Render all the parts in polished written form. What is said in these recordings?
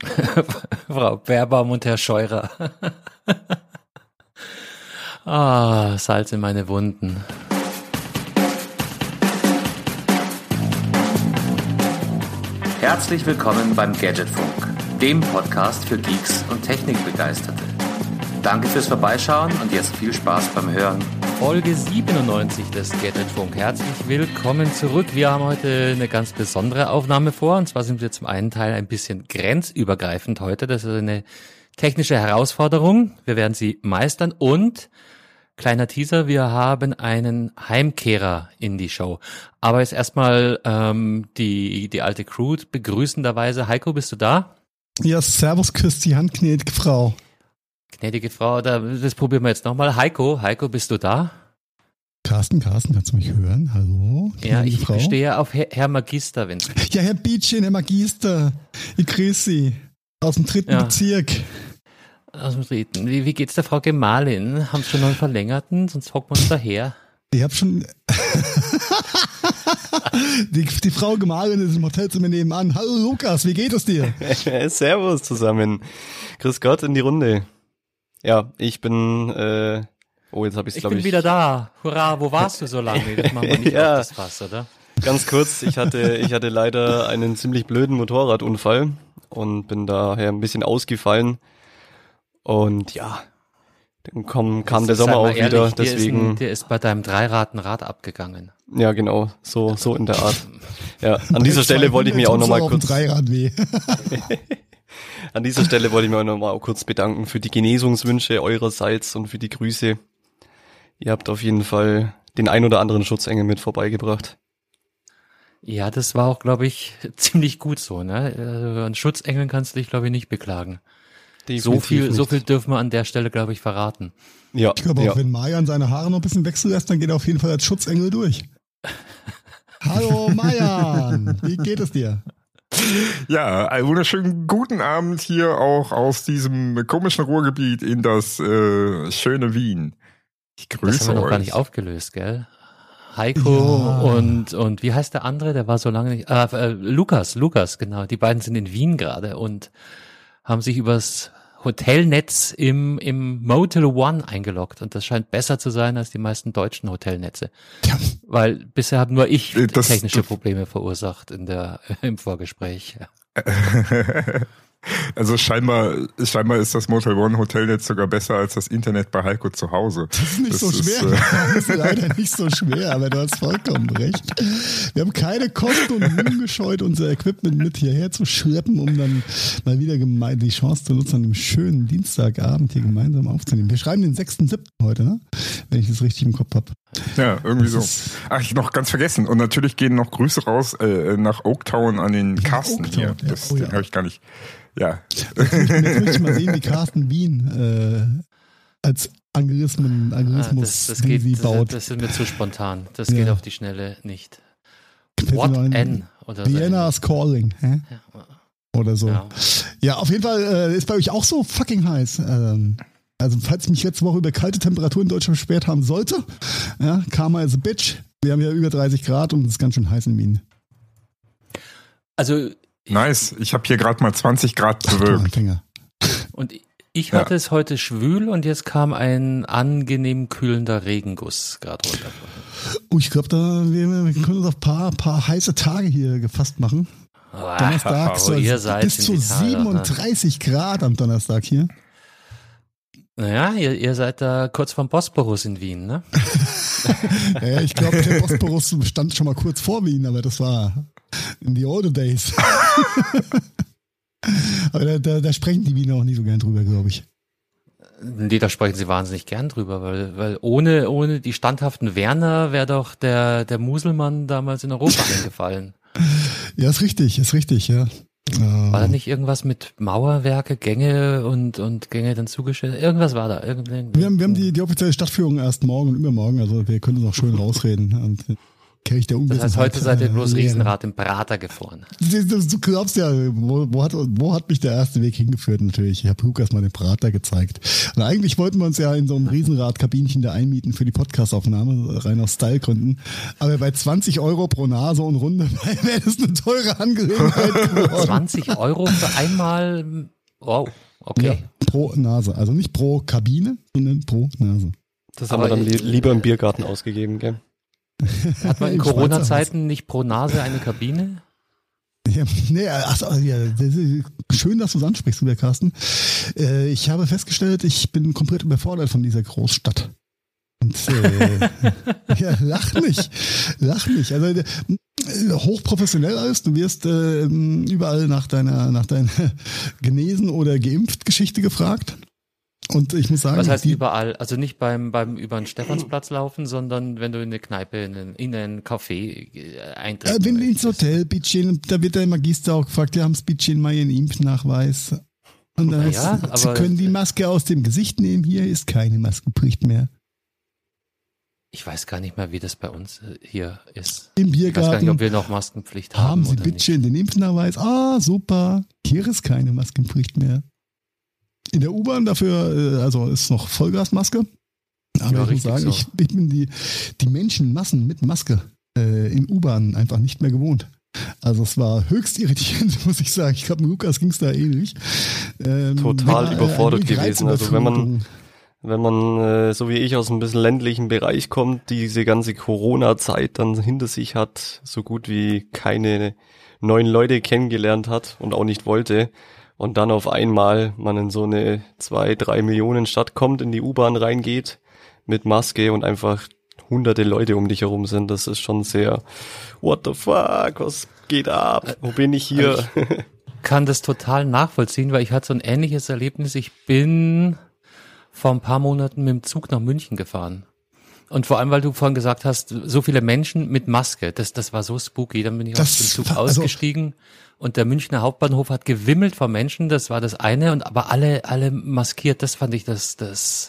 Frau Baerbaum und Herr Scheurer. Salz in meine Wunden. Herzlich willkommen beim Gadgetfunk, dem Podcast für Geeks und Technikbegeisterte. Danke fürs Vorbeischauen und jetzt viel Spaß beim Hören. Folge 97 des Gadgetfunk. Herzlich willkommen zurück. Wir haben heute eine ganz besondere Aufnahme vor. Und zwar sind wir zum einen Teil ein bisschen grenzübergreifend heute. Das ist eine technische Herausforderung. Wir werden sie meistern. Und, kleiner Teaser, wir haben einen Heimkehrer in die Show. Aber jetzt erstmal die alte Crew begrüßenderweise. Heiko, bist du da? Ja, servus, küsst die Hand, gnädige Frau. Gnädige Frau, das probieren wir jetzt nochmal. Heiko, bist du da? Carsten, kannst du mich hören? Hallo? Ja, ich stehe auf Herr Magister, wenn's geht. Ja, Herr Bietchen, Herr Magister. Ich grüße Sie. Aus dem 3. Bezirk. Aus dem 3. Wie geht's der Frau Gemahlin? Haben Sie schon noch einen verlängerten? Sonst hocken wir uns daher. Ich habe schon... die Frau Gemahlin ist im Hotelzimmer nebenan. Hallo Lukas, wie geht es dir? Servus zusammen. Grüß Gott in die Runde. Ja, ich bin, jetzt habe ich es, glaube ich. Ich bin wieder da. Hurra, wo warst du so lange? Das machen wir nicht auf das Fass, oder? Ganz kurz, ich hatte leider einen ziemlich blöden Motorradunfall und bin daher ein bisschen ausgefallen. Und ja, dann kam der Sommer auch ehrlich, wieder, deswegen. Der ist bei deinem Dreirad ein Rad abgegangen. Ja, genau, so in der Art. Ja, an dieser Stelle wollte ich mich auch nochmal kurz. Dreirad weh. An dieser Stelle wollte ich mich auch nochmal kurz bedanken für die Genesungswünsche eurerseits und für die Grüße. Ihr habt auf jeden Fall den ein oder anderen Schutzengel mit vorbeigebracht. Ja, das war auch, glaube ich, ziemlich gut so, ne? Also an Schutzengeln kannst du dich, glaube ich, nicht beklagen. So viel dürfen wir an der Stelle, glaube ich, verraten. Ja. Ich glaube auch, wenn Mayan seine Haare noch ein bisschen wechseln lässt, dann geht er auf jeden Fall als Schutzengel durch. Hallo Mayan, wie geht es dir? Ja, einen wunderschönen guten Abend hier auch aus diesem komischen Ruhrgebiet in das schöne Wien. Ich grüße euch. Das haben wir noch gar nicht aufgelöst, gell? Heiko und wie heißt der andere? Der war so lange nicht. Lukas, genau. Die beiden sind in Wien gerade und haben sich übers Hotelnetz im Motel One eingeloggt. Und das scheint besser zu sein als die meisten deutschen Hotelnetze. Ja. Weil bisher habe nur ich technische Probleme verursacht im Vorgespräch. Also scheinbar ist das Motel One Hotelnetz sogar besser als das Internet bei Heiko zu Hause. Das ist nicht so schwer. Das ist leider nicht so schwer, aber du hast vollkommen recht. Wir haben keine Kosten und Mühen gescheut, unser Equipment mit hierher zu schleppen, um dann mal wieder die Chance zu nutzen, an einem schönen Dienstagabend hier gemeinsam aufzunehmen. Wir schreiben den 6.7. heute, ne? Wenn ich das richtig im Kopf habe. Ja, irgendwie so. Ach, ich noch ganz vergessen. Und natürlich gehen noch Grüße raus nach Oaktown an den Carsten hier. Den habe ich gar nicht. Ja. Jetzt möchte ich mal sehen, wie Carsten Wien als Anglizismus baut. Das ist mir zu spontan. Das geht auf die Schnelle nicht. What N oder so. Vienna's Calling. Hä? Ja. Oder so. Ja, auf jeden Fall ist bei euch auch so fucking heiß. Also falls mich letzte Woche über kalte Temperaturen in Deutschland beschwert haben sollte, ja, Karma is a bitch. Wir haben ja über 30 Grad und es ist ganz schön heiß in Wien. Also nice, ich habe hier gerade mal 20 Grad bewölkt. Und ich hatte es heute schwül und jetzt kam ein angenehm kühlender Regenguss gerade runter. Ich glaube, wir können uns auf ein paar heiße Tage hier gefasst machen. Donnerstag bis zu 37 Grad am Donnerstag hier. Naja, ihr seid da kurz vorm Bosporus in Wien, ne? Ja, ich glaube, der Bosporus stand schon mal kurz vor Wien, aber das war in the old days. Aber da sprechen die Wiener auch nie so gern drüber, glaube ich. Nee, da sprechen sie wahnsinnig gern drüber, weil ohne die standhaften Werner wäre doch der Muselmann damals in Europa eingefallen. Ja, ist richtig, ja. War da nicht irgendwas mit Mauerwerke, Gänge und Gänge dann zugestellt? Irgendwas war da. Wir haben die offizielle Stadtführung erst morgen und übermorgen, also wir können uns auch schön rausreden. Und Kelch der Das heißt, heute seid ihr bloß leeren. Riesenrad im Prater gefahren. Du glaubst ja, wo hat mich der erste Weg hingeführt natürlich? Ich habe Lukas mal den Prater gezeigt. Und eigentlich wollten wir uns ja in so einem Riesenradkabinchen da einmieten für die Podcastaufnahme, rein aus Stylegründen. Aber bei 20 € pro Nase und Runde wäre das eine teure Angelegenheit geworden. 20 € für einmal, wow, okay. Ja, pro Nase. Also nicht pro Kabine, sondern pro Nase. Das haben wir dann lieber im Biergarten ausgegeben, gell? Hat man in Corona-Zeiten nicht pro Nase eine Kabine? Ja, nee, das ist schön, dass du es ansprichst, lieber Carsten. Ich habe festgestellt, ich bin komplett überfordert von dieser Großstadt. Und ja, lach nicht. Also hochprofessionell alles. Du wirst überall nach deiner Genesen- oder Geimpft-Geschichte gefragt. Und ich muss sagen, was heißt überall? Also nicht beim über den Stephansplatz laufen, sondern wenn du in eine Kneipe, in einen Café eintrittst. Wenn du ins Hotel, Bittchen, da wird der Magister auch gefragt, ja, haben Sie Bittchen mal Ihren Impfnachweis? Und dann Sie können die Maske aus dem Gesicht nehmen, hier ist keine Maskenpflicht mehr. Ich weiß gar nicht mehr, wie das bei uns hier ist. Im Biergarten. Ich weiß gar nicht, ob wir noch Maskenpflicht haben. Haben Sie Bittchen den Impfnachweis? Ah, super. Hier ist keine Maskenpflicht mehr. In der U-Bahn dafür, also ist noch Vollgasmaske. Aber ich muss sagen, so. ich bin die Menschenmassen mit Maske in U-Bahnen einfach nicht mehr gewohnt. Also es war höchst irritierend, muss ich sagen. Ich glaube, Lukas ging es da ähnlich. Total überfordert gewesen. Also wenn man so wie ich aus ein bisschen ländlichen Bereich kommt, diese ganze Corona-Zeit dann hinter sich hat, so gut wie keine neuen Leute kennengelernt hat und auch nicht wollte, und dann auf einmal man in so eine 2-3 Millionen Stadt kommt, in die U-Bahn reingeht mit Maske und einfach hunderte Leute um dich herum sind, das ist schon sehr what the fuck, was geht ab, wo bin ich hier? Ich kann das total nachvollziehen, weil ich hatte so ein ähnliches Erlebnis. Ich bin vor ein paar Monaten mit dem Zug nach München gefahren. Und vor allem, weil du vorhin gesagt hast, so viele Menschen mit Maske, das war so spooky. Dann bin ich aus dem Zug ausgestiegen und der Münchner Hauptbahnhof hat gewimmelt von Menschen, das war das eine, und aber alle maskiert, das fand ich das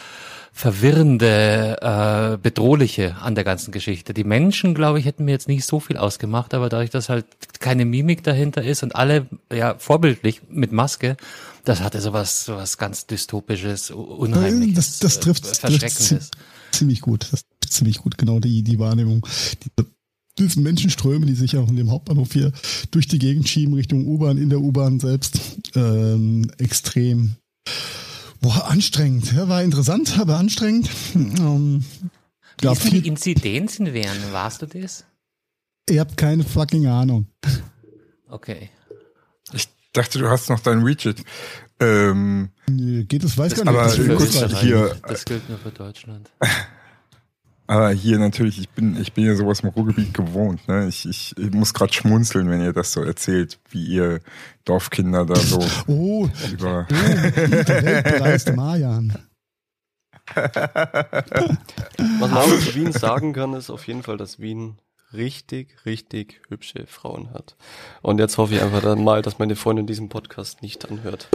verwirrende, bedrohliche an der ganzen Geschichte. Die Menschen, glaube ich, hätten mir jetzt nicht so viel ausgemacht, aber dadurch, dass halt keine Mimik dahinter ist und alle ja vorbildlich mit Maske, das hatte sowas ganz Dystopisches, Unheimliches, das trifft Verschreckendes. Ziemlich gut. Das ist ziemlich gut, genau die Wahrnehmung. Diese Menschenströme, die sich auch in dem Hauptbahnhof hier durch die Gegend schieben, Richtung U-Bahn, in der U-Bahn selbst, extrem anstrengend. Ja, war interessant, aber anstrengend. Wie ist denn die Inzidenzen wären? Warst du das? Ihr habt keine fucking Ahnung. Okay. Ich dachte, du hast noch dein Widget. Geht es, weiß gar nicht. Aber das gilt nur für Deutschland. Aber hier natürlich, ich bin ja sowas im Ruhrgebiet gewohnt. Ne? Ich muss gerade schmunzeln, wenn ihr das so erzählt, wie ihr Dorfkinder da so über... der weltbereiste Marjan. Was man zu Wien sagen kann, ist auf jeden Fall, dass Wien richtig, richtig hübsche Frauen hat. Und jetzt hoffe ich einfach dann mal, dass meine Freundin diesen Podcast nicht anhört.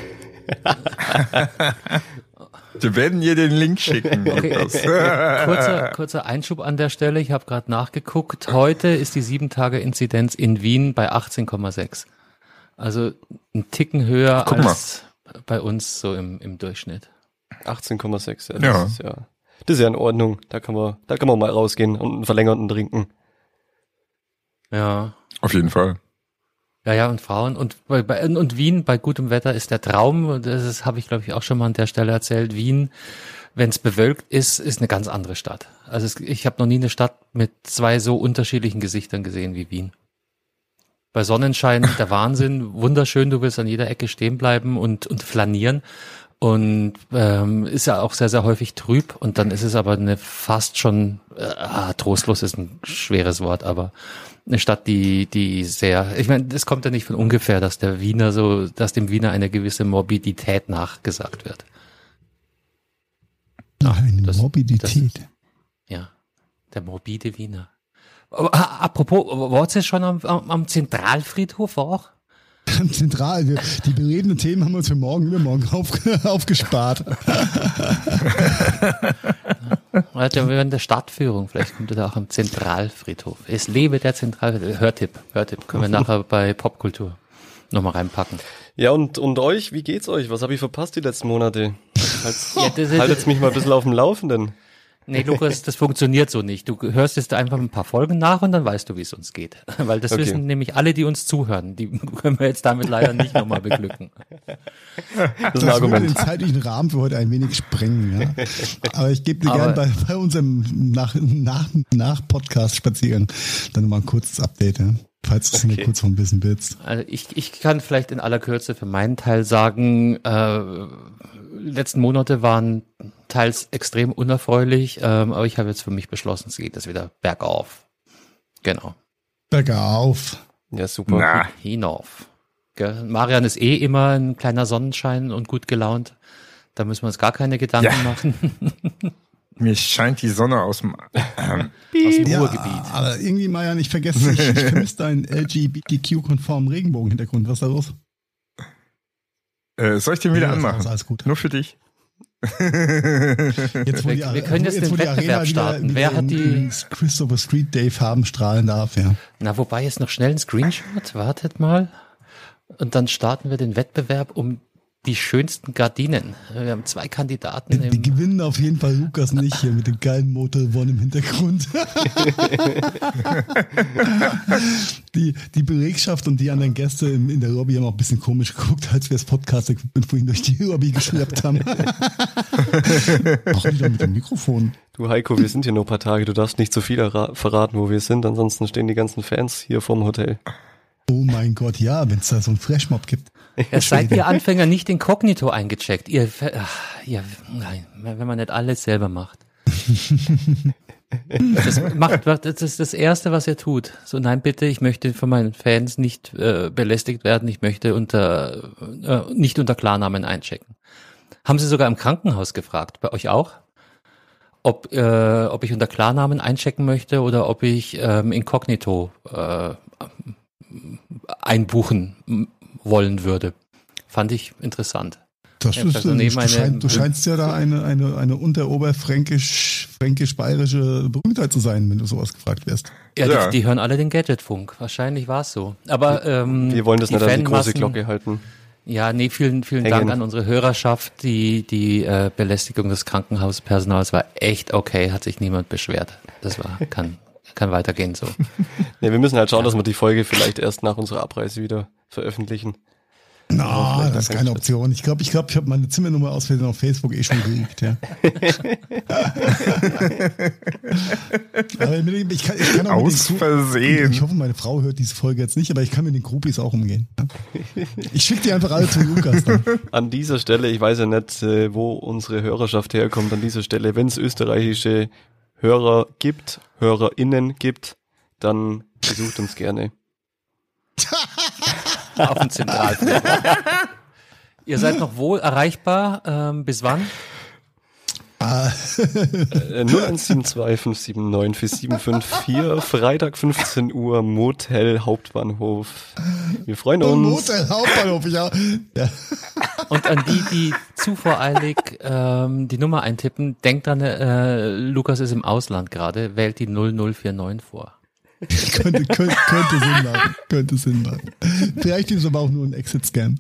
Wir werden ihr den Link schicken. Okay. Kurzer Einschub an der Stelle. Ich habe gerade nachgeguckt. Heute ist die 7-Tage-Inzidenz in Wien bei 18,6. Also ein Ticken höher als bei uns so im Durchschnitt. 18,6, das ist ja in Ordnung. Da kann man mal rausgehen und einen verlängerten trinken. Ja. Auf jeden Fall. Ja, und Frauen. Und Wien bei gutem Wetter ist der Traum. Das habe ich, glaube ich, auch schon mal an der Stelle erzählt. Wien, wenn es bewölkt ist eine ganz andere Stadt. Also ich habe noch nie eine Stadt mit 2 so unterschiedlichen Gesichtern gesehen wie Wien. Bei Sonnenschein der Wahnsinn, wunderschön, du willst an jeder Ecke stehen bleiben und flanieren. Und ist ja auch sehr, sehr häufig trüb. Und dann ist es aber eine fast schon, trostlos ist ein schweres Wort, aber eine Stadt, die sehr, ich meine, es kommt ja nicht von ungefähr, dass dem Wiener eine gewisse Morbidität nachgesagt wird. Morbidität. Der morbide Wiener. Apropos, wart ihr schon am Zentralfriedhof auch? Zentral, die beredenden Themen haben wir uns für übermorgen aufgespart. Während der Stadtführung, vielleicht kommt er da auch am Zentralfriedhof. Es lebe der Zentralfriedhof. Hörtipp. Können wir nachher bei Popkultur nochmal reinpacken. Ja, und euch, wie geht's euch? Was habe ich verpasst die letzten Monate? Haltet's mich mal ein bisschen auf dem Laufenden. Nee, Lukas, das funktioniert so nicht. Du hörst jetzt einfach ein paar Folgen nach und dann weißt du, wie es uns geht. Weil das wissen nämlich alle, die uns zuhören. Die können wir jetzt damit leider nicht nochmal beglücken. Das würde den zeitlichen Rahmen für heute ein wenig sprengen. Ja? Aber ich gebe dir gerne bei unserem Nach-Podcast-Spaziergang dann nochmal ein kurzes Update, ja? Falls du es mir kurz vom Wissen willst. Also ich kann vielleicht in aller Kürze für meinen Teil sagen, letzten Monate waren teils extrem unerfreulich, aber ich habe jetzt für mich beschlossen, es geht jetzt wieder bergauf. Genau. Bergauf. Ja, super. Hinauf. Marian ist immer ein kleiner Sonnenschein und gut gelaunt. Da müssen wir uns gar keine Gedanken machen. Mir scheint die Sonne aus dem Ruhrgebiet. Aber irgendwie, Marian, ich vermisse deinen LGBTQ-konformen Regenbogen-Hintergrund. Was ist da los? Soll ich den wieder anmachen? Alles gut. Nur für dich. Wir können jetzt den Wettbewerb starten. Wer hat die Christopher Street Day Farben strahlen darf, ja. Na, wobei jetzt noch schnell ein Screenshot. Wartet mal. Und dann starten wir den Wettbewerb um die schönsten Gardinen. Wir haben 2 Kandidaten. Die gewinnen auf jeden Fall Lukas nicht hier mit dem geilen Motel One im Hintergrund. Die Belegschaft und die anderen Gäste in der Lobby haben auch ein bisschen komisch geguckt, als wir das Podcast-Equipment vorhin durch die Lobby geschleppt haben. Auch wieder mit dem Mikrofon. Du Heiko, wir sind hier nur ein paar Tage. Du darfst nicht zu viel verraten, wo wir sind. Ansonsten stehen die ganzen Fans hier vorm Hotel. Oh mein Gott, ja, wenn es da so einen Flashmob gibt. Seid ihr Anfänger nicht inkognito eingecheckt? Nein, wenn man nicht alles selber macht. Das ist das Erste, was ihr tut. So, nein, bitte, ich möchte von meinen Fans nicht belästigt werden. Ich möchte nicht unter Klarnamen einchecken. Haben sie sogar im Krankenhaus gefragt, bei euch auch? Ob ich unter Klarnamen einchecken möchte oder ob ich inkognito einbuchen wollen würde. Fand ich interessant. Das ist, du scheinst ja da eine unteroberfränkisch-bayerische Berühmtheit zu sein, wenn du sowas gefragt wirst. Ja, die hören alle den Gadgetfunk. Wahrscheinlich war es so. Aber wir wollen das nicht an die große Glocke halten. Ja, nee, vielen Dank an unsere Hörerschaft. Die Belästigung des Krankenhauspersonals war echt okay, hat sich niemand beschwert. Das kann weitergehen so. Nee, wir müssen halt schauen, dass wir die Folge vielleicht erst nach unserer Abreise wieder veröffentlichen. Das ist keine Option. Ich glaube, ich habe meine Zimmernummer aus Versehen auf Facebook schon geleakt, ja. Aber ich kann auch aus Versehen. Ich hoffe, meine Frau hört diese Folge jetzt nicht, aber ich kann mit den Groupies auch umgehen. Ich schicke die einfach alle zu Lukas dann. An dieser Stelle, ich weiß ja nicht, wo unsere Hörerschaft herkommt, an dieser Stelle, wenn es österreichische HörerInnen gibt, dann besucht uns gerne. Auf dem Zentralfriedhof. Ihr seid noch wohl erreichbar. Bis wann? 0172 579 4754, Freitag 15 Uhr, Motel Hauptbahnhof. Wir freuen uns. Motel Hauptbahnhof, ja. Und an die zu voreilig die Nummer eintippen, denkt dran, Lukas ist im Ausland gerade, wählt die 0049 vor. Könnte Sinn machen. Vielleicht ist es aber auch nur ein Exit-Scan.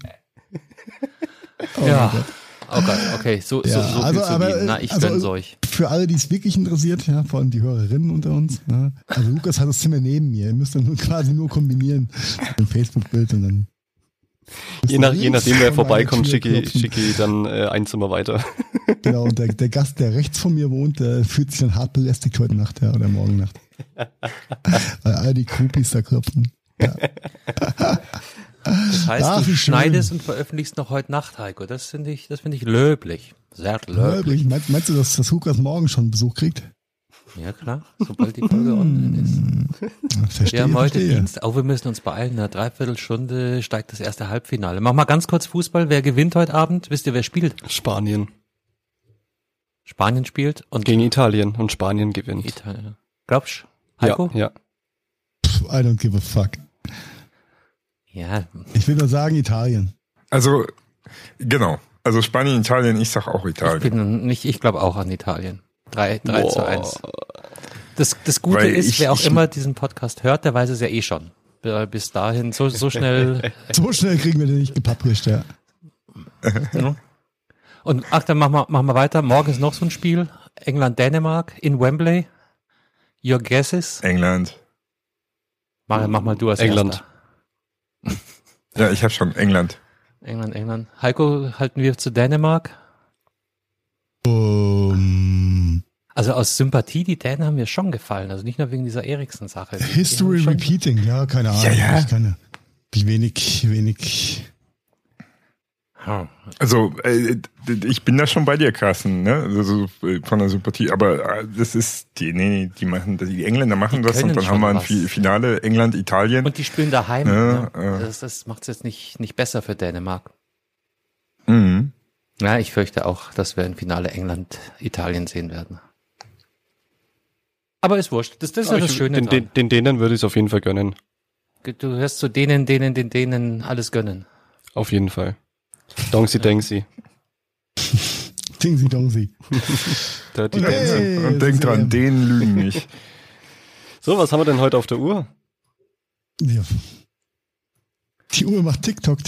Ja. Oh Gott, okay, so viel zu geben. Na, ich gönn's euch. Für alle, die es wirklich interessiert, ja, vor allem die Hörerinnen unter uns, ja, also Lukas hat das Zimmer neben mir. Ihr müsst dann quasi nur kombinieren mit dem Facebook-Bild und dann. Je nachdem, wer vorbeikommt, schicke ich dann ein Zimmer weiter. Genau, und der Gast, der rechts von mir wohnt, der fühlt sich dann hart belästigt heute Nacht, ja, oder morgen Nacht. Weil all die Groupies da klopfen. Ja. Das heißt, du schneidest und veröffentlichst noch heute Nacht, Heiko. Das finde ich löblich. Sehr löblich. Meinst du, dass Lukas morgen schon Besuch kriegt? Ja, klar. Sobald die Folge online ist. Verstehe, wir haben heute Dienst. Wir müssen uns beeilen. In einer Dreiviertelstunde steigt das erste Halbfinale. Mach mal ganz kurz Fußball. Wer gewinnt heute Abend? Wisst ihr, wer spielt? Spanien. Spanien spielt und gegen Italien und Spanien gewinnt. Italien. Glaubst du, Heiko? Ja. I don't give a fuck. Ja. Ich will nur sagen Italien. Also, genau. Also Spanien, Italien, ich sag auch Italien. Ich glaube auch an Italien. 3:1. Das Gute Weil ist, wer auch immer diesen Podcast hört, der weiß es ja eh schon. Bis dahin, so schnell. So schnell kriegen wir den nicht gepublished, ja. Und dann machen wir weiter. Morgen ist noch so ein Spiel. England-Dänemark in Wembley. Your guesses? England. Mach mal du als England. Erster. Ja, ich habe schon England. England. Heiko, halten wir zu Dänemark? Also aus Sympathie, die Dänen haben mir schon gefallen. Also nicht nur wegen dieser Eriksen-Sache. History repeating, ja, keine Ahnung. Ja. Wenig. Also ich bin da schon bei dir, Carsten, ne? Also von der Sympathie, aber das ist die Engländer machen das und dann haben wir ein Finale England-Italien. Und die spielen daheim. Ja, ne? Das macht es jetzt nicht besser für Dänemark. Mhm. Ja, ich fürchte auch, dass wir ein Finale England-Italien sehen werden. Aber ist wurscht. Das ist ja das Schöne dran. Den Dänen würde ich es auf jeden Fall gönnen. Du hörst zu denen alles gönnen. Auf jeden Fall. Dongsi Dengsi. Dingsi Dongsi. Und denk dran, Dänen lügen nicht. So, was haben wir denn heute auf der Uhr? Ja. Die Uhr macht TikTok.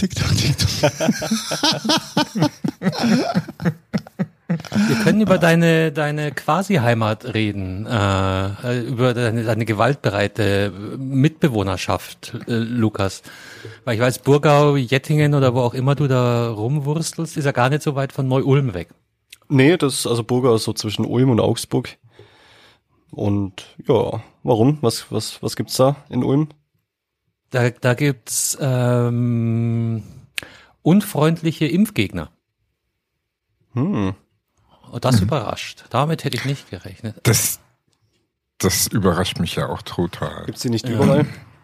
Wir können über deine Quasi-Heimat reden, über deine gewaltbereite Mitbewohnerschaft, Lukas. Weil ich weiß, Burgau, Jettingen oder wo auch immer du da rumwurstelst, ist ja gar nicht so weit von Neu-Ulm weg. Nee, also Burgau ist so zwischen Ulm und Augsburg. Und ja, warum? Was gibt's da in Ulm? Da gibt's unfreundliche Impfgegner. Und das überrascht. Damit hätte ich nicht gerechnet. Das überrascht mich ja auch total. Gibt's die nicht überall?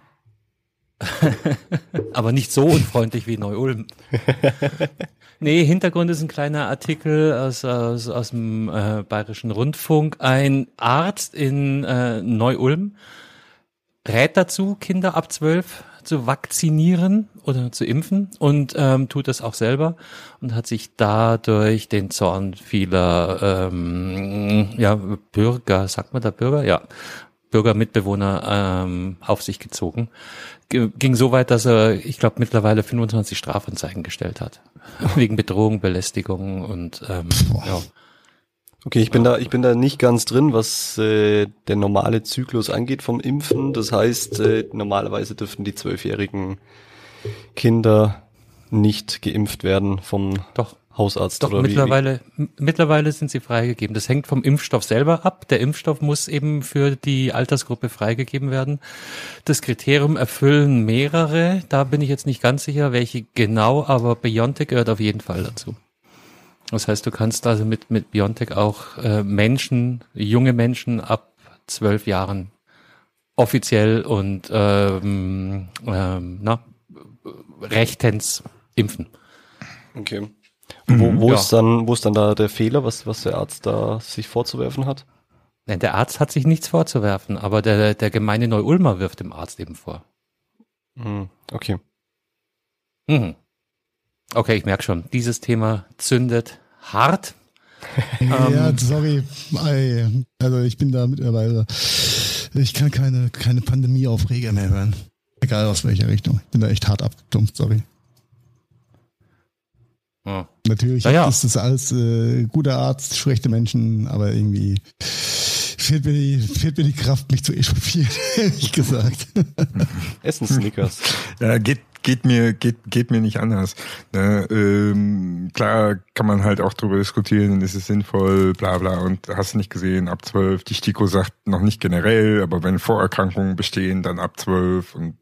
Aber nicht so unfreundlich wie Neu-Ulm. Nee, Hintergrund ist ein kleiner Artikel aus dem Bayerischen Rundfunk. Ein Arzt in Neu-Ulm rät dazu, Kinder ab 12 zu vaccinieren oder zu impfen und tut das auch selber und hat sich dadurch den Zorn vieler Bürger, sagt man da Bürger? Ja, Bürgermitbewohner auf sich gezogen. Ging so weit, dass er, ich glaube, mittlerweile 25 Strafanzeigen gestellt hat. Wegen Bedrohung, Belästigung und ja. Okay, ich bin da nicht ganz drin, was der normale Zyklus angeht vom Impfen. Das heißt, normalerweise dürften die 12-jährigen Kinder nicht geimpft werden vom Hausarzt. Doch, oder mittlerweile sind sie freigegeben. Das hängt vom Impfstoff selber ab. Der Impfstoff muss eben für die Altersgruppe freigegeben werden. Das Kriterium erfüllen mehrere. Da bin ich jetzt nicht ganz sicher, welche genau, aber BioNTech gehört auf jeden Fall dazu. Das heißt, du kannst also mit BioNTech auch junge Menschen ab 12 Jahren offiziell und rechtens impfen. Okay. Wo ist dann da der Fehler, was der Arzt da sich vorzuwerfen hat? Nein, der Arzt hat sich nichts vorzuwerfen, aber der gemeine Neu-Ulmer wirft dem Arzt eben vor. Okay. Okay, ich merke schon, dieses Thema zündet hart. Ja, sorry. Also ich bin da mittlerweile, ich kann keine Pandemie-Aufreger mehr hören. Egal aus welcher Richtung. Ich bin da echt hart abgestumpft, sorry. Ja. Natürlich ist das alles guter Arzt, schlechte Menschen, aber irgendwie fehlt mir die Kraft, mich zu echauffieren, ehrlich gesagt. Essen Snickers. Ja, geht mir nicht anders. Ne? Klar kann man halt auch drüber diskutieren, ist es sinnvoll, bla bla, und hast du nicht gesehen, ab 12, die STIKO sagt noch nicht generell, aber wenn Vorerkrankungen bestehen, dann ab 12 und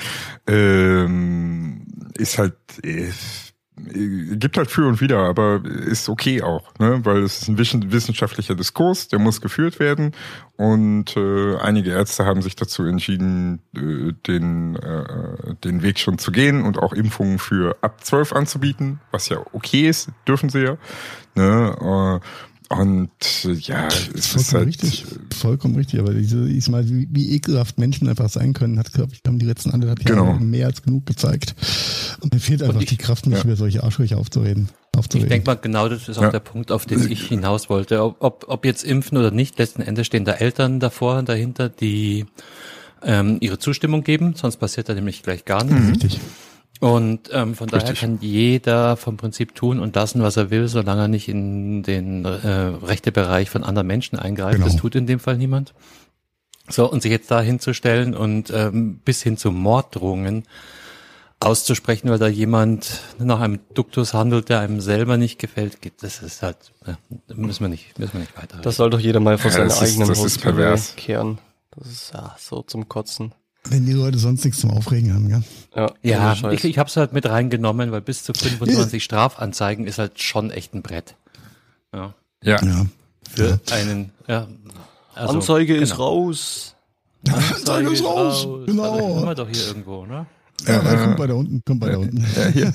ist halt gibt halt für und wider, aber ist okay auch, ne? Weil es ist ein wissenschaftlicher Diskurs, der muss geführt werden, und einige Ärzte haben sich dazu entschieden, den Weg schon zu gehen und auch Impfungen für ab 12 anzubieten, was ja okay ist, dürfen sie ja, ne? Und ja, es ist halt vollkommen richtig, aber wie ekelhaft Menschen einfach sein können, haben die letzten 1,5 Jahre mehr als genug gezeigt. Und mir fehlt einfach die Kraft, mich über solche Arschlöcher aufzureden. aufzuregen. Ich denke mal, genau das ist auch der Punkt, auf den ich hinaus wollte. Ob jetzt impfen oder nicht, letzten Endes stehen da Eltern davor und dahinter, die ihre Zustimmung geben, sonst passiert da nämlich gleich gar nichts. Richtig. Und von daher kann jeder vom Prinzip tun und lassen, was er will, solange er nicht in den Rechtebereich von anderen Menschen eingreift. Genau. Das tut in dem Fall niemand. So, und sich jetzt da hinzustellen und bis hin zu Morddrohungen auszusprechen, weil da jemand nach einem Duktus handelt, der einem selber nicht gefällt, das ist halt, müssen wir nicht weiter. Das soll doch jeder mal vor seiner eigenen Haustür kehren. Das ist so zum Kotzen. Wenn die Leute sonst nichts zum Aufregen haben, gell? Ja, ich habe es halt mit reingenommen, weil bis zu 25 Strafanzeigen ist halt schon echt ein Brett. Ja. Für einen, also, Anzeige ist raus. Anzeige ist raus. Genau. Also, haben wir doch hier irgendwo, ne? Ja, kommt bei da unten. Ja, hier.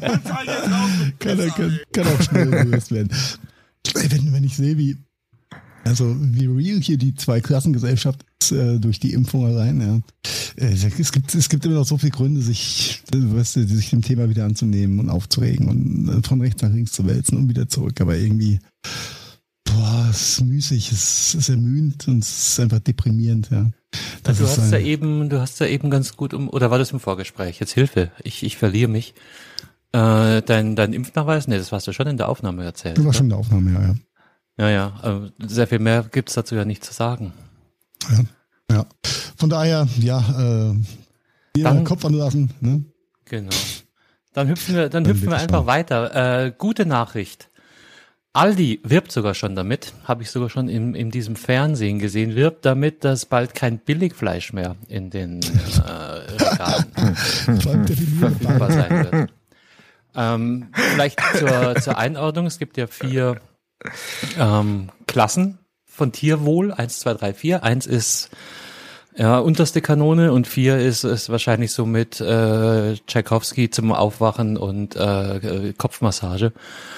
kann auch schnell gelöst werden. Wenn ich sehe, wie real hier die Zweiklassengesellschaft ist durch die Impfung allein, ja. Es gibt immer noch so viele Gründe, sich dem Thema wieder anzunehmen und aufzuregen und von rechts nach links zu wälzen und wieder zurück. Aber irgendwie, es ist müßig, es ist ermüdend und es ist einfach deprimierend, ja. Du hast ja eben ganz gut oder war das im Vorgespräch? Jetzt Hilfe, ich verliere mich. Dein Impfnachweis? Nee, das warst du schon in der Aufnahme erzählt. Du warst schon in der Aufnahme, ja. Ja, sehr viel mehr gibt's dazu ja nicht zu sagen. Ja. Von daher, jeder Kopf anlassen, ne? Genau. Dann hüpfen wir einfach weiter. Gute Nachricht. Aldi wirbt sogar schon damit, habe ich sogar schon in diesem Fernsehen gesehen, wirbt damit, dass bald kein Billigfleisch mehr in den Regalen verfügbar sein wird. Vielleicht zur Einordnung, es gibt ja 4 Klassen von Tierwohl, 1, 2, 3, 4. 1 ist unterste Kanone und 4 ist wahrscheinlich so mit Tchaikovsky zum Aufwachen und Kopfmassage.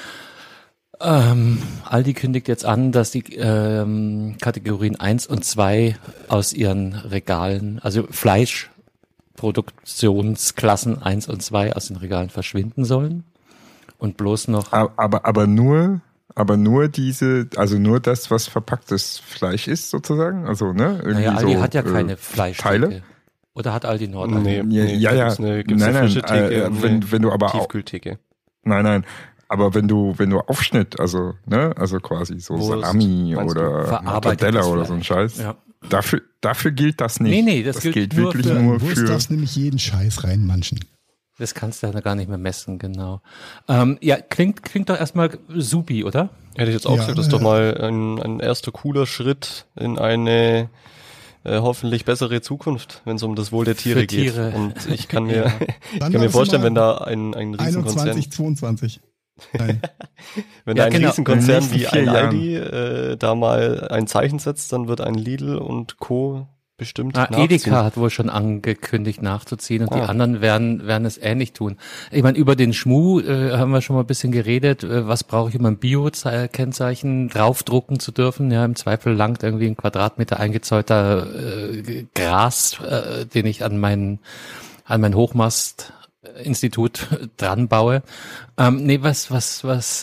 Aldi kündigt jetzt an, dass die Kategorien 1 und 2 aus ihren Regalen, also Fleischproduktionsklassen 1 und 2 aus den Regalen verschwinden sollen und bloß noch. Aber nur diese, also nur das, was verpacktes Fleisch ist, sozusagen? Also, ne? Irgendwie Aldi so, hat ja keine Fleischtheke. Oder hat Aldi Nord? Nee, gibt's eine frische Theke, wenn du aber Tiefkühltheke. Nein. Aber wenn du Aufschnitt, also quasi so Wurst, Salami oder Mortadella oder so ein Scheiß, dafür gilt das nicht. Nee, das gilt nur wirklich nur für... Du darfst nämlich jeden Scheiß reinmanschen. Das kannst du ja gar nicht mehr messen, genau. Klingt doch erstmal supi, oder? Hätte ich jetzt auch gesagt, das ist doch mal ein erster cooler Schritt in eine hoffentlich bessere Zukunft, wenn es um das Wohl der Tiere geht. Und ich kann mir, vorstellen, wenn da ein Riesenkonzern... 21, 22. Nein. Wenn da ein Riesenkonzern wie ein Aldi da mal ein Zeichen setzt, dann wird ein Lidl und Co. bestimmt nachziehen. Edeka hat wohl schon angekündigt nachzuziehen und die anderen werden es ähnlich tun. Ich meine, über den Schmuh haben wir schon mal ein bisschen geredet. Was brauche ich, um ein Bio-Kennzeichen draufdrucken zu dürfen? Ja, im Zweifel langt irgendwie ein Quadratmeter eingezäunter Gras, den ich an mein Hochmast-Institut dran baue. Was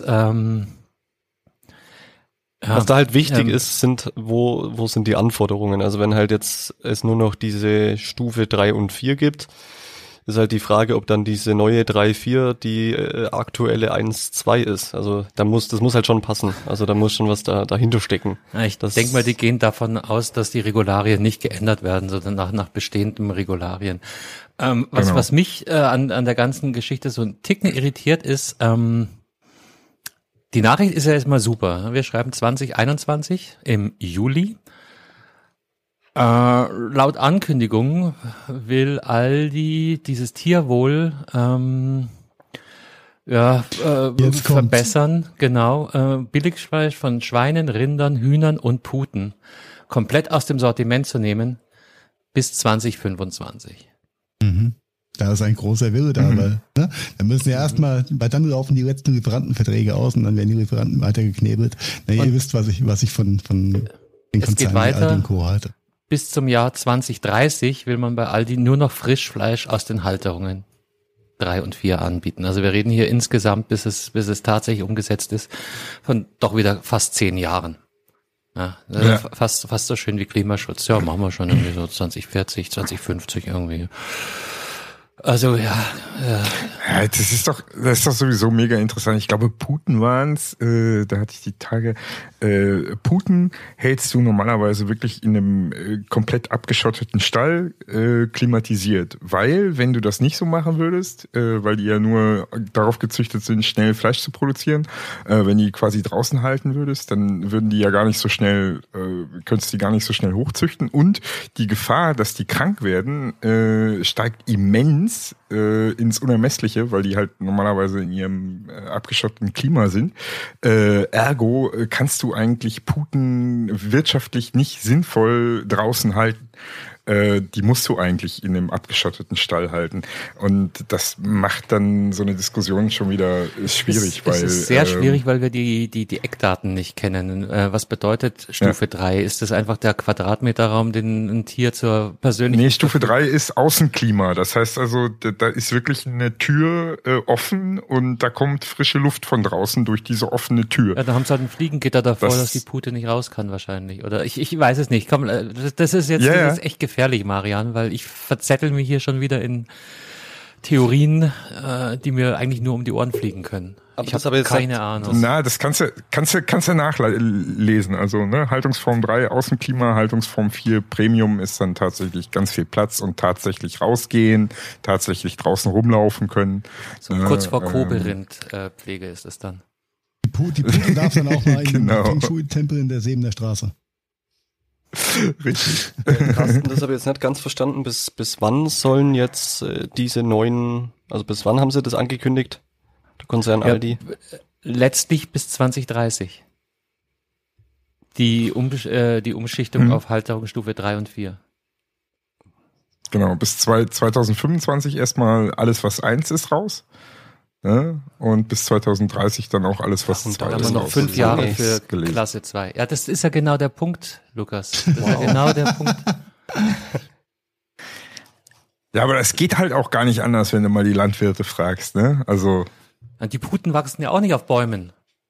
da halt wichtig ist, wo sind die Anforderungen? Also wenn halt jetzt es nur noch diese Stufe 3 und 4 gibt, ist halt die Frage, ob dann diese neue 3-4 die aktuelle 1-2 ist. Also das muss halt schon passen. Also da muss schon was dahinter stecken. Ja, ich denke mal, die gehen davon aus, dass die Regularien nicht geändert werden, sondern nach bestehenden Regularien. Was mich an der ganzen Geschichte so ein Ticken irritiert ist, die Nachricht ist ja erstmal super. Wir schreiben 2021 im Juli. Laut Ankündigung will Aldi dieses Tierwohl verbessern. Genau. Billigfleisch von Schweinen, Rindern, Hühnern und Puten komplett aus dem Sortiment zu nehmen bis 2025. Mhm. Da ist ein großer Wille da, weil da müssen ja erstmal, weil dann laufen die letzten Lieferantenverträge aus und dann werden die Lieferanten weitergeknebelt. Ihr wisst, was ich von den Konzernen Aldi und Co. halte. Bis zum Jahr 2030 will man bei Aldi nur noch Frischfleisch aus den Halterungen. 3 und 4 anbieten. Also wir reden hier insgesamt, bis es tatsächlich umgesetzt ist, von doch wieder fast 10 Jahren. Ja, fast so schön wie Klimaschutz. Ja, machen wir schon irgendwie so 2040, 2050 irgendwie. Also ja, das ist doch sowieso mega interessant. Ich glaube, Putin waren's. Da hatte ich die Tage. Putin hältst du normalerweise wirklich in einem komplett abgeschotteten Stall klimatisiert, weil wenn du das nicht so machen würdest, weil die ja nur darauf gezüchtet sind, schnell Fleisch zu produzieren, wenn die quasi draußen halten würdest, dann würden die ja gar nicht so schnell, könntest die gar nicht so schnell hochzüchten und die Gefahr, dass die krank werden, steigt immens ins Unermessliche, weil die halt normalerweise in ihrem abgeschotteten Klima sind. Ergo kannst du eigentlich Puten wirtschaftlich nicht sinnvoll draußen halten. Die musst du eigentlich in einem abgeschotteten Stall halten. Und das macht dann so eine Diskussion schon wieder schwierig. Es ist sehr schwierig, weil wir die Eckdaten nicht kennen. Was bedeutet Stufe 3? Ist das einfach der Quadratmeterraum, den ein Tier zur persönlichen... Nee, Stufe 3 ist Außenklima. Das heißt also, da ist wirklich eine Tür offen und da kommt frische Luft von draußen durch diese offene Tür. Ja, da haben sie halt ein Fliegengitter davor, dass die Pute nicht raus kann wahrscheinlich. Oder ich weiß es nicht. Komm, das ist jetzt das ist echt gefährlich, Marian, weil ich verzettel mich hier schon wieder in Theorien, die mir eigentlich nur um die Ohren fliegen können. Ich habe keine Ahnung. Na, das kannst du nachlesen. Also, ne, Haltungsform 3 Außenklima, Haltungsform 4 Premium ist dann tatsächlich ganz viel Platz und tatsächlich rausgehen, tatsächlich draußen rumlaufen können. So kurz vor Kobelrind-Pflege ist es dann. Die Pute darf dann auch mal in den Feng Shui-Tempel in der Sebener Straße. Richtig. Carsten, das habe ich jetzt nicht ganz verstanden. Bis wann sollen jetzt diese neuen, also bis wann haben sie das angekündigt? Der Konzern Aldi? Letztlich bis 2030. Die Umschichtung auf Halterungsstufe 3 und 4. Genau, bis 2025 erstmal alles, was 1 ist, raus. Ne? Und bis 2030 dann auch alles, was 2 ist. Da haben wir noch 5 Jahre für Klasse 2. Ja, das ist ja genau der Punkt, Lukas. Das ist ja genau der Punkt. Ja, aber das geht halt auch gar nicht anders, wenn du mal die Landwirte fragst, ne? Also. Die Puten wachsen ja auch nicht auf Bäumen.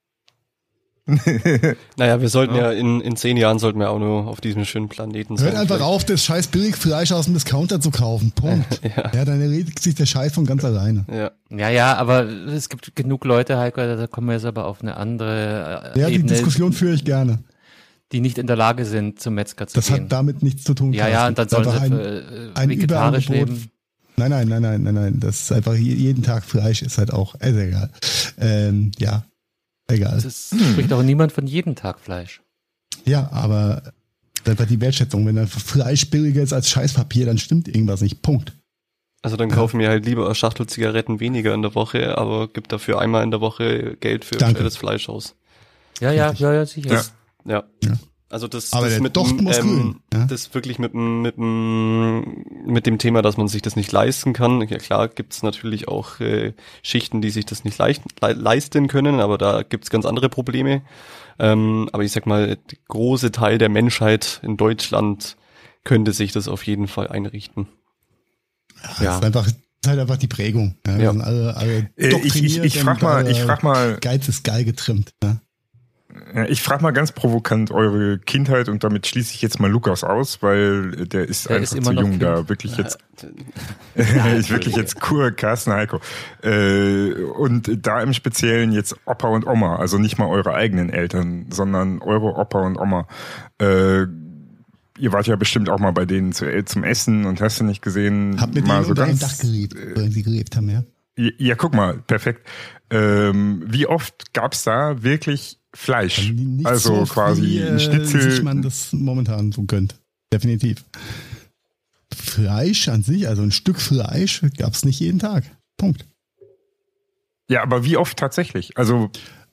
Naja, wir sollten ja in 10 Jahren sollten wir auch nur auf diesem schönen Planeten sein. Hört einfach auf, das scheiß Billigfleisch aus dem Discounter zu kaufen. Punkt. Ja, dann erledigt sich der Scheiß von ganz alleine. Ja, aber es gibt genug Leute, Heiko, da kommen wir jetzt aber auf eine andere Ebene. Die Diskussion führe ich gerne. Die nicht in der Lage sind, zum Metzger zu gehen. Das hat damit nichts zu tun. Ja, und dann sollen sie vegetarisch leben. Nein. Das ist einfach jeden Tag Fleisch, ist halt auch, egal. Egal. Es spricht auch niemand von jeden Tag Fleisch. Ja, aber das war die Wertschätzung. Wenn dann Fleisch billiger ist als Scheißpapier, dann stimmt irgendwas nicht. Punkt. Also dann kaufen wir halt lieber Schachtel Zigaretten weniger in der Woche, aber gibt dafür einmal in der Woche Geld für bestelltes Fleisch aus. Ja, sicher. Ja. Also das mit das wirklich mit dem Thema, dass man sich das nicht leisten kann. Ja klar, gibt's natürlich auch Schichten, die sich das nicht leisten können, aber da gibt's ganz andere Probleme. Aber ich sag mal, der große Teil der Menschheit in Deutschland könnte sich das auf jeden Fall einrichten. Ja. Das ist halt einfach die Prägung. Ja. Wir sind alle ich frag mal. Geiz ist geil getrimmt. Ja. Ich frage mal ganz provokant eure Kindheit und damit schließe ich jetzt mal Lukas aus, weil der ist einfach zu jung da. Wirklich jetzt, jetzt Carsten Heiko. Und da im Speziellen jetzt Opa und Oma, also nicht mal eure eigenen Eltern, sondern eure Opa und Oma. Ihr wart ja bestimmt auch mal bei denen zum Essen und hast du nicht gesehen. Hab mit denen unter einem Dach gelebt, weil sie gelebt haben, ja. Ja, guck mal, perfekt. Wie oft gab's da wirklich Fleisch? Also so quasi ein Schnitzel. Wie man das momentan so gönnt. Definitiv. Fleisch an sich, also ein Stück Fleisch, gab's nicht jeden Tag. Punkt. Ja, aber wie oft tatsächlich? Also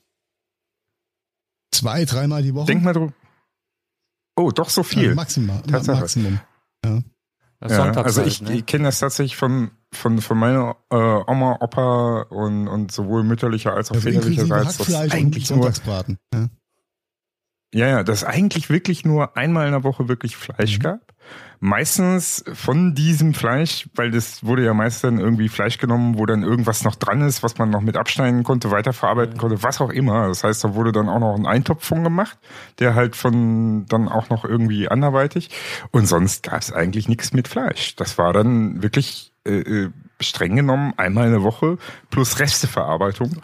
2-3 Mal die Woche. Denk mal drüber. Oh, doch so viel. Also Maximum. Ja. Also ich kenne das tatsächlich von meiner Oma, Opa und sowohl mütterlicher als auch väterlicherseits. Das eigentlich nur Sonntagsbraten. Ja. dass es eigentlich wirklich nur einmal in der Woche wirklich Fleisch gab. Meistens von diesem Fleisch, weil das wurde ja meist dann irgendwie Fleisch genommen, wo dann irgendwas noch dran ist, was man noch mit abschneiden konnte, weiterverarbeiten konnte, was auch immer. Das heißt, da wurde dann auch noch ein Eintopf von gemacht, der halt von dann auch noch irgendwie anderweitig. Und sonst gab es eigentlich nichts mit Fleisch. Das war dann wirklich streng genommen einmal in der Woche plus Resteverarbeitung.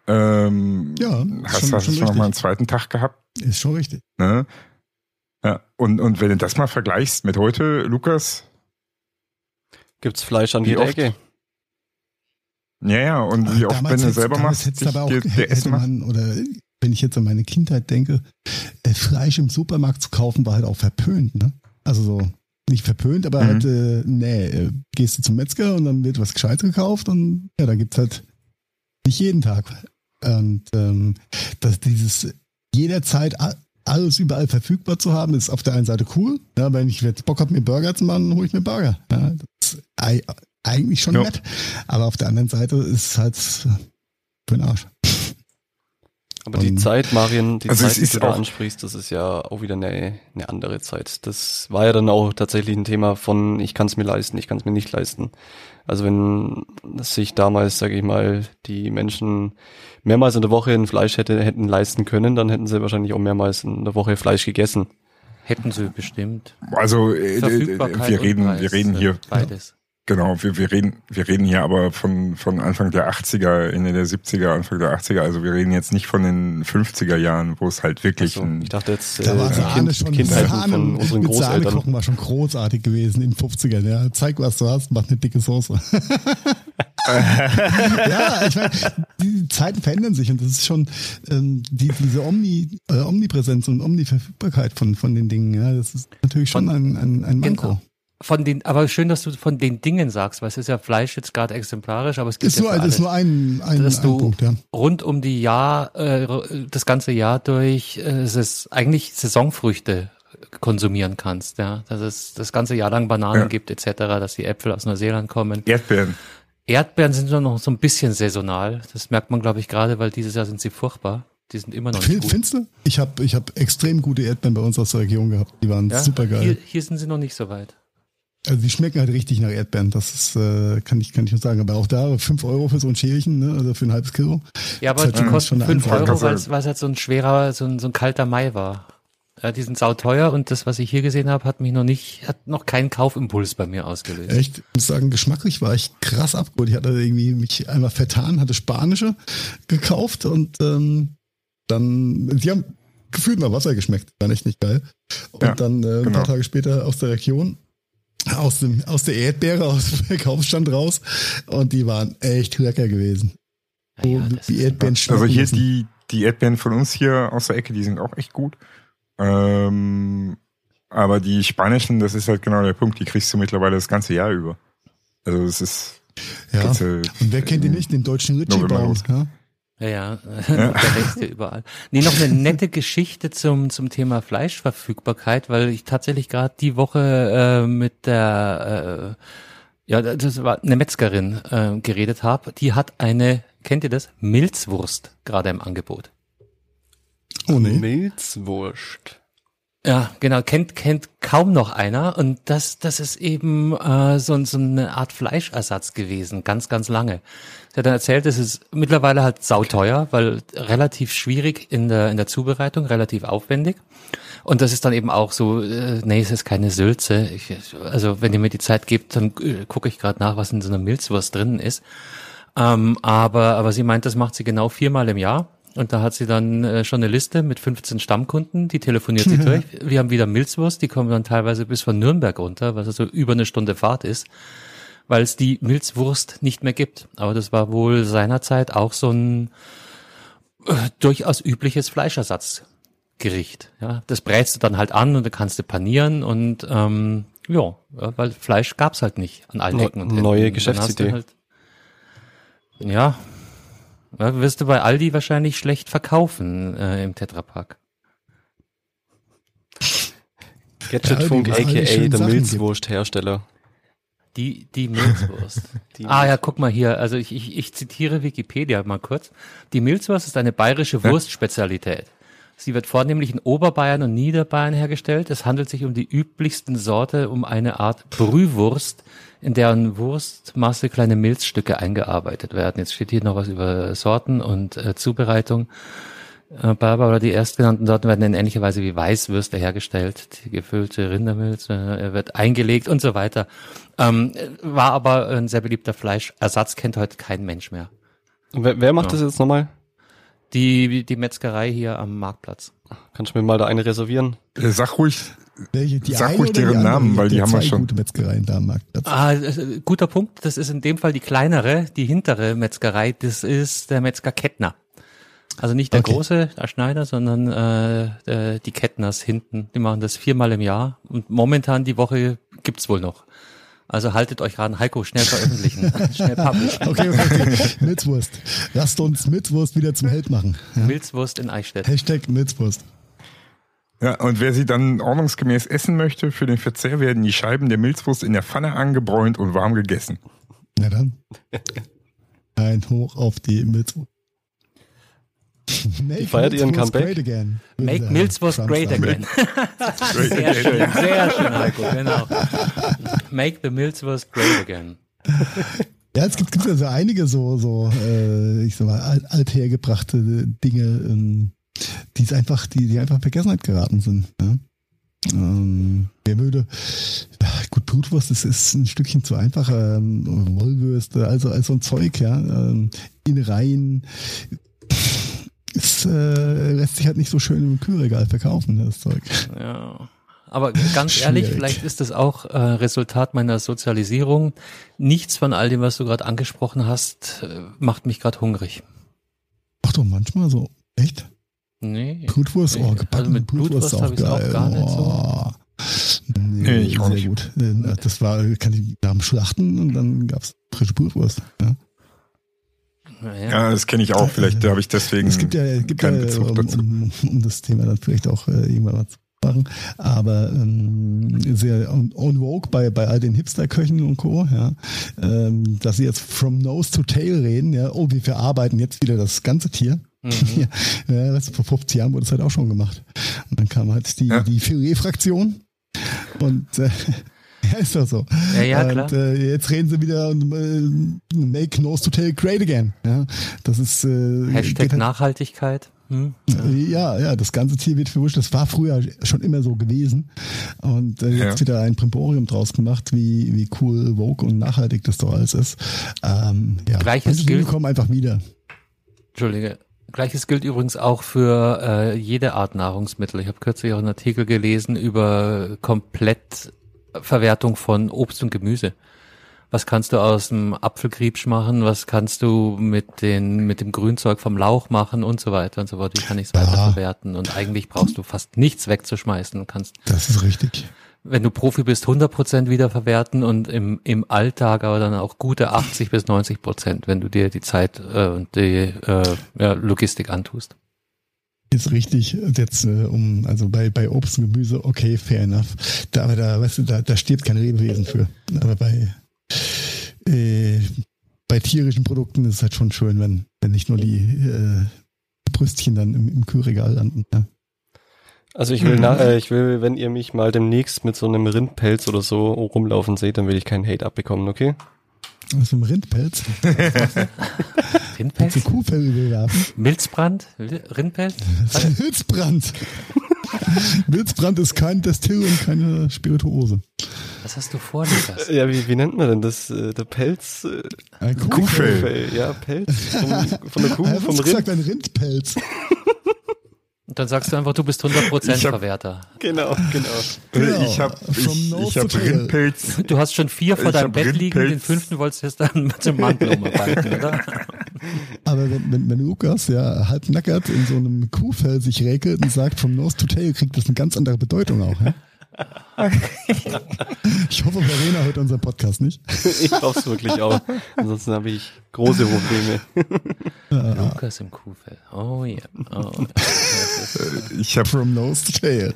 Hast du noch mal einen zweiten Tag gehabt? Ist schon richtig. Ne? Ja, und wenn du das mal vergleichst mit heute, Lukas? Gibt's Fleisch an jeder Ecke? Ja, und wie oft, wenn du selber machst, der Essen oder wenn ich jetzt an meine Kindheit denke, Fleisch im Supermarkt zu kaufen war halt auch verpönt, ne? Also so, nicht verpönt, aber halt, gehst du zum Metzger und dann wird was Gescheites gekauft und ja, da gibt's halt nicht jeden Tag. Und dass dieses jederzeit alles überall verfügbar zu haben, ist auf der einen Seite cool. Ja, wenn ich jetzt Bock habe, mir Burger zu machen, dann hole ich mir Burger. Ja, das ist eigentlich schon nett. Aber auf der anderen Seite ist es halt für den Arsch. Aber die Zeit, Marian, die Zeit, die du da ansprichst, das ist ja auch wieder eine andere Zeit. Das war ja dann auch tatsächlich ein Thema von, ich kann es mir leisten, ich kann es mir nicht leisten. Also wenn sich damals, sage ich mal, die Menschen mehrmals in der Woche ein Fleisch hätten leisten können, dann hätten sie wahrscheinlich auch mehrmals in der Woche Fleisch gegessen. Hätten sie bestimmt. Also wir reden hier beides. Genau, wir reden hier aber von Anfang der 80er, Ende der 70er, Anfang der 80er, also wir reden jetzt nicht von den 50er Jahren, wo es halt wirklich ich dachte jetzt da war Kindheit von unseren Großeltern. Kochen war schon großartig gewesen in den 50ern, ja. Zeig, was du hast, mach eine dicke Soße. Ja, ich meine, die Zeiten verändern sich und das ist schon diese Omnipräsenz und Omniverfügbarkeit von den Dingen, ja, das ist natürlich schon ein Manko. Aber schön, dass du von den Dingen sagst, weil es ist ja Fleisch jetzt gerade exemplarisch, aber es gibt ist nur ein Punkt, ja. Rund um die das ganze Jahr durch, es ist eigentlich Saisonfrüchte konsumieren kannst, ja, dass es das ganze Jahr lang Bananen gibt etc., dass die Äpfel aus Neuseeland kommen. Erdbeeren sind nur noch so ein bisschen saisonal, das merkt man, glaube ich, gerade, weil dieses Jahr sind sie furchtbar. Die sind immer noch nicht gut. Findest du? Ich hab extrem gute Erdbeeren bei uns aus der Region gehabt, die waren super geil. Hier sind sie noch nicht so weit. Also die schmecken halt richtig nach Erdbeeren, das ist, kann ich nur sagen. Aber auch da 5 Euro für so ein Schälchen, ne? Also für ein halbes Kilo. Ja, aber die kosten 5 Euro, weil es halt so ein schwerer, so ein kalter Mai war. Ja, die sind sauteuer und das, was ich hier gesehen habe, hat noch keinen Kaufimpuls bei mir ausgelöst. Echt? Ich muss sagen, geschmacklich war ich krass abgeholt. Ich hatte irgendwie mich einmal vertan, hatte spanische gekauft und die haben gefühlt nach Wasser geschmeckt. War echt nicht geil. Und dann ein paar Tage später aus der Region, aus der Erdbeere, aus dem Verkaufsstand raus und die waren echt lecker gewesen. Ja, die Erdbeeren also hier die Erdbeeren von uns hier aus der Ecke, die sind auch echt gut. Aber die spanischen, das ist halt genau der Punkt, die kriegst du mittlerweile das ganze Jahr über. Also es ist... Ja, und wer kennt die nicht, den deutschen Ritchie-Baum? Ja, der wächst ja überall. Nee, noch eine nette Geschichte zum Thema Fleischverfügbarkeit, weil ich tatsächlich gerade die Woche mit das war eine Metzgerin geredet habe. Die hat kennt ihr das? Milzwurst gerade im Angebot. Oh nee. Milzwurst. Ja, genau, kennt kaum noch einer und das ist eben so eine Art Fleischersatz gewesen, ganz, ganz lange. Sie hat dann erzählt, es ist mittlerweile halt sauteuer, weil relativ schwierig in der Zubereitung, relativ aufwendig. Und das ist dann eben auch so, es ist keine Sülze. Also wenn ihr mir die Zeit gebt, dann gucke ich gerade nach, was in so einer Milzwurst drin ist. Aber sie meint, das macht sie genau 4-mal im Jahr. Und da hat sie dann schon eine Liste mit 15 Stammkunden, die telefoniert sie durch. Wir haben wieder Milzwurst, die kommen dann teilweise bis von Nürnberg runter, was also über eine Stunde Fahrt ist, weil es die Milzwurst nicht mehr gibt. Aber das war wohl seinerzeit auch so ein durchaus übliches Fleischersatzgericht. Ja, das brätst du dann halt an und dann kannst du panieren und weil Fleisch gab's halt nicht an allen Ecken. Und neue Geschäftsidee. Wirst du bei Aldi wahrscheinlich schlecht verkaufen im Tetrapack. Gadgetfunk, aka der Milzwursthersteller. Die Milzwurst. Guck mal hier, also ich zitiere Wikipedia mal kurz. Die Milzwurst ist eine bayerische Wurstspezialität. Sie wird vornehmlich in Oberbayern und Niederbayern hergestellt. Es handelt sich um die üblichsten Sorte, um eine Art Brühwurst, in deren Wurstmasse kleine Milzstücke eingearbeitet werden. Jetzt steht hier noch was über Sorten und Zubereitung. Barbara, die erstgenannten Sorten werden in ähnlicher Weise wie Weißwürste hergestellt. Die gefüllte Rindermilz wird eingelegt und so weiter. War aber ein sehr beliebter Fleischersatz, kennt heute kein Mensch mehr. Und wer macht das jetzt nochmal? Die Metzgerei hier am Marktplatz. Kannst du mir mal da eine reservieren? Sag ruhig Sag ruhig deren Namen, weil die haben wir schon. Gute Metzgereien da am Marktplatz. Guter Punkt. Das ist in dem Fall die kleinere, die hintere Metzgerei. Das ist der Metzger Kettner. Also nicht der große, der Schneider, sondern die Kettners hinten. Die machen das 4-mal im Jahr. Und momentan die Woche gibt's wohl noch. Also haltet euch ran, Heiko, schnell veröffentlichen, schnell publishen. Okay. Milzwurst. Lasst uns Milzwurst wieder zum Held machen. Ja? Milzwurst in Eichstätt. Hashtag Milzwurst. Ja, und wer sie dann ordnungsgemäß essen möchte, für den Verzehr werden die Scheiben der Milzwurst in der Pfanne angebräunt und warm gegessen. Na dann. Ein Hoch auf die Milzwurst. Feiert ihren Comeback? Great again. Make Milzwurst great again. Sehr schön, Heiko, genau. Make the Milzwurst great again. Ja, es gibt ja so einige ich sag mal, althergebrachte Dinge, die einfach in Vergessenheit geraten sind. Ja? Wer würde, gut, Blutwurst, das ist ein Stückchen zu einfach, Wollwürste, also ein Zeug, ja, Innereien, es lässt sich halt nicht so schön im Kühlregal verkaufen, das Zeug. Ja. Aber ganz ehrlich, vielleicht ist das auch Resultat meiner Sozialisierung. Nichts von all dem, was du gerade angesprochen hast, macht mich gerade hungrig. Ach doch, manchmal so. Echt? Nee. Blutwurst? Nee. Gebacken also mit Blutwurst habe ich auch gar nicht so. Nee, ich auch nicht. Gut. Das war, da am Schlachten und dann gab's frische Blutwurst. Ja. Ja, das kenne ich auch. Vielleicht habe ich deswegen es gibt keinen Bezug dazu. Um das Thema dann vielleicht auch irgendwann mal zu machen. Aber sehr on vogue bei all den Hipster-Köchen und Co., ja, dass sie jetzt from nose to tail reden, ja, wir verarbeiten jetzt wieder das ganze Tier. Mhm. Ja, vor 50 Jahren wurde es halt auch schon gemacht. Und dann kam halt die Filet-Fraktion und ja, ist doch so. Ja, klar. Und jetzt reden sie wieder make nose to tail great again. Ja, das ist Hashtag halt, Nachhaltigkeit. Ja, das ganze Tier wird verwurscht. Das war früher schon immer so gewesen. Und jetzt wieder ein Primborium draus gemacht, wie cool, woke und nachhaltig das doch alles ist. Gleiches gilt. Kommen einfach wieder. Entschuldige. Gleiches gilt übrigens auch für jede Art Nahrungsmittel. Ich habe kürzlich auch einen Artikel gelesen über Komplettverwertung von Obst und Gemüse. Was kannst du aus dem Apfelkriebsch machen? Was kannst du mit dem Grünzeug vom Lauch machen und so weiter und so fort? Wie kann ich es weiterverwerten? Und eigentlich brauchst du fast nichts wegzuschmeißen. Das ist richtig. Wenn du Profi bist, 100% wiederverwerten und im Alltag aber dann auch gute 80-90%, wenn du dir die Zeit und die Logistik antust. Ist richtig. Jetzt also bei Obst und Gemüse, okay, fair enough. Da stirbt kein Lebewesen für. Aber bei tierischen Produkten ist es halt schon schön, wenn nicht nur die Brüstchen dann im Kühlregal landen. Ja. Also ich will, wenn ihr mich mal demnächst mit so einem Rindpelz oder so rumlaufen seht, dann will ich keinen Hate abbekommen, okay? Was im Rindpelz? Rindpelz? Kuhfell überwerfen? Milzbrand? Rindpelz? Milzbrand. Milzbrand ist kein Destil und keine Spirituose. Was hast du vor, Lukas? Ja, wie nennt man denn das? Der Pelz? Ein Kuhfell. Ja, Pelz. Von der Kuh, vom Rind. Gesagt, ein Rindpelz. Und dann sagst du einfach, du bist 100% Verwerter. Genau. Ich hab Rindpelz. Du hast schon 4 vor deinem Bett liegen, den 5. wolltest du jetzt dann mit dem Mantel umarbeiten, oder? Aber wenn Lukas ja halb nackert in so einem Kuhfell sich räkelt und sagt, from nose to tail, kriegt das eine ganz andere Bedeutung auch, ja? Ich hoffe, Verena hört unseren Podcast nicht. Ich hoffe es wirklich auch. Ansonsten habe ich große Probleme. Lukas im Kuhfell. Oh ja. Yeah. Oh, ich habe from nose to tail.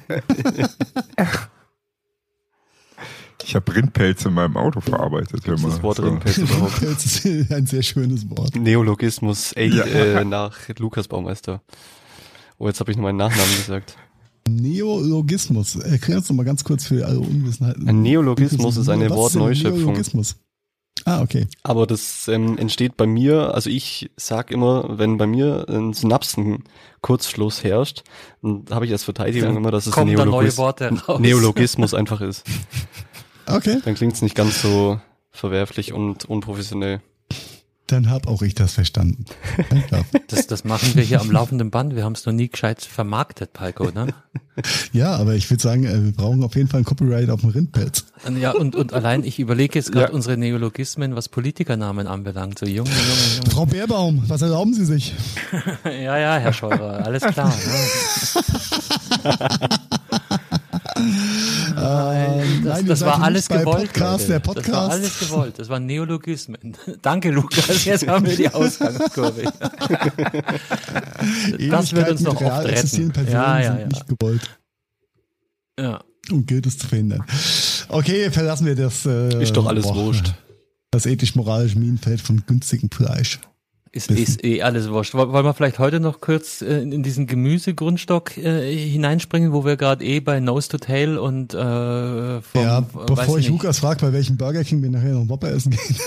Ich habe Rindpelz in meinem Auto verarbeitet. Das Wort Rindpelz überhaupt. Rindpelz ist ein sehr schönes Wort. Neologismus nach Lukas Baumeister. Oh, jetzt habe ich nur meinen Nachnamen gesagt. Neologismus. Erklär uns doch mal ganz kurz für alle Unwissenheiten. Ein Neologismus ist eine Wortneuschöpfung. Neologismus? Ah, okay. Aber das entsteht bei mir, also ich sag immer, wenn bei mir ein Synapsenkurzschluss herrscht, dann habe ich als Verteidigung dann immer, dass es kommen da neue Worte raus. Neologismus einfach ist. Okay. Dann klingt's nicht ganz so verwerflich und unprofessionell. Dann hab auch ich das verstanden. Ja, Das machen wir hier am laufenden Band. Wir haben es noch nie gescheit vermarktet, Palko, ne? ja, aber ich würde sagen, wir brauchen auf jeden Fall ein Copyright auf dem Rindpelz. Ja, und allein, ich überlege jetzt gerade unsere Neologismen, was Politikernamen anbelangt. So Junge. Frau Baerbaum, was erlauben Sie sich? Ja, Herr Scheurer, alles klar. Das war alles gewollt. Der Podcast. Das war alles gewollt. Das waren Neologismen. Danke, Lukas. Jetzt haben wir die Ausgangskurve. Das wird uns noch oft retten. Personen sind nicht gewollt. Ja. Und gilt es zu verhindern. Okay, verlassen wir das. Ist doch alles wurscht. Das ethisch-moralische Minenfeld von günstigem Fleisch. Ist alles wurscht. Wollen wir vielleicht heute noch kurz in diesen Gemüsegrundstock hineinspringen, wo wir gerade bei Nose to Tail und bevor ich Lukas frage, bei welchem Burger King wir nachher noch einen Whopper essen gehen.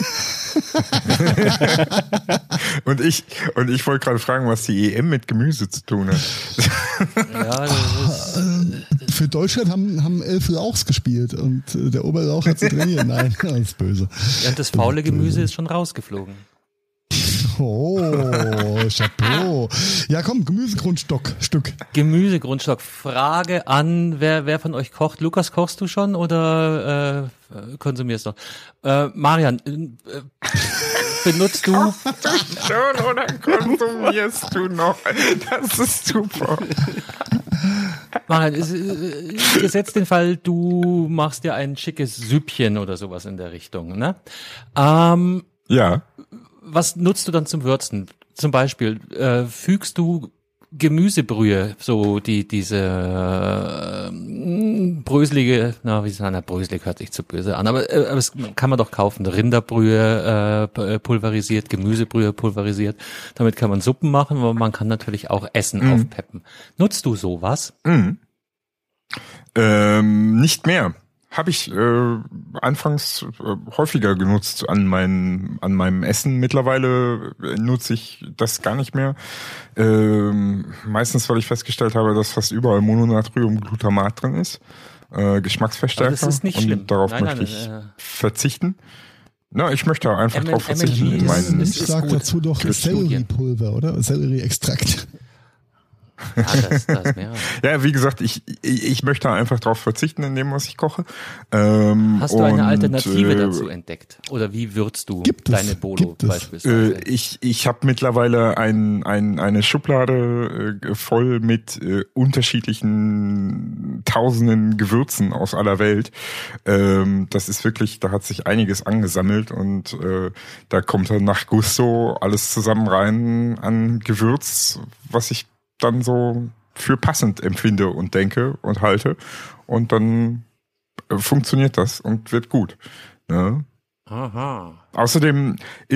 Und ich wollte gerade fragen, was die EM mit Gemüse zu tun hat. Ja, das ist für Deutschland haben 11 Lauchs gespielt und der Oberlauch hat sie trainiert. Nein, das ist böse. Ja, das faule Gemüse ist schon rausgeflogen. Oh, Chapeau. Ja, komm, Gemüsegrundstock. Gemüsegrundstock. Frage an, wer von euch kocht? Lukas, kochst du schon oder konsumierst du? Marian, benutzt du? Schon oder konsumierst du noch? Das ist super. Marian, gesetzt den Fall, du machst dir ein schickes Süppchen oder sowas in der Richtung, ne? Ja. Was nutzt du dann zum Würzen? Zum Beispiel fügst du Gemüsebrühe, so diese bröselige, bröselig hört sich zu böse an, aber das kann man doch kaufen. Rinderbrühe pulverisiert, Gemüsebrühe pulverisiert. Damit kann man Suppen machen, aber man kann natürlich auch Essen aufpeppen. Nutzt du sowas? Nicht mehr. Habe ich anfangs häufiger genutzt an meinem Essen. Mittlerweile nutze ich das gar nicht mehr. Meistens, weil ich festgestellt habe, dass fast überall Mononatriumglutamat drin ist. Geschmacksverstärker. Aber das ist nicht schlimm. Und darauf möchte ich verzichten. Na, ich möchte einfach darauf verzichten. Ich sage dazu doch Selleriepulver, oder? Sellerieextrakt. Das mehr. Ja, wie gesagt, ich möchte einfach darauf verzichten in dem, was ich koche. Hast du eine Alternative dazu entdeckt? Oder wie würzt du deine Bolo beispielsweise? Ich habe mittlerweile eine Schublade voll mit unterschiedlichen tausenden Gewürzen aus aller Welt. Das ist wirklich, da hat sich einiges angesammelt und da kommt dann nach Gusto alles zusammen rein an Gewürz, was ich dann so für passend empfinde und denke und halte. Und dann funktioniert das und wird gut. Ne? Aha. Außerdem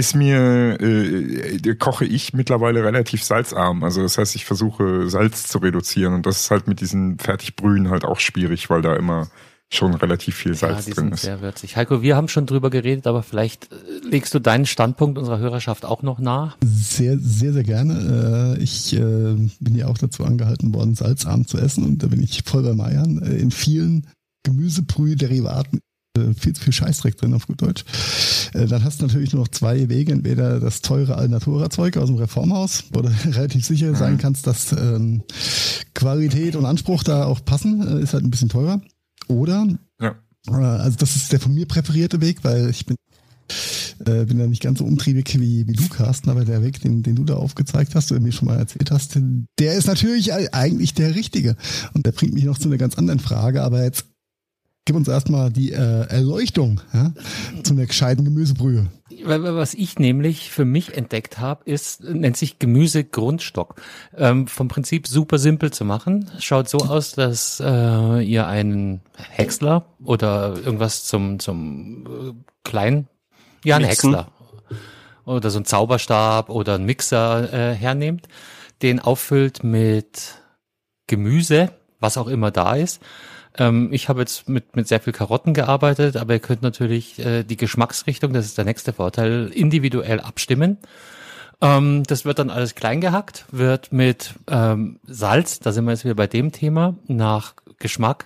koche ich mittlerweile relativ salzarm. Also das heißt, ich versuche Salz zu reduzieren. Und das ist halt mit diesen Fertigbrühen halt auch schwierig, weil da immer schon relativ viel Salz drin ist. Sehr würzig. Heiko, wir haben schon drüber geredet, aber vielleicht legst du deinen Standpunkt unserer Hörerschaft auch noch nach? Sehr, sehr, sehr gerne. Ich bin ja auch dazu angehalten worden, salzarm zu essen und da bin ich voll bei Marian. In vielen Gemüsebrühe-Derivaten viel zu viel Scheißdreck drin, auf gut Deutsch. Dann hast du natürlich nur noch zwei Wege. Entweder das teure Alnatura-Zeug aus dem Reformhaus, wo du relativ sicher sein kannst, dass Qualität und Anspruch da auch passen. Ist halt ein bisschen teurer. Oder, also das ist der von mir präferierte Weg, weil ich bin da nicht ganz so umtriebig wie du, Carsten, aber der Weg, den du da aufgezeigt hast oder mir schon mal erzählt hast, der ist natürlich eigentlich der richtige. Und der bringt mich noch zu einer ganz anderen Frage, aber jetzt gib uns erstmal die Erleuchtung zu einer gescheiten Gemüsebrühe. Was ich nämlich für mich entdeckt habe, nennt sich Gemüsegrundstock. Vom Prinzip super simpel zu machen. Schaut so aus, dass ihr einen Häcksler oder irgendwas zum kleinen, einen Häcksler oder so einen Zauberstab oder einen Mixer hernehmt, den auffüllt mit Gemüse, was auch immer da ist. Ich habe jetzt mit sehr viel Karotten gearbeitet, aber ihr könnt natürlich die Geschmacksrichtung, das ist der nächste Vorteil, individuell abstimmen. Das wird dann alles klein gehackt, wird mit Salz, da sind wir jetzt wieder bei dem Thema, nach Geschmack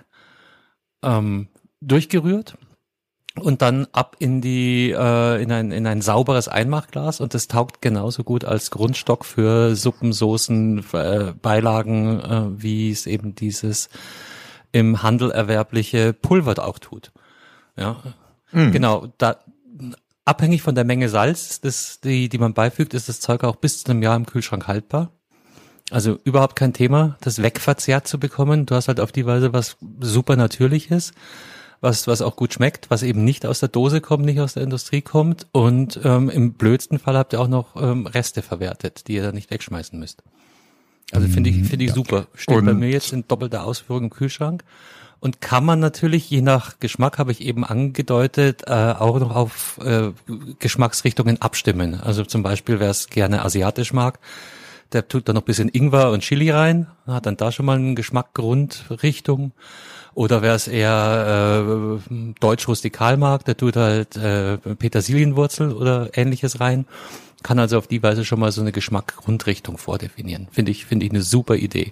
durchgerührt und dann ab in in ein sauberes Einmachglas, und das taugt genauso gut als Grundstock für Suppen, Soßen, Beilagen, wie es eben dieses im Handel erwerbliche Pulver auch tut. Ja, genau. Abhängig von der Menge Salz, die man beifügt, ist das Zeug auch bis zu einem Jahr im Kühlschrank haltbar. Also überhaupt kein Thema, das wegverzehrt zu bekommen. Du hast halt auf die Weise was super Natürliches, was auch gut schmeckt, was eben nicht aus der Dose kommt, nicht aus der Industrie kommt, und im blödsten Fall habt ihr auch noch Reste verwertet, die ihr dann nicht wegschmeißen müsst. Also finde ich super. Steht bei mir jetzt in doppelter Ausführung im Kühlschrank. Und kann man natürlich, je nach Geschmack, habe ich eben angedeutet, auch noch auf Geschmacksrichtungen abstimmen. Also zum Beispiel, wer es gerne asiatisch mag, der tut da noch ein bisschen Ingwer und Chili rein, hat dann da schon mal einen Geschmack-Grundrichtung. Oder wer es eher deutsch-rustikal mag, der tut halt Petersilienwurzel oder Ähnliches rein. Kann also auf die Weise schon mal so eine Geschmack-Grundrichtung vordefinieren. Finde ich eine super Idee.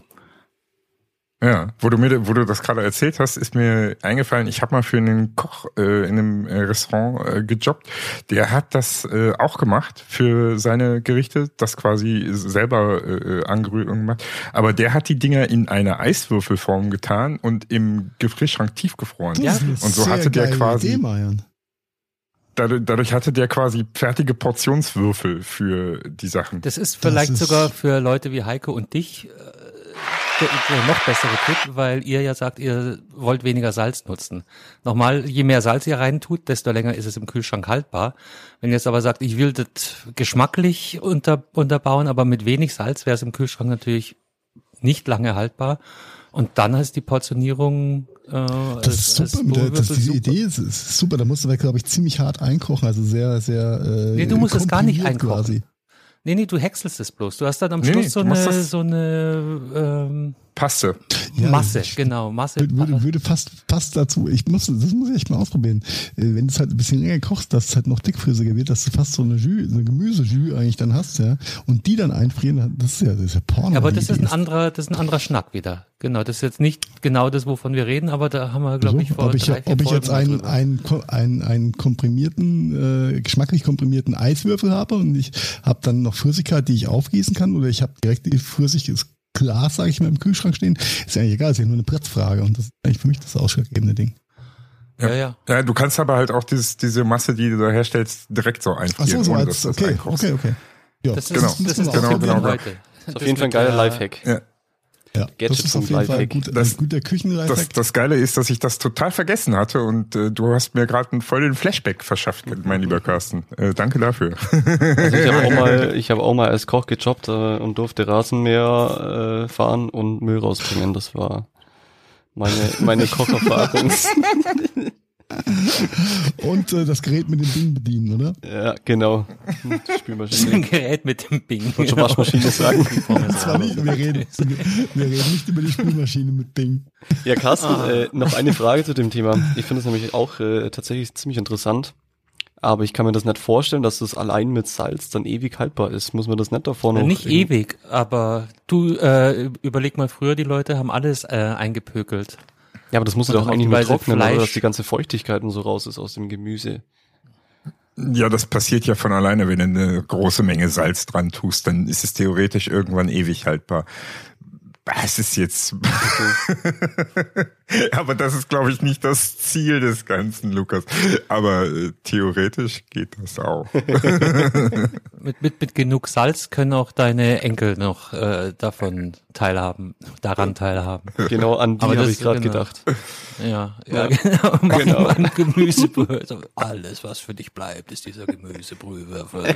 Ja, wo du das gerade erzählt hast, ist mir eingefallen, ich habe mal für einen Koch in einem Restaurant gejobbt. Der hat das auch gemacht für seine Gerichte, das quasi selber angerührt und gemacht. Aber der hat die Dinger in eine Eiswürfelform getan und im Gefrierschrank tiefgefroren. Das ist eine und so sehr hatte der geile quasi Idee, Marian. Dadurch hatte der quasi fertige Portionswürfel für die Sachen. Das ist vielleicht sogar für Leute wie Heiko und dich der noch bessere Tipp, weil ihr ja sagt, ihr wollt weniger Salz nutzen. Nochmal, je mehr Salz ihr reintut, desto länger ist es im Kühlschrank haltbar. Wenn ihr jetzt aber sagt, ich will das geschmacklich unterbauen, aber mit wenig Salz wäre es im Kühlschrank natürlich nicht lange haltbar. Und dann ist die Portionierung das ist super. Diese Idee ist super. Da musst du, glaube ich, ziemlich hart einkochen. Also sehr, sehr nee, du musst es gar nicht einkochen. Quasi. Nee, du häckselst es bloß. Du hast dann am Schluss so eine Paste. Ja, Masse, genau. Masse. Würde fast dazu. Das muss ich echt mal ausprobieren. Wenn du es halt ein bisschen länger kochst, dass es halt noch dickflüssiger wird, dass du fast so eine Gemüsejus eigentlich dann hast, ja. Und die dann einfrieren, das ist ja Porno. Ja, aber das ist ein anderer Schnack wieder. Genau, das ist jetzt nicht genau das, wovon wir reden, aber da haben wir, glaube ich, vor ob ich jetzt einen komprimierten, geschmacklich komprimierten Eiswürfel habe und ich habe dann noch Flüssigkeit, die ich aufgießen kann, oder ich habe direkt die Flüssigkeit Glas, sage ich mal, im Kühlschrank stehen, ist eigentlich egal, ist ja nur eine Pretzfrage, und das ist eigentlich für mich das ausschlaggebende Ding. Ja. Ja, du kannst aber halt auch diese Masse, die du da herstellst, direkt so einfrieren. Ach so, okay. Ja, das ist genau. Heute. Das ist auf jeden Fall ein geiler Lifehack. Ja, das ist auf jeden Fall ein guter Küchenlifehack. Das Geile ist, dass ich das total vergessen hatte, und du hast mir gerade voll den Flashback verschafft, mein lieber Carsten. Danke dafür. Also ich habe auch mal als Koch gejobbt und durfte Rasenmäher fahren und Müll rausbringen. Das war meine Kocherfahrung. Und das Gerät mit dem Bing bedienen, oder? Ja, genau. Spülmaschine. Ein Gerät mit dem Bing. Und schon Waschmaschine sagen. Wir reden nicht über die Spülmaschine mit Bing. Ja, Carsten, noch eine Frage zu dem Thema. Ich finde es nämlich auch tatsächlich ziemlich interessant. Aber ich kann mir das nicht vorstellen, dass das allein mit Salz dann ewig haltbar ist. Muss man das nicht davor noch... Nicht ewig, aber du überleg mal, früher die Leute haben alles eingepökelt. Ja, aber das muss doch eigentlich nur trocknen, oder? Dass die ganze Feuchtigkeit und so raus ist aus dem Gemüse. Ja, das passiert ja von alleine, wenn du eine große Menge Salz dran tust, dann ist es theoretisch irgendwann ewig haltbar. Es ist jetzt... Aber das ist, glaube ich, nicht das Ziel des Ganzen, Lukas. Aber theoretisch geht das auch. Mit genug Salz können auch deine Enkel noch daran teilhaben. Genau, an die habe ich gerade gedacht. Ja, genau. Genau. Ein Gemüsebrühe. Alles, was für dich bleibt, ist dieser Gemüsebrühwürfel.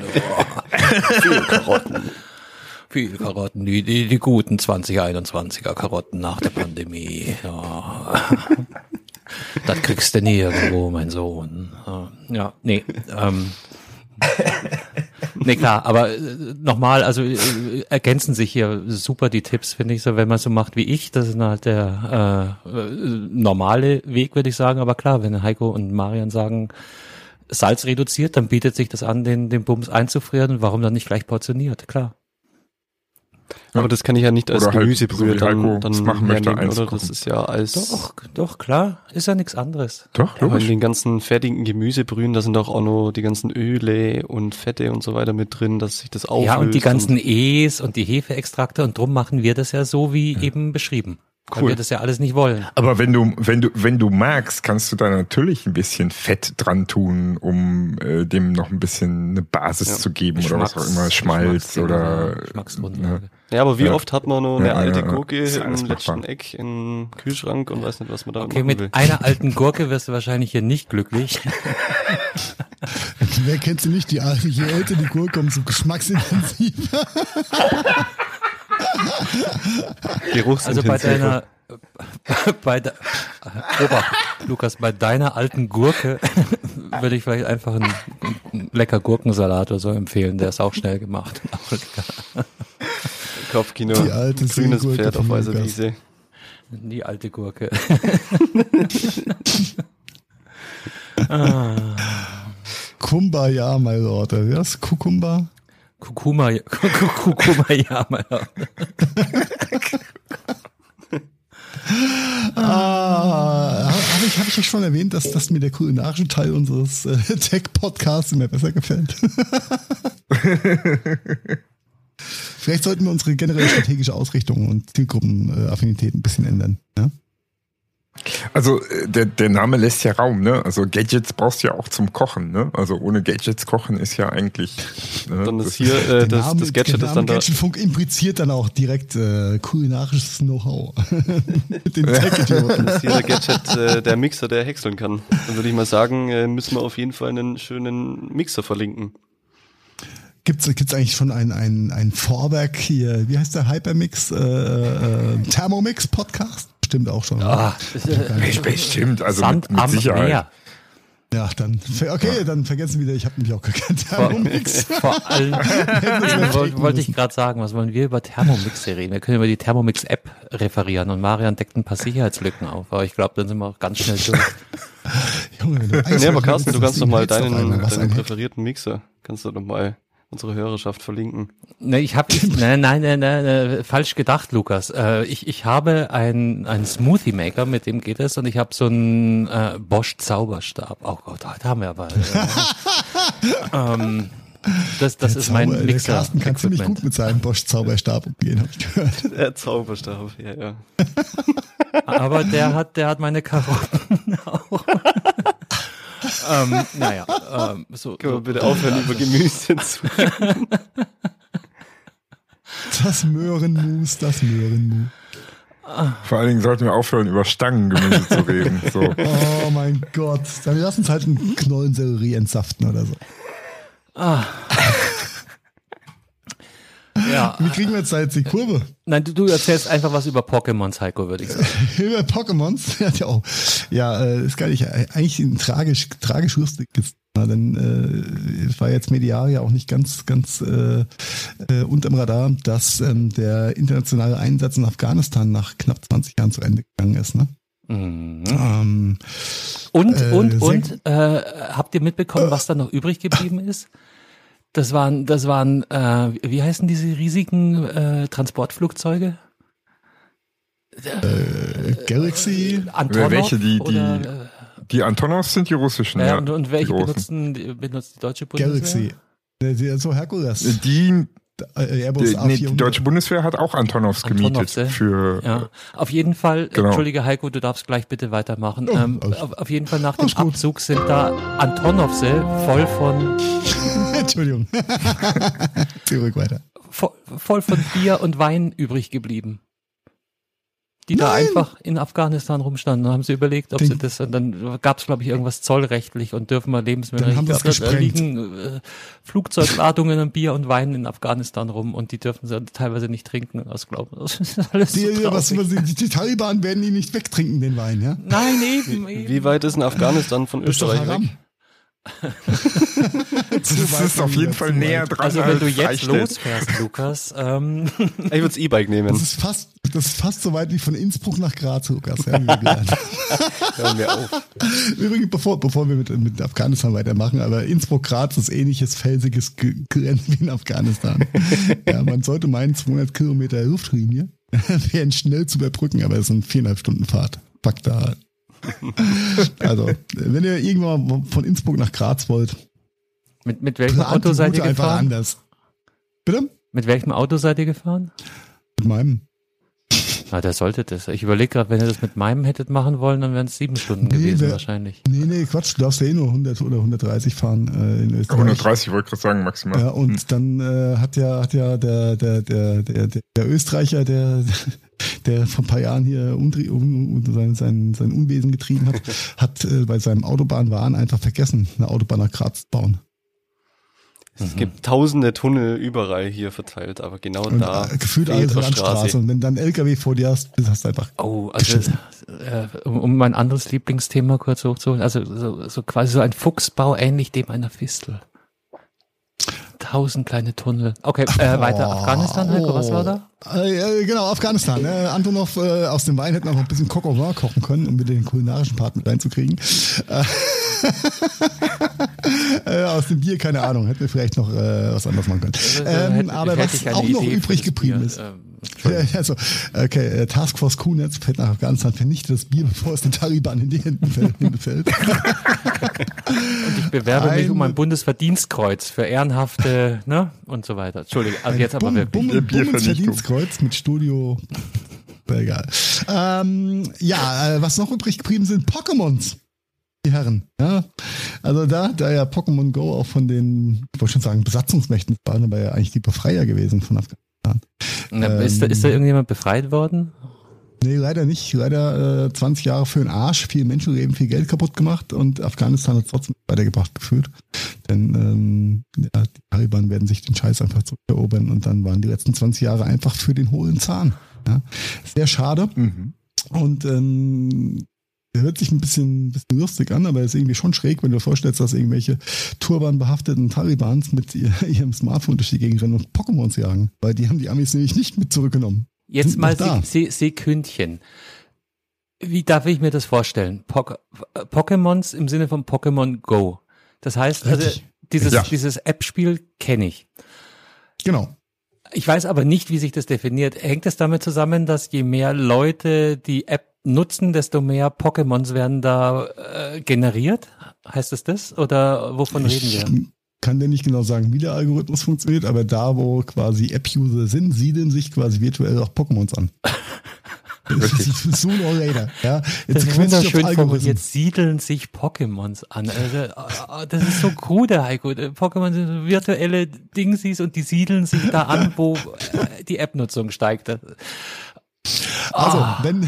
Viel Karotten, die guten 2021er Karotten nach der Pandemie. Ja. Das kriegst du nirgendwo, mein Sohn. Ja, nee. Nee, klar, aber nochmal, also ergänzen sich hier super die Tipps, finde ich, so, wenn man so macht wie ich, das ist halt der normale Weg, würde ich sagen, aber klar, wenn Heiko und Marian sagen, Salz reduziert, dann bietet sich das an, den Bums einzufrieren und warum dann nicht gleich portioniert, klar. Aber das kann ich ja nicht als Oder halt, Gemüsebrühe so wie Heiko dann das machen möchte, hernehmen, oder? einkochen. Das ist ja als... Doch, klar, ist ja nichts anderes. Doch, Aber in logisch. den ganzen fertigen Gemüsebrühen, da sind doch auch noch die ganzen Öle und Fette und so weiter mit drin, dass sich das auflöst. Ja, und die ganzen E's und die Hefeextrakte und drum machen wir das ja so wie eben beschrieben. Weil wir das ja alles nicht wollen. Aber wenn du magst, kannst du da natürlich ein bisschen Fett dran tun, um dem noch ein bisschen eine Basis zu geben oder was auch immer, Schmalz oder Geschmacksgrundlage. Ja, aber wie oft hat man noch eine alte Gurke ist im alles letzten machbar. Eck im Kühlschrank und weiß nicht, was man da Okay, machen will. mit einer alten Gurke wirst du wahrscheinlich hier nicht glücklich. Wer kennt sie nicht? Je älter die Gurke, umso geschmacksintensiver. Also bei deiner, Lukas, bei deiner alten Gurke würde ich vielleicht einfach einen lecker Gurkensalat oder so empfehlen. Der ist auch schnell gemacht. Kopfkino, Die alte grünes Seegurke Pferd auf von weißer Lukas. Wiese. Die alte Gurke. Kumbaya, my lord. Wie heißt Kukumba? Kurkuma, ja, mein Gott. Habe ich ja schon erwähnt, dass mir der kulinarische Teil unseres Tech-Podcasts immer besser gefällt. Vielleicht sollten wir unsere generelle strategische Ausrichtung und Zielgruppenaffinität ein bisschen ändern. Ja? Also der Name lässt ja Raum, ne? Also Gadgets brauchst du ja auch zum Kochen, ne? Also ohne Gadgets kochen ist ja eigentlich... Ne? Dann ist hier das Gadget ist dann da. Gadgetfunk impliziert dann auch direkt kulinarisches Know-how. Mit den Tech-Idioten. Das ist hier der Gadget, der Mixer, der häckseln kann. Dann würde ich mal sagen, müssen wir auf jeden Fall einen schönen Mixer verlinken. Gibt's eigentlich schon ein Vorwerk hier, wie heißt der Hypermix? Thermomix Podcast? Stimmt auch schon. Ah, Bestimmt, also Sand mit am Sicherheit. Meer. Ja, dann vergessen wir wieder, ich habe nämlich auch gar keinen Thermomix. Vor allem wollte ich gerade sagen, was wollen wir über Thermomix reden? Wir können über die Thermomix-App referieren und Marian deckt ein paar Sicherheitslücken auf, aber ich glaube, dann sind wir auch ganz schnell durch. Junge, wenn du Nee, aber Carsten, du kannst doch mal deinen deinen präferierten Mixer, kannst du doch mal unsere Hörerschaft verlinken. Nein, nein, falsch gedacht, Lukas. Ich habe einen Smoothie Maker, mit dem geht es, und ich habe so einen Bosch Zauberstab. Oh Gott, heute haben wir aber. Das ist mein Der Mixer. Carsten kann ziemlich Equipment. gut mit seinem Bosch Zauberstab umgehen, habe ich gehört. Der Zauberstab, ja. Aber der hat meine Karotten auch. So. Können wir bitte aufhören, über Gemüse zu reden? Das Möhrenmus. Vor allen Dingen sollten wir aufhören, über Stangengemüse zu reden. So. Oh mein Gott. Dann lass uns halt einen Knollensellerie entsaften oder so. Ja. Wie kriegen wir jetzt da jetzt die Kurve? Nein, du erzählst einfach was über Pokémons, Heiko, würde ich sagen. Über Pokémons? Ist gar nicht, eigentlich ein tragisch lustiges Thema, denn es war jetzt medial ja auch nicht ganz unterm Radar, dass der internationale Einsatz in Afghanistan nach knapp 20 Jahren zu Ende gegangen ist, ne? Mhm. Habt ihr mitbekommen, was da noch übrig geblieben ist? Das waren, wie heißen diese riesigen Transportflugzeuge? Galaxy? Antonov? Welche, oder, die Antonovs sind die russischen, ja. Und welche die großen. benutzt die deutsche Bundeswehr? Galaxy. So Herkules. Die deutsche Bundeswehr hat auch Antonovs gemietet. Ja, auf jeden Fall, Genau. Entschuldige Heiko, du darfst gleich bitte weitermachen. Auf jeden Fall nach dem Alles gut. Abzug sind da Antonovse voll von Entschuldigung. Zurück weiter. voll von Bier und Wein übrig geblieben. Die da einfach in Afghanistan rumstanden. Dann haben sie überlegt, ob sie das, und dann gab es, glaube ich, irgendwas zollrechtlich und dürfen wir Lebensmittel. Dann haben sie es Da gesprengt. liegen Flugzeugladungen an Bier und Wein in Afghanistan rum und die dürfen sie teilweise nicht trinken. Das glauben das ist alles so traurig. Die Taliban werden die nicht wegtrinken, den Wein, ja? Nein, eben. Wie weit ist denn Afghanistan von Das ist doch Österreich Haram. weg? Das ist auf jeden Fall näher dran. Also wenn du jetzt Eichstätt. losfährst, Lukas, Ich würde das E-Bike nehmen. Das ist fast so weit wie von Innsbruck nach Graz, Lukas. Ja, Hören wir auf. Übrigens, bevor wir mit Afghanistan weitermachen, aber Innsbruck-Graz ist ähnliches felsiges Gelände wie in Afghanistan. Ja, man sollte meinen, 200 Kilometer Luftlinie wären schnell zu überbrücken, aber es sind 4,5 Stunden Fahrt. Fakt da. Also, wenn ihr irgendwann mal von Innsbruck nach Graz wollt, mit welchem Auto seid ihr einfach gefahren? anders. Bitte? Mit welchem Auto seid ihr gefahren? Mit meinem. Na, der sollte das. Ich überlege gerade, wenn ihr das mit meinem hättet machen wollen, dann wären es 7 Stunden gewesen wahrscheinlich. Nee, Quatsch, du darfst ja nur 100 oder 130 fahren in Österreich. 130 wollte ich gerade sagen, maximal. Ja, und dann hat ja der Österreicher, der vor ein paar Jahren hier sein Unwesen getrieben hat bei seinem Autobahnwahn einfach vergessen, eine Autobahn nach Graz zu bauen. Es gibt tausende Tunnel überall hier verteilt, aber genau Und da gefühlt alles Landstraße. Und wenn dann LKW vor dir hast du einfach. Oh, also um mein anderes Lieblingsthema kurz hochzuholen, also so quasi so ein Fuchsbau ähnlich dem einer Fistel. 1000 kleine Tunnel. Okay, weiter. Afghanistan, Heiko, was war da? Genau, Afghanistan. Antonov aus dem Wein hätten auch noch ein bisschen Coq au vin kochen können, um wieder den kulinarischen Part mit reinzukriegen. Aus dem Bier, keine Ahnung, hätten wir vielleicht noch was anderes machen können. Aber was auch noch übrig geblieben ist. Also, okay, Taskforce Kunetz fährt nach Afghanistan, vernichtet das Bier, bevor es den Taliban in die Hände fällt. Und ich bewerbe mich um ein Bundesverdienstkreuz für ehrenhafte, ne, und so weiter. Entschuldige, also jetzt aber wirklich. Bundesverdienstkreuz mit Studio. Egal. Was noch übrig geblieben sind, Pokémons. Die Herren, ja. Also da ja Pokémon Go auch von den, ich wollte schon sagen, Besatzungsmächten waren, aber ja eigentlich die Befreier gewesen von Afghanistan. Ist da irgendjemand befreit worden? Nee, leider nicht. Leider 20 Jahre für den Arsch, viel Menschenleben, viel Geld kaputt gemacht und Afghanistan hat es trotzdem weitergebracht gefühlt. Denn die Taliban werden sich den Scheiß einfach zurückerobern und dann waren die letzten 20 Jahre einfach für den hohlen Zahn. Ja. Sehr schade. Mhm. Und hört sich ein bisschen lustig an, aber ist irgendwie schon schräg, wenn du dir vorstellst, dass irgendwelche turbanbehafteten Talibans mit ihrem Smartphone durch die Gegend rennen und Pokémons jagen. Weil die haben die Amis nämlich nicht mit zurückgenommen. Jetzt mal Sekündchen. Wie darf ich mir das vorstellen? Pokémons im Sinne von Pokémon Go. Das heißt, also dieses App-Spiel kenne ich. Genau. Ich weiß aber nicht, wie sich das definiert. Hängt es damit zusammen, dass je mehr Leute die App nutzen, desto mehr Pokémons werden da generiert? Heißt es das? Oder wovon reden wir? Ich kann dir nicht genau sagen, wie der Algorithmus funktioniert, aber da, wo quasi App-User sind, siedeln sich quasi virtuell auch Pokémons an. Sooner or later. Ja, das ist wunderschön formuliert. Siedeln sich Pokémons an. Also, das ist so krude, Heiko. Pokémon sind virtuelle Dingsies und die siedeln sich da an, wo die App-Nutzung steigt. Also, wenn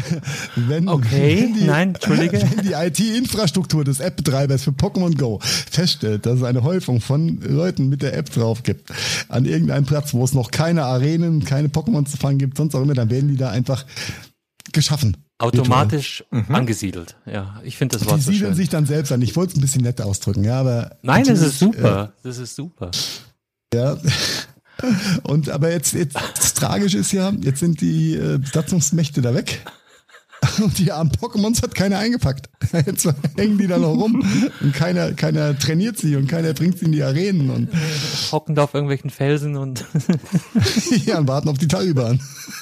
die IT-Infrastruktur des App-Betreibers für Pokémon Go feststellt, dass es eine Häufung von Leuten mit der App drauf gibt, an irgendeinem Platz, wo es noch keine Arenen, keine Pokémon zu fangen gibt, sonst auch immer, dann werden die da einfach geschaffen. Automatisch angesiedelt. Ja, ich finde das Wort so schön. Die siedeln sich dann selbst an. Ich wollte es ein bisschen nett ausdrücken, ja, aber. Nein, das ist super. Das ist super. Ja. Und aber jetzt das Tragische ist ja, jetzt sind die Besatzungsmächte da weg. Und die armen Pokémons hat keiner eingepackt. Jetzt hängen die da noch rum und keiner trainiert sie und keiner bringt sie in die Arenen und hocken da auf irgendwelchen Felsen und ja, und warten auf die Taliban.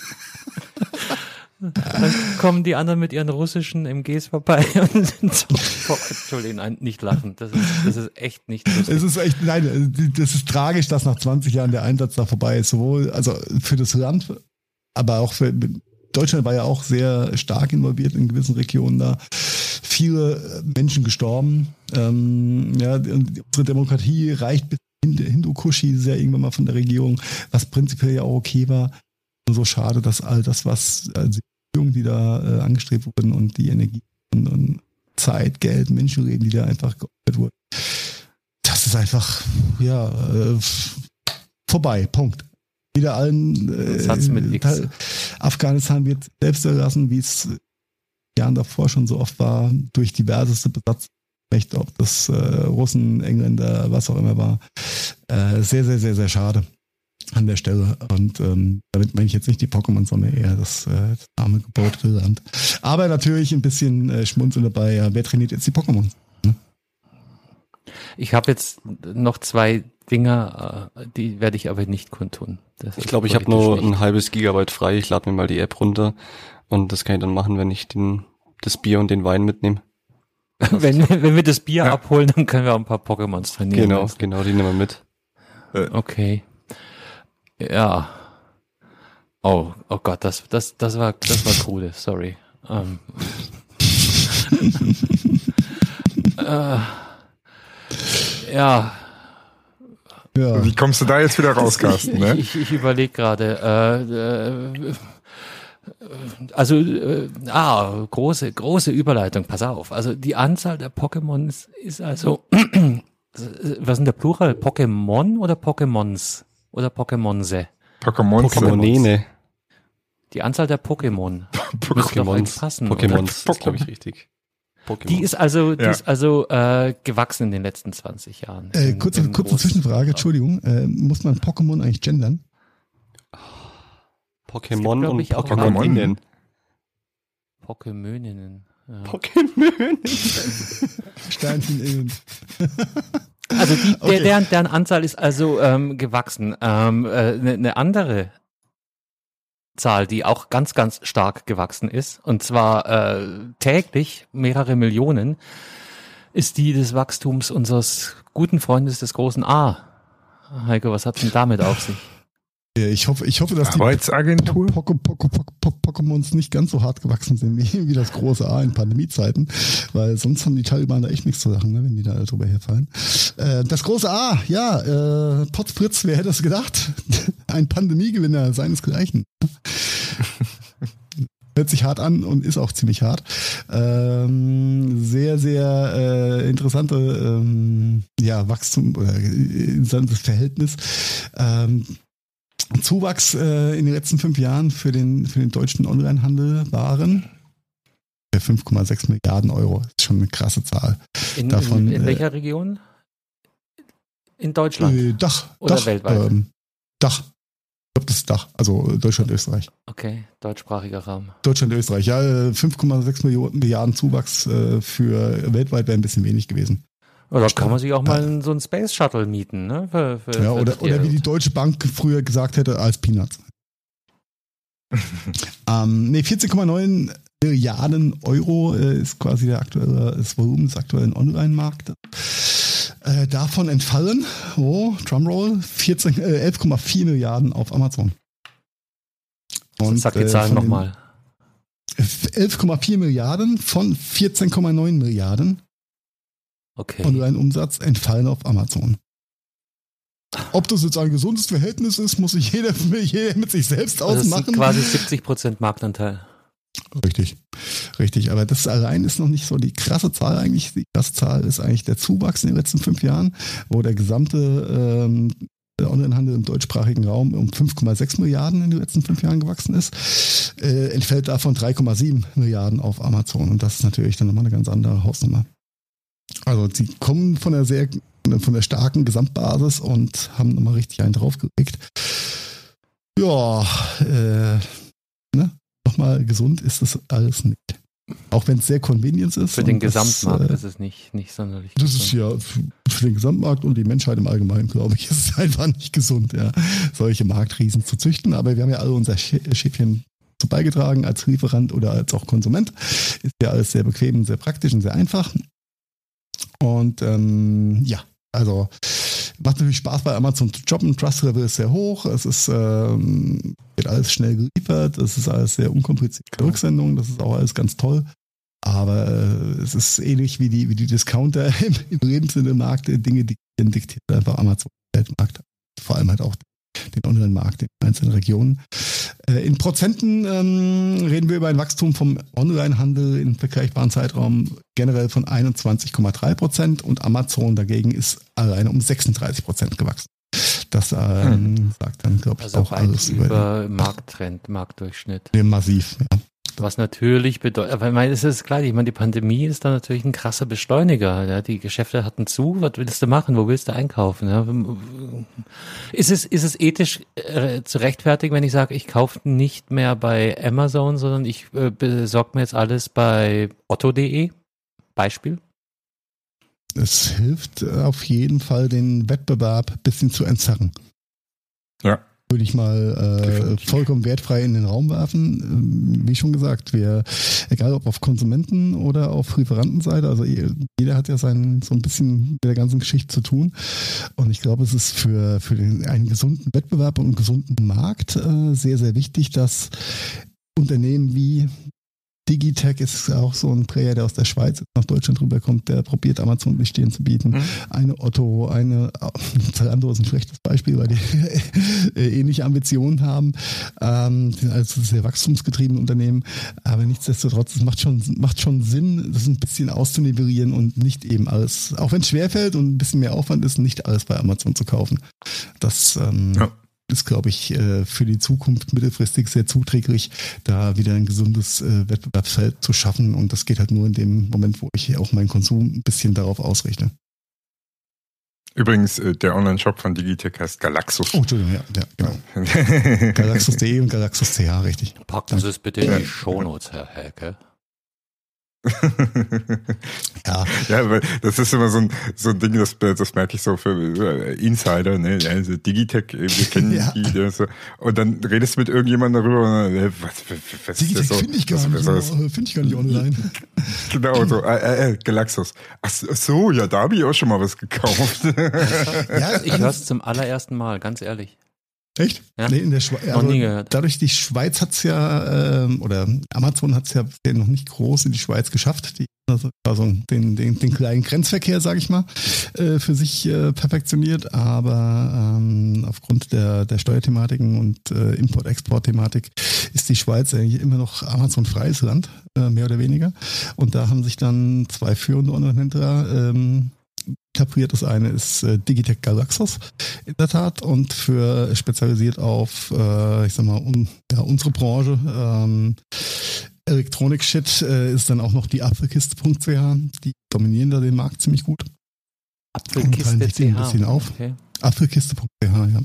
Dann kommen die anderen mit ihren russischen MGs vorbei und sind so, Entschuldigung, nein, nicht lachen. Das ist echt nicht lustig. Das ist tragisch, dass nach 20 Jahren der Einsatz da vorbei ist. Sowohl, also für das Land, aber auch für Deutschland war ja auch sehr stark involviert in gewissen Regionen da. Viele Menschen gestorben. Unsere Demokratie reicht bis Hindukusch, ist ja irgendwann mal von der Regierung, was prinzipiell ja auch okay war. Und so schade, dass all das, was die da angestrebt wurden und die Energie und Zeit, Geld, Menschenleben, die da einfach geopfert wurden, das ist einfach, vorbei, Punkt. Wieder allen, Satz mit X. Afghanistan wird selbst erlassen, wie es Jahren davor schon so oft war, durch diverseste Besatzungen Echt, ob das Russen, Engländer, was auch immer war. Sehr, sehr, sehr, sehr schade an der Stelle. Und damit meine ich jetzt nicht die Pokémon, sondern eher das arme gebaute Land. Aber natürlich ein bisschen Schmunzeln dabei. Ja, wer trainiert jetzt die Pokémon? Ne? Ich habe jetzt noch 2 Dinger, die werde ich aber nicht kundtun. Ich glaube, ich habe nur ein halbes Gigabyte frei. Ich lade mir mal die App runter und das kann ich dann machen, wenn ich das Bier und den Wein mitnehme. Wenn wir das Bier abholen, dann können wir auch ein paar Pokémons trainieren. Genau, die nehmen wir mit. Okay. Ja. Oh Gott, das war cool, sorry. Ja. Wie kommst du da jetzt wieder raus, Carsten? Ne? Ich überlege gerade. Große Überleitung, pass auf. Also die Anzahl der Pokémon ist also, was ist der Plural? Pokémon oder Pokémons? Oder Pokémonse? Pokémonene. Die Anzahl der Pokémon. Pokémons, ist glaube ich richtig. Pokémon. Die ist also gewachsen in den letzten 20 Jahren. Kurze Zwischenfrage, Entschuldigung. Muss man Pokémon eigentlich gendern? Pokémon und Pokémoninnen. Pokémöninnen. Ja. Pokémöninnen. Sternchen innen. Also deren Anzahl ist also gewachsen. Eine andere Zahl, die auch ganz, ganz stark gewachsen ist, und zwar täglich mehrere Millionen, ist die des Wachstums unseres guten Freundes des großen A. Heiko, was hat's denn damit auf sich? Ich hoffe, dass die Arbeitsagentur? Pokémons nicht ganz so hart gewachsen sind wie das große A in Pandemiezeiten, weil sonst haben die Taliban da echt nichts zu lachen, ne, wenn die da drüber herfallen. Das große A, ja, Potz Fritz, wer hätte es gedacht? Ein Pandemiegewinner seinesgleichen. Hört sich hart an und ist auch ziemlich hart. Sehr, sehr interessante Wachstum oder interessantes Verhältnis. Zuwachs in den letzten 5 Jahren für den deutschen Onlinehandel waren 5,6 Milliarden Euro. Das ist schon eine krasse Zahl. In welcher Region? In Deutschland? Dach. Oder weltweit? Dach. Ich glaube, das ist Dach. Also Deutschland, Österreich. Okay, deutschsprachiger Raum. Deutschland, Österreich. Ja, 5,6 Milliarden Zuwachs für weltweit wäre ein bisschen wenig gewesen. Oder kann man sich auch mal so einen Space Shuttle mieten, ne? Oder wie die Deutsche Bank früher gesagt hätte, als Peanuts. 14,9 Milliarden Euro ist quasi das Volumen des aktuellen Online-Marktes. Davon entfallen, Drumroll, 11,4 Milliarden auf Amazon. Und sag die Zahlen nochmal. 11,4 Milliarden von 14,9 Milliarden. Okay. Online-Umsatz entfallen auf Amazon. Ob das jetzt ein gesundes Verhältnis ist, muss sich jeder mit sich selbst ausmachen. Das sind quasi 70% Marktanteil. Richtig. Aber das allein ist noch nicht so die krasse Zahl eigentlich. Die krasse Zahl ist eigentlich der Zuwachs in den letzten 5 Jahren, wo der gesamte Onlinehandel im deutschsprachigen Raum um 5,6 Milliarden in den letzten 5 Jahren gewachsen ist. Entfällt davon 3,7 Milliarden auf Amazon. Und das ist natürlich dann nochmal eine ganz andere Hausnummer. Also sie kommen von der starken Gesamtbasis und haben nochmal richtig einen draufgelegt. Ja, nochmal gesund ist das alles nicht. Auch wenn es sehr Convenience ist. Für den Gesamtmarkt ist es nicht sonderlich gesund. Das ist ja für den Gesamtmarkt und die Menschheit im Allgemeinen, glaube ich, ist es einfach nicht gesund, ja, solche Marktriesen zu züchten. Aber wir haben ja alle unser Schäfchen zu beigetragen als Lieferant oder als auch Konsument. Ist ja alles sehr bequem, sehr praktisch und sehr einfach. Und also macht natürlich Spaß bei Amazon zu shoppen. Trust Level ist sehr hoch. Es ist wird alles schnell geliefert. Es ist alles sehr unkomplizierte Rücksendung. Das ist auch alles ganz toll. Aber es ist ähnlich wie die Discounter im Lebensmittelmarkt. Dinge diktiert einfach Amazon Weltmarkt. Vor allem halt auch den Online-Markt in einzelnen Regionen. In Prozenten reden wir über ein Wachstum vom Online-Handel im vergleichbaren Zeitraum generell von 21,3% und Amazon dagegen ist alleine um 36% gewachsen. Das sagt dann, glaube ich, also auch alles über Markttrend, Marktdurchschnitt. Massiv, ja. Was natürlich bedeutet, aber ich meine, es ist klar, ich meine, die Pandemie ist da natürlich ein krasser Beschleuniger. Ja? Die Geschäfte hatten zu, was willst du machen? Wo willst du einkaufen? Ja? Ist es ethisch zu rechtfertigen, wenn ich sage, ich kaufe nicht mehr bei Amazon, sondern ich besorge mir jetzt alles bei otto.de? Beispiel? Es hilft auf jeden Fall, den Wettbewerb ein bisschen zu entzerren. Ja. Würde ich mal vollkommen wertfrei in den Raum werfen. Wie schon gesagt, egal ob auf Konsumenten- oder auf Lieferantenseite, also jeder hat ja so ein bisschen mit der ganzen Geschichte zu tun. Und ich glaube, es ist für einen gesunden Wettbewerb und einen gesunden Markt sehr, sehr wichtig, dass Unternehmen wie Digitec ist auch so ein Player, der aus der Schweiz nach Deutschland rüberkommt, der probiert Amazon die Stirn zu bieten. Eine Otto, Zalando ist ein schlechtes Beispiel, weil die ähnliche Ambitionen haben. Also sehr wachstumsgetriebene Unternehmen. Aber nichtsdestotrotz, es macht schon Sinn, das ein bisschen auszunivelieren und nicht eben alles, auch wenn es schwerfällt und ein bisschen mehr Aufwand ist, nicht alles bei Amazon zu kaufen. Das ist, glaube ich, für die Zukunft mittelfristig sehr zuträglich, da wieder ein gesundes Wettbewerbsfeld zu schaffen. Und das geht halt nur in dem Moment, wo ich auch meinen Konsum ein bisschen darauf ausrichte. Übrigens, der Online-Shop von Digitec heißt Galaxus. Oh, Entschuldigung, ja genau. Galaxus.de und Galaxus.ch, richtig. Packen Sie es bitte in die Shownotes, Herr Häke. Ja, weil das ist immer so ein Ding, das merke ich so für Insider, ne? Also Digitec, wir kennen die, so. Und dann redest du mit irgendjemandem darüber und was Digitec ist das so? Finde ich gar nicht online. Genau, so, Galaxus. Ach so, ja, da habe ich auch schon mal was gekauft. Ja, ich höre es zum allerersten Mal, ganz ehrlich. Echt? Ja? Nee, in der Schweiz. Noch nie gehört. Dadurch, die Schweiz hat's ja, oder Amazon hat's ja noch nicht groß in die Schweiz geschafft. Also den kleinen Grenzverkehr, sage ich mal, für sich perfektioniert. Aber aufgrund der Steuerthematiken und Import-Export-Thematik ist die Schweiz eigentlich immer noch Amazon-freies Land, mehr oder weniger. Und da haben sich dann zwei führende Online-Händler etabliert. Das eine ist Digitec Galaxus in der Tat und für spezialisiert auf, ich sag mal, unsere Branche. Elektronik-Shit ist dann auch noch die Apfelkiste.ch. Die dominieren da den Markt ziemlich gut. Apfelkiste.ch. Ein bisschen auf. Okay. Apfelkiste.ch, ja.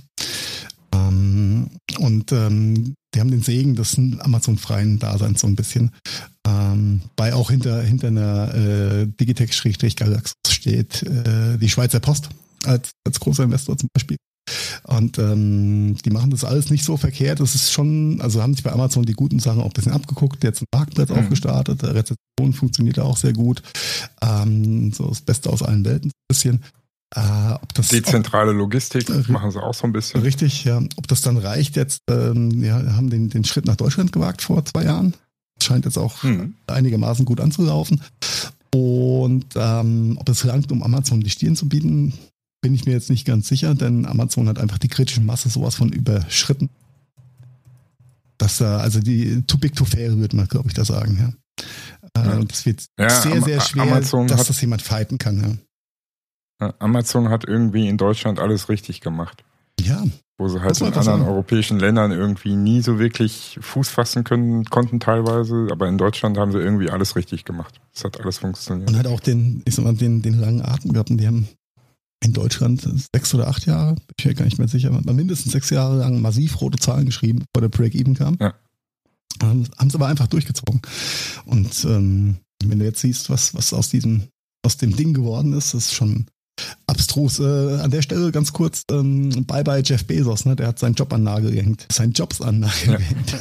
Und die haben den Segen des Amazon-freien Daseins so ein bisschen. Bei auch hinter einer Digitec-Galaxus steht die Schweizer Post als großer Investor zum Beispiel. Und die machen das alles nicht so verkehrt. Das ist schon, also haben sich bei Amazon die guten Sachen auch ein bisschen abgeguckt. Jetzt ein Marktplatz auch gestartet. Der Rezeption funktioniert auch sehr gut. So das Beste aus allen Welten ein bisschen. Dezentrale Logistik machen sie auch so ein bisschen. Richtig, ja. Ob das dann reicht jetzt, haben den Schritt nach Deutschland gewagt vor 2 Jahren. Scheint jetzt auch einigermaßen gut anzulaufen. Und ob es reicht, um Amazon die Stirn zu bieten, bin ich mir jetzt nicht ganz sicher, denn Amazon hat einfach die kritische Masse sowas von überschritten. Dass also die too big to fail, würde man, glaube ich, da sagen. Ja. Das wird sehr schwer, Amazon dass das jemand fighten kann. Ja. Amazon hat irgendwie in Deutschland alles richtig gemacht. Ja. Wo sie halt in anderen europäischen Ländern irgendwie nie so wirklich Fuß fassen konnten teilweise, aber in Deutschland haben sie irgendwie alles richtig gemacht. Es hat alles funktioniert. Und hat auch den langen Atem gehabt. Und die haben in Deutschland 6 oder 8 Jahre, bin ich mir gar nicht mehr sicher, aber mindestens 6 Jahre lang massiv rote Zahlen geschrieben, bevor der Break-Even kam. Ja. Haben es aber einfach durchgezogen. Und wenn du jetzt siehst, was aus dem Ding geworden ist, ist schon abstrus. An der Stelle ganz kurz, bye Jeff Bezos, ne? Der hat seinen Job an den Nagel gehängt. Seinen Jobs an den Nagel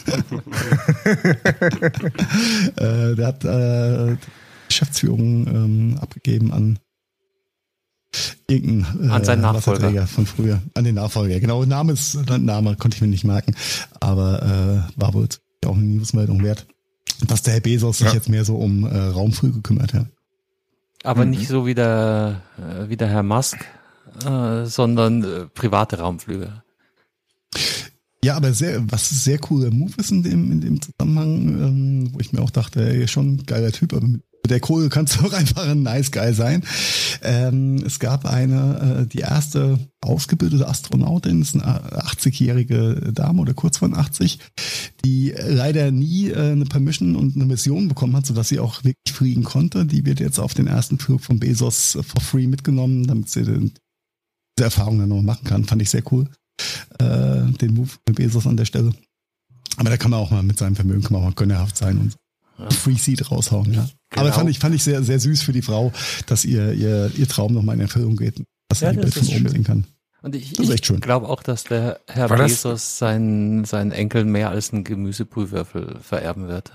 gehängt. Der hat die Geschäftsführung abgegeben an irgendeinen an seinen Nachfolger von früher. An den Nachfolger. Genau, Name konnte ich mir nicht merken, aber war wohl auch eine Newsmeldung wert, dass der Herr Bezos sich jetzt mehr so um Raumflüge kümmert, ja. Aber nicht so wie der Herr Musk, sondern private Raumflüge. Ja, aber was sehr cooler Move ist in dem Zusammenhang, wo ich mir auch dachte, ey, schon ein geiler Typ, aber mit der Kohle kannst du auch einfach ein Nice Guy sein. Es gab die erste ausgebildete Astronautin, ist eine 80-jährige Dame oder kurz von 80, die leider nie eine Permission und eine Mission bekommen hat, sodass sie auch wirklich fliegen konnte. Die wird jetzt auf den ersten Flug von Bezos for free mitgenommen, damit sie diese Erfahrung dann noch machen kann. Fand ich sehr cool, den Move von Bezos an der Stelle. Aber da kann man auch mal mit seinem Vermögen mal gönnerhaft sein und so. Ja. Free Seed raushauen, ja. Genau. Aber fand ich sehr, sehr süß für die Frau, dass ihr Traum nochmal in Erfüllung geht, dass sie die Welt von oben sehen kann. Und ich glaube auch, dass der Herr Bezos seinen Enkel mehr als einen Gemüsebrühwürfel vererben wird.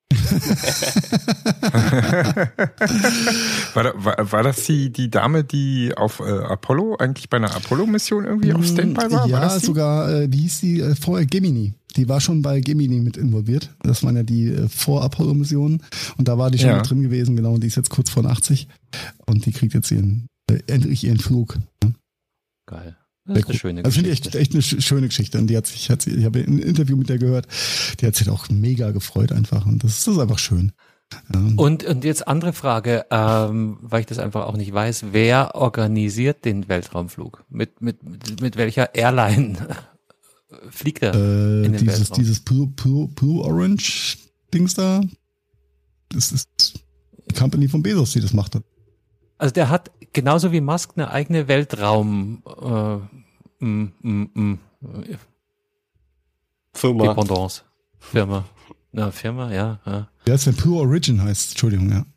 War das die Dame, die auf Apollo, eigentlich bei einer Apollo-Mission irgendwie auf Standby war? Ja, war das sogar, wie hieß die vorher? Gemini. Die war schon bei Gemini mit involviert. Das waren ja die Vor-Apollo-Missionen. Und da war die schon mit drin gewesen, genau. Und die ist jetzt kurz vor 80. Und die kriegt jetzt endlich ihren Flug. Ja. Geil. Das ist eine schöne Geschichte. Also finde ich echt eine schöne Geschichte. Und ich habe ein Interview mit der gehört. Die hat sich auch mega gefreut einfach. Und das ist einfach schön. Ja. Und jetzt andere Frage, weil ich das einfach auch nicht weiß. Wer organisiert den Weltraumflug? Mit welcher Airline fliegt er in den Weltraum? Dieses Blue Orange Dings da, das ist die Company von Bezos, die das macht. Also der hat genauso wie Musk eine eigene Weltraum Dependance. Firma. Na, Firma, ja. Ja, das ist Blue Origin heißt, Entschuldigung, ja.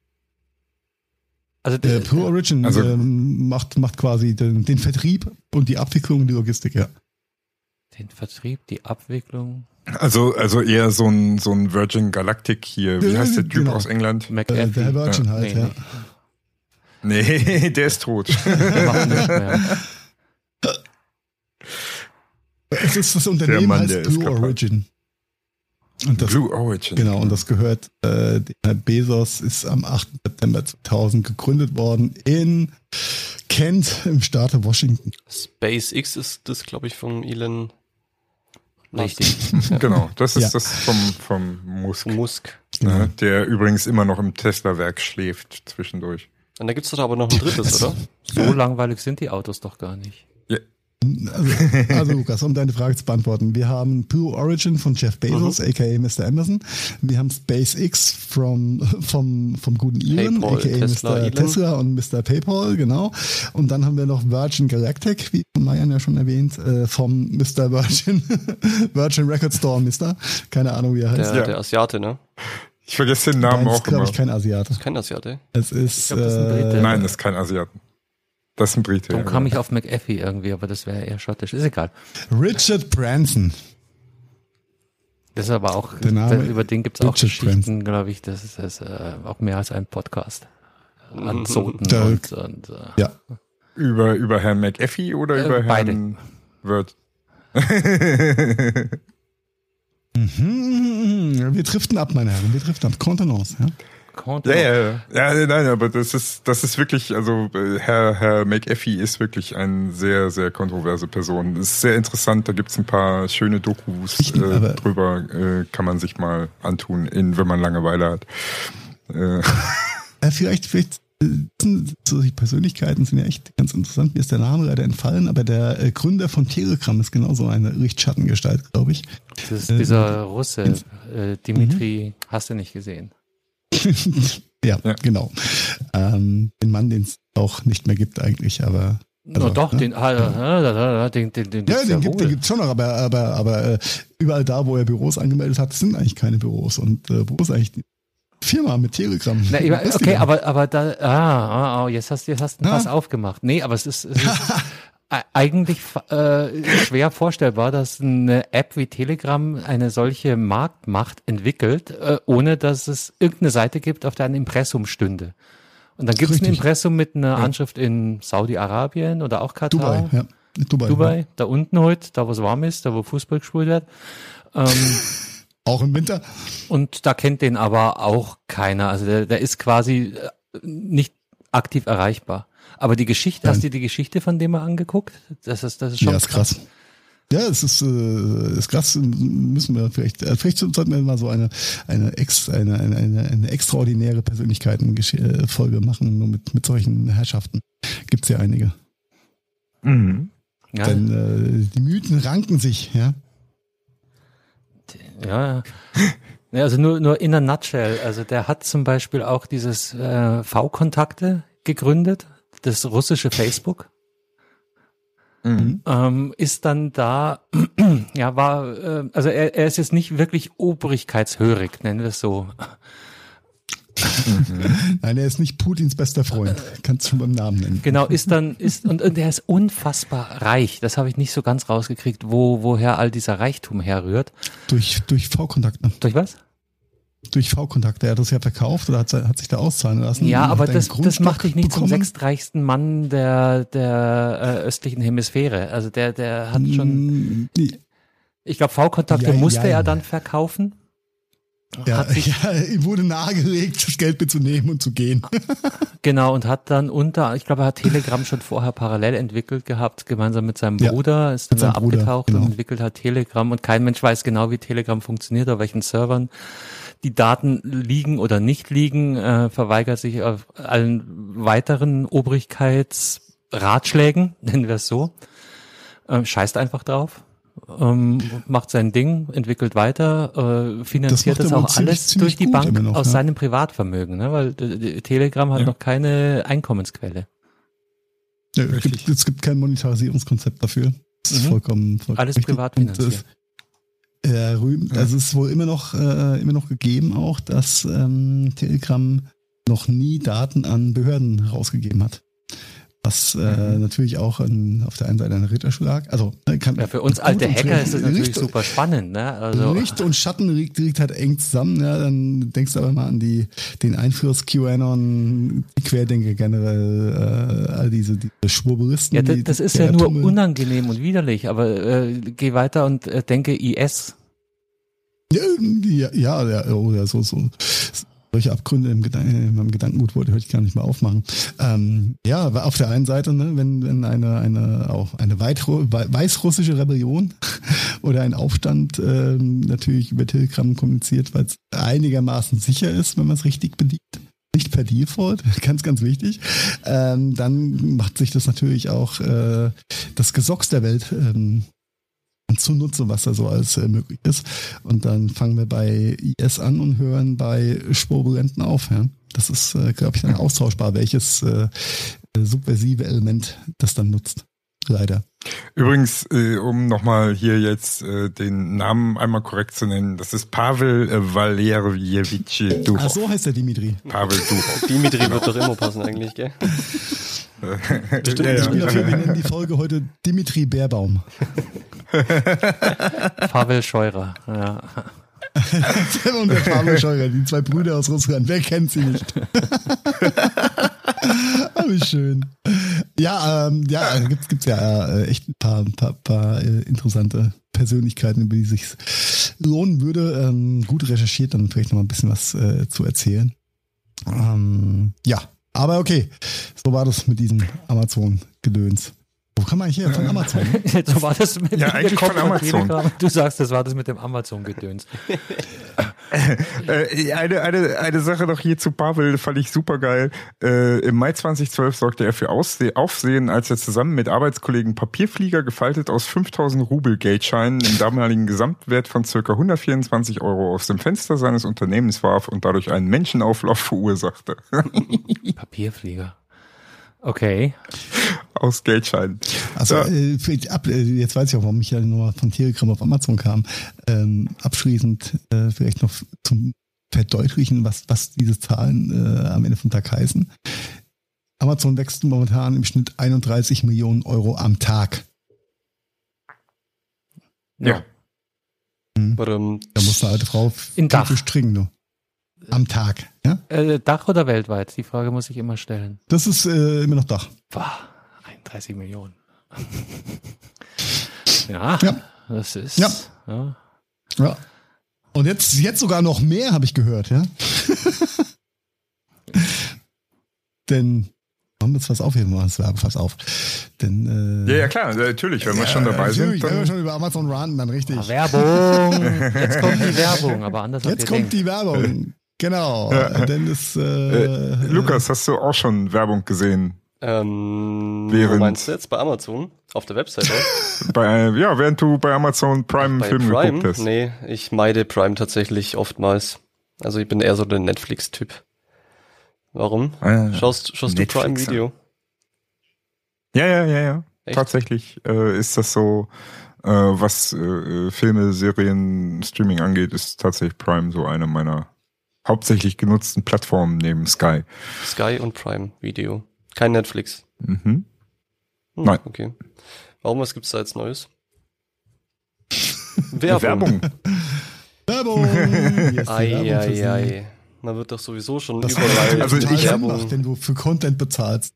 Also der Blue Origin macht quasi den Vertrieb und die Abwicklung und die Logistik, ja. Den Vertrieb, die Abwicklung. Also eher so ein Virgin Galactic hier. Wie heißt der Typ aus England? Der Herr Virgin halt, ja. Nee, der ist tot. Der macht nicht mehr. Es ist das Unternehmen heißt Blue Origin. Und das, Blue Origin. Genau, und das gehört, Herr Bezos ist am 8. September 2000 gegründet worden in Kent im Staate Washington. SpaceX ist das, glaube ich, von Elon. Richtig. Genau, das ist das vom Musk. Genau. Der übrigens immer noch im Tesla-Werk schläft zwischendurch. Und da gibt's doch aber noch ein drittes, oder? So langweilig sind die Autos doch gar nicht. Ja. Also Lukas, um deine Frage zu beantworten. Wir haben Blue Origin von Jeff Bezos, aka Mr. Amazon. Wir haben SpaceX vom guten Elon, PayPal, aka Mr. Tesla und Mr. PayPal, genau. Und dann haben wir noch Virgin Galactic, wie von Marian ja schon erwähnt, vom Mr. Virgin Record Store, keine Ahnung, wie er heißt. Der Asiate, ne? Ich vergesse den Namen auch immer. Das ist, glaube ich, kein Asiate. Das ist kein Asiate? Es ist, das ist ein Brite. Nein, das ist kein Asiaten. Das ist ein Brite. Darum kam ich auf McAfee irgendwie, aber das wäre eher schottisch. Ist egal. Richard Branson. Das ist aber auch, über den gibt es auch Geschichten, glaube ich. Das ist auch mehr als ein Podcast. Anzoten und ja. Über Herrn McAfee oder über Herrn Word? Wir driften ab, meine Herren. Wir driften ab. Kontenance, ja. Ja, nein, aber das ist wirklich, also Herr McAfee ist wirklich eine sehr, sehr kontroverse Person. Das ist sehr interessant, da gibt's ein paar schöne Dokus drüber, kann man sich mal antun, wenn man Langeweile hat. Vielleicht so die Persönlichkeiten sind ja echt ganz interessant. Mir ist der Name leider entfallen, aber der Gründer von Telegram ist genauso eine Lichtschattengestalt, glaube ich. Das ist dieser Russe, Dimitri, hast du nicht gesehen. ja, genau. Den Mann, den es auch nicht mehr gibt eigentlich, aber... Also, doch, den gibt's schon noch, aber überall da, wo er Büros angemeldet hat, sind eigentlich keine Büros. Und wo ist eigentlich die Firma mit Telegram? Na, okay, aber da, jetzt hast du was aufgemacht. Nee, aber es ist eigentlich schwer vorstellbar, dass eine App wie Telegram eine solche Marktmacht entwickelt, ohne dass es irgendeine Seite gibt, auf der ein Impressum stünde. Und dann gibt es ein Impressum mit einer Anschrift in Saudi-Arabien oder auch Katar. Dubai, da unten heute, da wo es warm ist, da wo Fußball gespielt wird. Auch im Winter. Und da kennt den aber auch keiner. Also der ist quasi nicht aktiv erreichbar. Aber die Geschichte, hast du dir die Geschichte von dem mal angeguckt? Das ist schon ist krass. Ja, es ist krass, müssen wir vielleicht sollten wir mal so eine extraordinäre Persönlichkeiten-Folge machen, nur mit solchen Herrschaften. Gibt's ja einige. Mhm. Ja. Denn die Mythen ranken sich, ja. Ja, also nur in a nutshell. Also der hat zum Beispiel auch dieses V-Kontakte gegründet, das russische Facebook. Mhm. Ist dann da, ja, also er ist jetzt nicht wirklich obrigkeitshörig, nennen wir es so. Nein, er ist nicht Putins bester Freund. Kannst du schon beim Namen nennen. Genau, und der ist unfassbar reich. Das habe ich nicht so ganz rausgekriegt, woher all dieser Reichtum herrührt. Durch V-Kontakte. Durch was? Durch V-Kontakte. Er hat das ja verkauft oder hat sich da auszahlen lassen. Ja, aber das macht dich nicht bekommen. zum sechstreichsten Mann der östlichen Hemisphäre. Also der hat schon, ich glaube, V-Kontakte musste er dann verkaufen. Ja, ihm wurde nahegelegt, das Geld mitzunehmen und zu gehen. Genau, und hat dann ich glaube, er hat Telegram schon vorher parallel entwickelt gehabt, gemeinsam mit seinem Bruder, ist dann abgetaucht und entwickelt hat Telegram, und kein Mensch weiß genau, wie Telegram funktioniert, auf welchen Servern die Daten liegen oder nicht liegen, verweigert sich auf allen weiteren Obrigkeitsratschlägen, nennen wir es so, scheißt einfach drauf. Macht sein Ding, entwickelt weiter, finanziert das auch alles durch die Bank noch, aus seinem Privatvermögen, ne? Weil Telegram hat noch keine Einkommensquelle. Ja, es gibt kein Monetarisierungskonzept dafür. Das ist vollkommen alles privat finanziert. Also es ist wohl immer noch gegeben auch, dass Telegram noch nie Daten an Behörden rausgegeben hat. Was natürlich auch auf der einen Seite ein Ritterschlag. Also für uns alte Hacker ist das natürlich super spannend, ne? Also Licht und Schatten liegt halt eng zusammen. Ja, dann denkst du aber mal an den Einfluss QAnon, die Querdenker generell, all diese Schwurbelisten. Ja, das ist ja nur unangenehm und widerlich. Aber geh weiter und denke IS. Ja, so. Solche Abgründe in meinem Gedankengut wollte ich gar nicht mal aufmachen. Ja, aber auf der einen Seite, ne, wenn eine weißrussische Rebellion oder ein Aufstand natürlich über Telegram kommuniziert, weil es einigermaßen sicher ist, wenn man es richtig bedient, nicht per Default, ganz, ganz wichtig, dann macht sich das natürlich auch das Gesocks der Welt zunutze, was da so alles möglich ist. Und dann fangen wir bei IS an und hören bei Schwurbulenten auf. Ja? Das ist, glaube ich, dann austauschbar, welches subversive Element das dann nutzt. Leider. Übrigens, um nochmal hier jetzt den Namen einmal korrekt zu nennen, das ist Pavel Valerjewitsch Durov. Ach, so heißt der Dimitri. Pavel Durov. Dimitri wird doch immer passen eigentlich, gell? Stimmt, ich bin dafür, wir nennen die Folge heute Dimitri Bärbaum. Pavel Scheurer, ja. Und der Pavel Scheurer, die zwei Brüder aus Russland, wer kennt sie nicht? Wie schön. Ja, gibt's ja echt ein paar interessante Persönlichkeiten, über die es sich lohnen würde, gut recherchiert, dann vielleicht noch mal ein bisschen was zu erzählen. Ja, aber okay, so war das mit diesem Amazon-Gedöns. Wo kann man eigentlich her? Von Amazon? So war das mit eigentlich von Amazon. Telegram. Du sagst, das war das mit dem Amazon-Gedöns. Eine Sache noch hier zu Pavel, fand ich super geil. Im Mai 2012 sorgte er für Aufsehen, als er zusammen mit Arbeitskollegen Papierflieger gefaltet aus 5000 Rubel Geldscheinen im damaligen Gesamtwert von ca. 124 Euro aus dem Fenster seines Unternehmens warf und dadurch einen Menschenauflauf verursachte. Papierflieger. Okay. Aus Geldscheinen. Also jetzt weiß ich auch, warum ich ja nur von Telegram auf Amazon kam. Abschließend vielleicht noch zum Verdeutlichen, was diese Zahlen am Ende vom Tag heißen. Amazon wächst momentan im Schnitt 31 Millionen Euro am Tag. Ja. Da muss eine alte Frau in Dach stringen, du. Am Tag, ja? Dach oder weltweit? Die Frage muss ich immer stellen. Das ist immer noch Dach. Boah, 31 Millionen. Ja, das ist... Ja. Und jetzt sogar noch mehr, habe ich gehört, ja? Denn haben wir jetzt was aufheben, wir das Werbefass auf. Denn, ja, klar, natürlich, wenn wir schon dabei sind. Wenn wir schon über Amazon ranten, dann richtig. Werbung! Jetzt kommt die Werbung, aber anders als Jetzt kommt die Werbung. Genau. Ja. Denn es, Lukas, hast du auch schon Werbung gesehen? Wo meinst du jetzt? Bei Amazon? Auf der Webseite? Während du bei Amazon Prime bei Film Prime? geguckt hast. Nee, ich meide Prime tatsächlich oftmals. Also ich bin eher so der Netflix-Typ. Warum? Schaust du Prime Video? Ja. Echt? Tatsächlich ist das so, was Filme, Serien, Streaming angeht, ist tatsächlich Prime so eine meiner hauptsächlich genutzten Plattformen neben Sky. Sky und Prime Video. Kein Netflix. Mhm. Nein. Okay. Warum, was gibt's da jetzt Neues? Werbung. Werbung! Yes, Ei. Man wird doch sowieso schon das überall also total ich Sinn Werbung. macht, wenn du für Content bezahlst.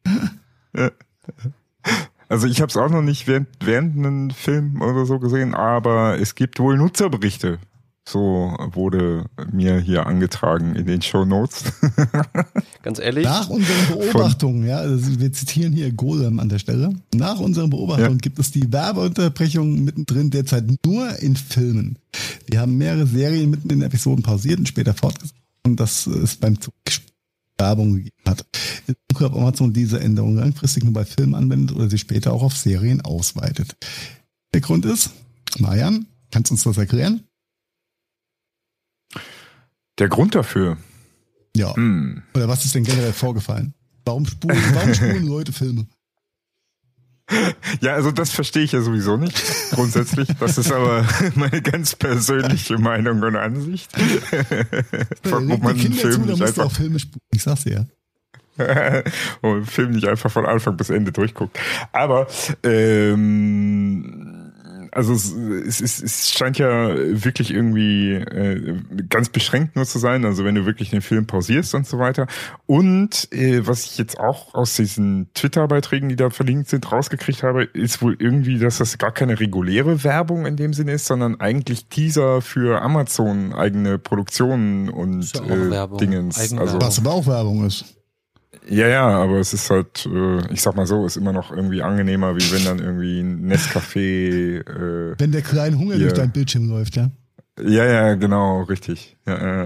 Also ich habe es auch noch nicht während einem Film oder so gesehen, aber es gibt wohl Nutzerberichte. So wurde mir hier angetragen in den Shownotes. Ganz ehrlich, Nach unseren Beobachtungen, also wir zitieren hier Golem an der Stelle, nach unseren Beobachtungen gibt es die Werbeunterbrechung mittendrin derzeit nur in Filmen. Wir haben mehrere Serien mitten in Episoden pausiert und später fortgesetzt und das ist beim Werbung gegeben hat. In Zukunft Amazon diese Änderung langfristig nur bei Filmen anwendet oder sie später auch auf Serien ausweitet. Der Grund ist, Marian, kannst du uns das erklären? Der Grund dafür? Ja. Oder was ist denn generell vorgefallen? Warum spulen Leute Filme? Ja, also das verstehe ich ja sowieso nicht, grundsätzlich. Das ist aber meine ganz persönliche Meinung und Ansicht. Warum man einen Film nicht einfach... auch Filme spulen. Ich sag's dir ja. Und Film nicht einfach von Anfang bis Ende durchguckt. Aber also es scheint ja wirklich irgendwie ganz beschränkt nur zu sein, also wenn du wirklich den Film pausierst und so weiter. Und was ich jetzt auch aus diesen Twitter-Beiträgen, die da verlinkt sind, rausgekriegt habe, ist wohl irgendwie, dass das gar keine reguläre Werbung in dem Sinne ist, sondern eigentlich Teaser für Amazon eigene Produktionen und Dingens. Also, was aber auch Werbung ist. Ja, aber es ist halt, ich sag mal so, ist immer noch irgendwie angenehmer, wie wenn dann irgendwie ein Nescafé... wenn der kleine Hunger durch dein Bildschirm läuft, ja? Ja, genau, richtig. Ja.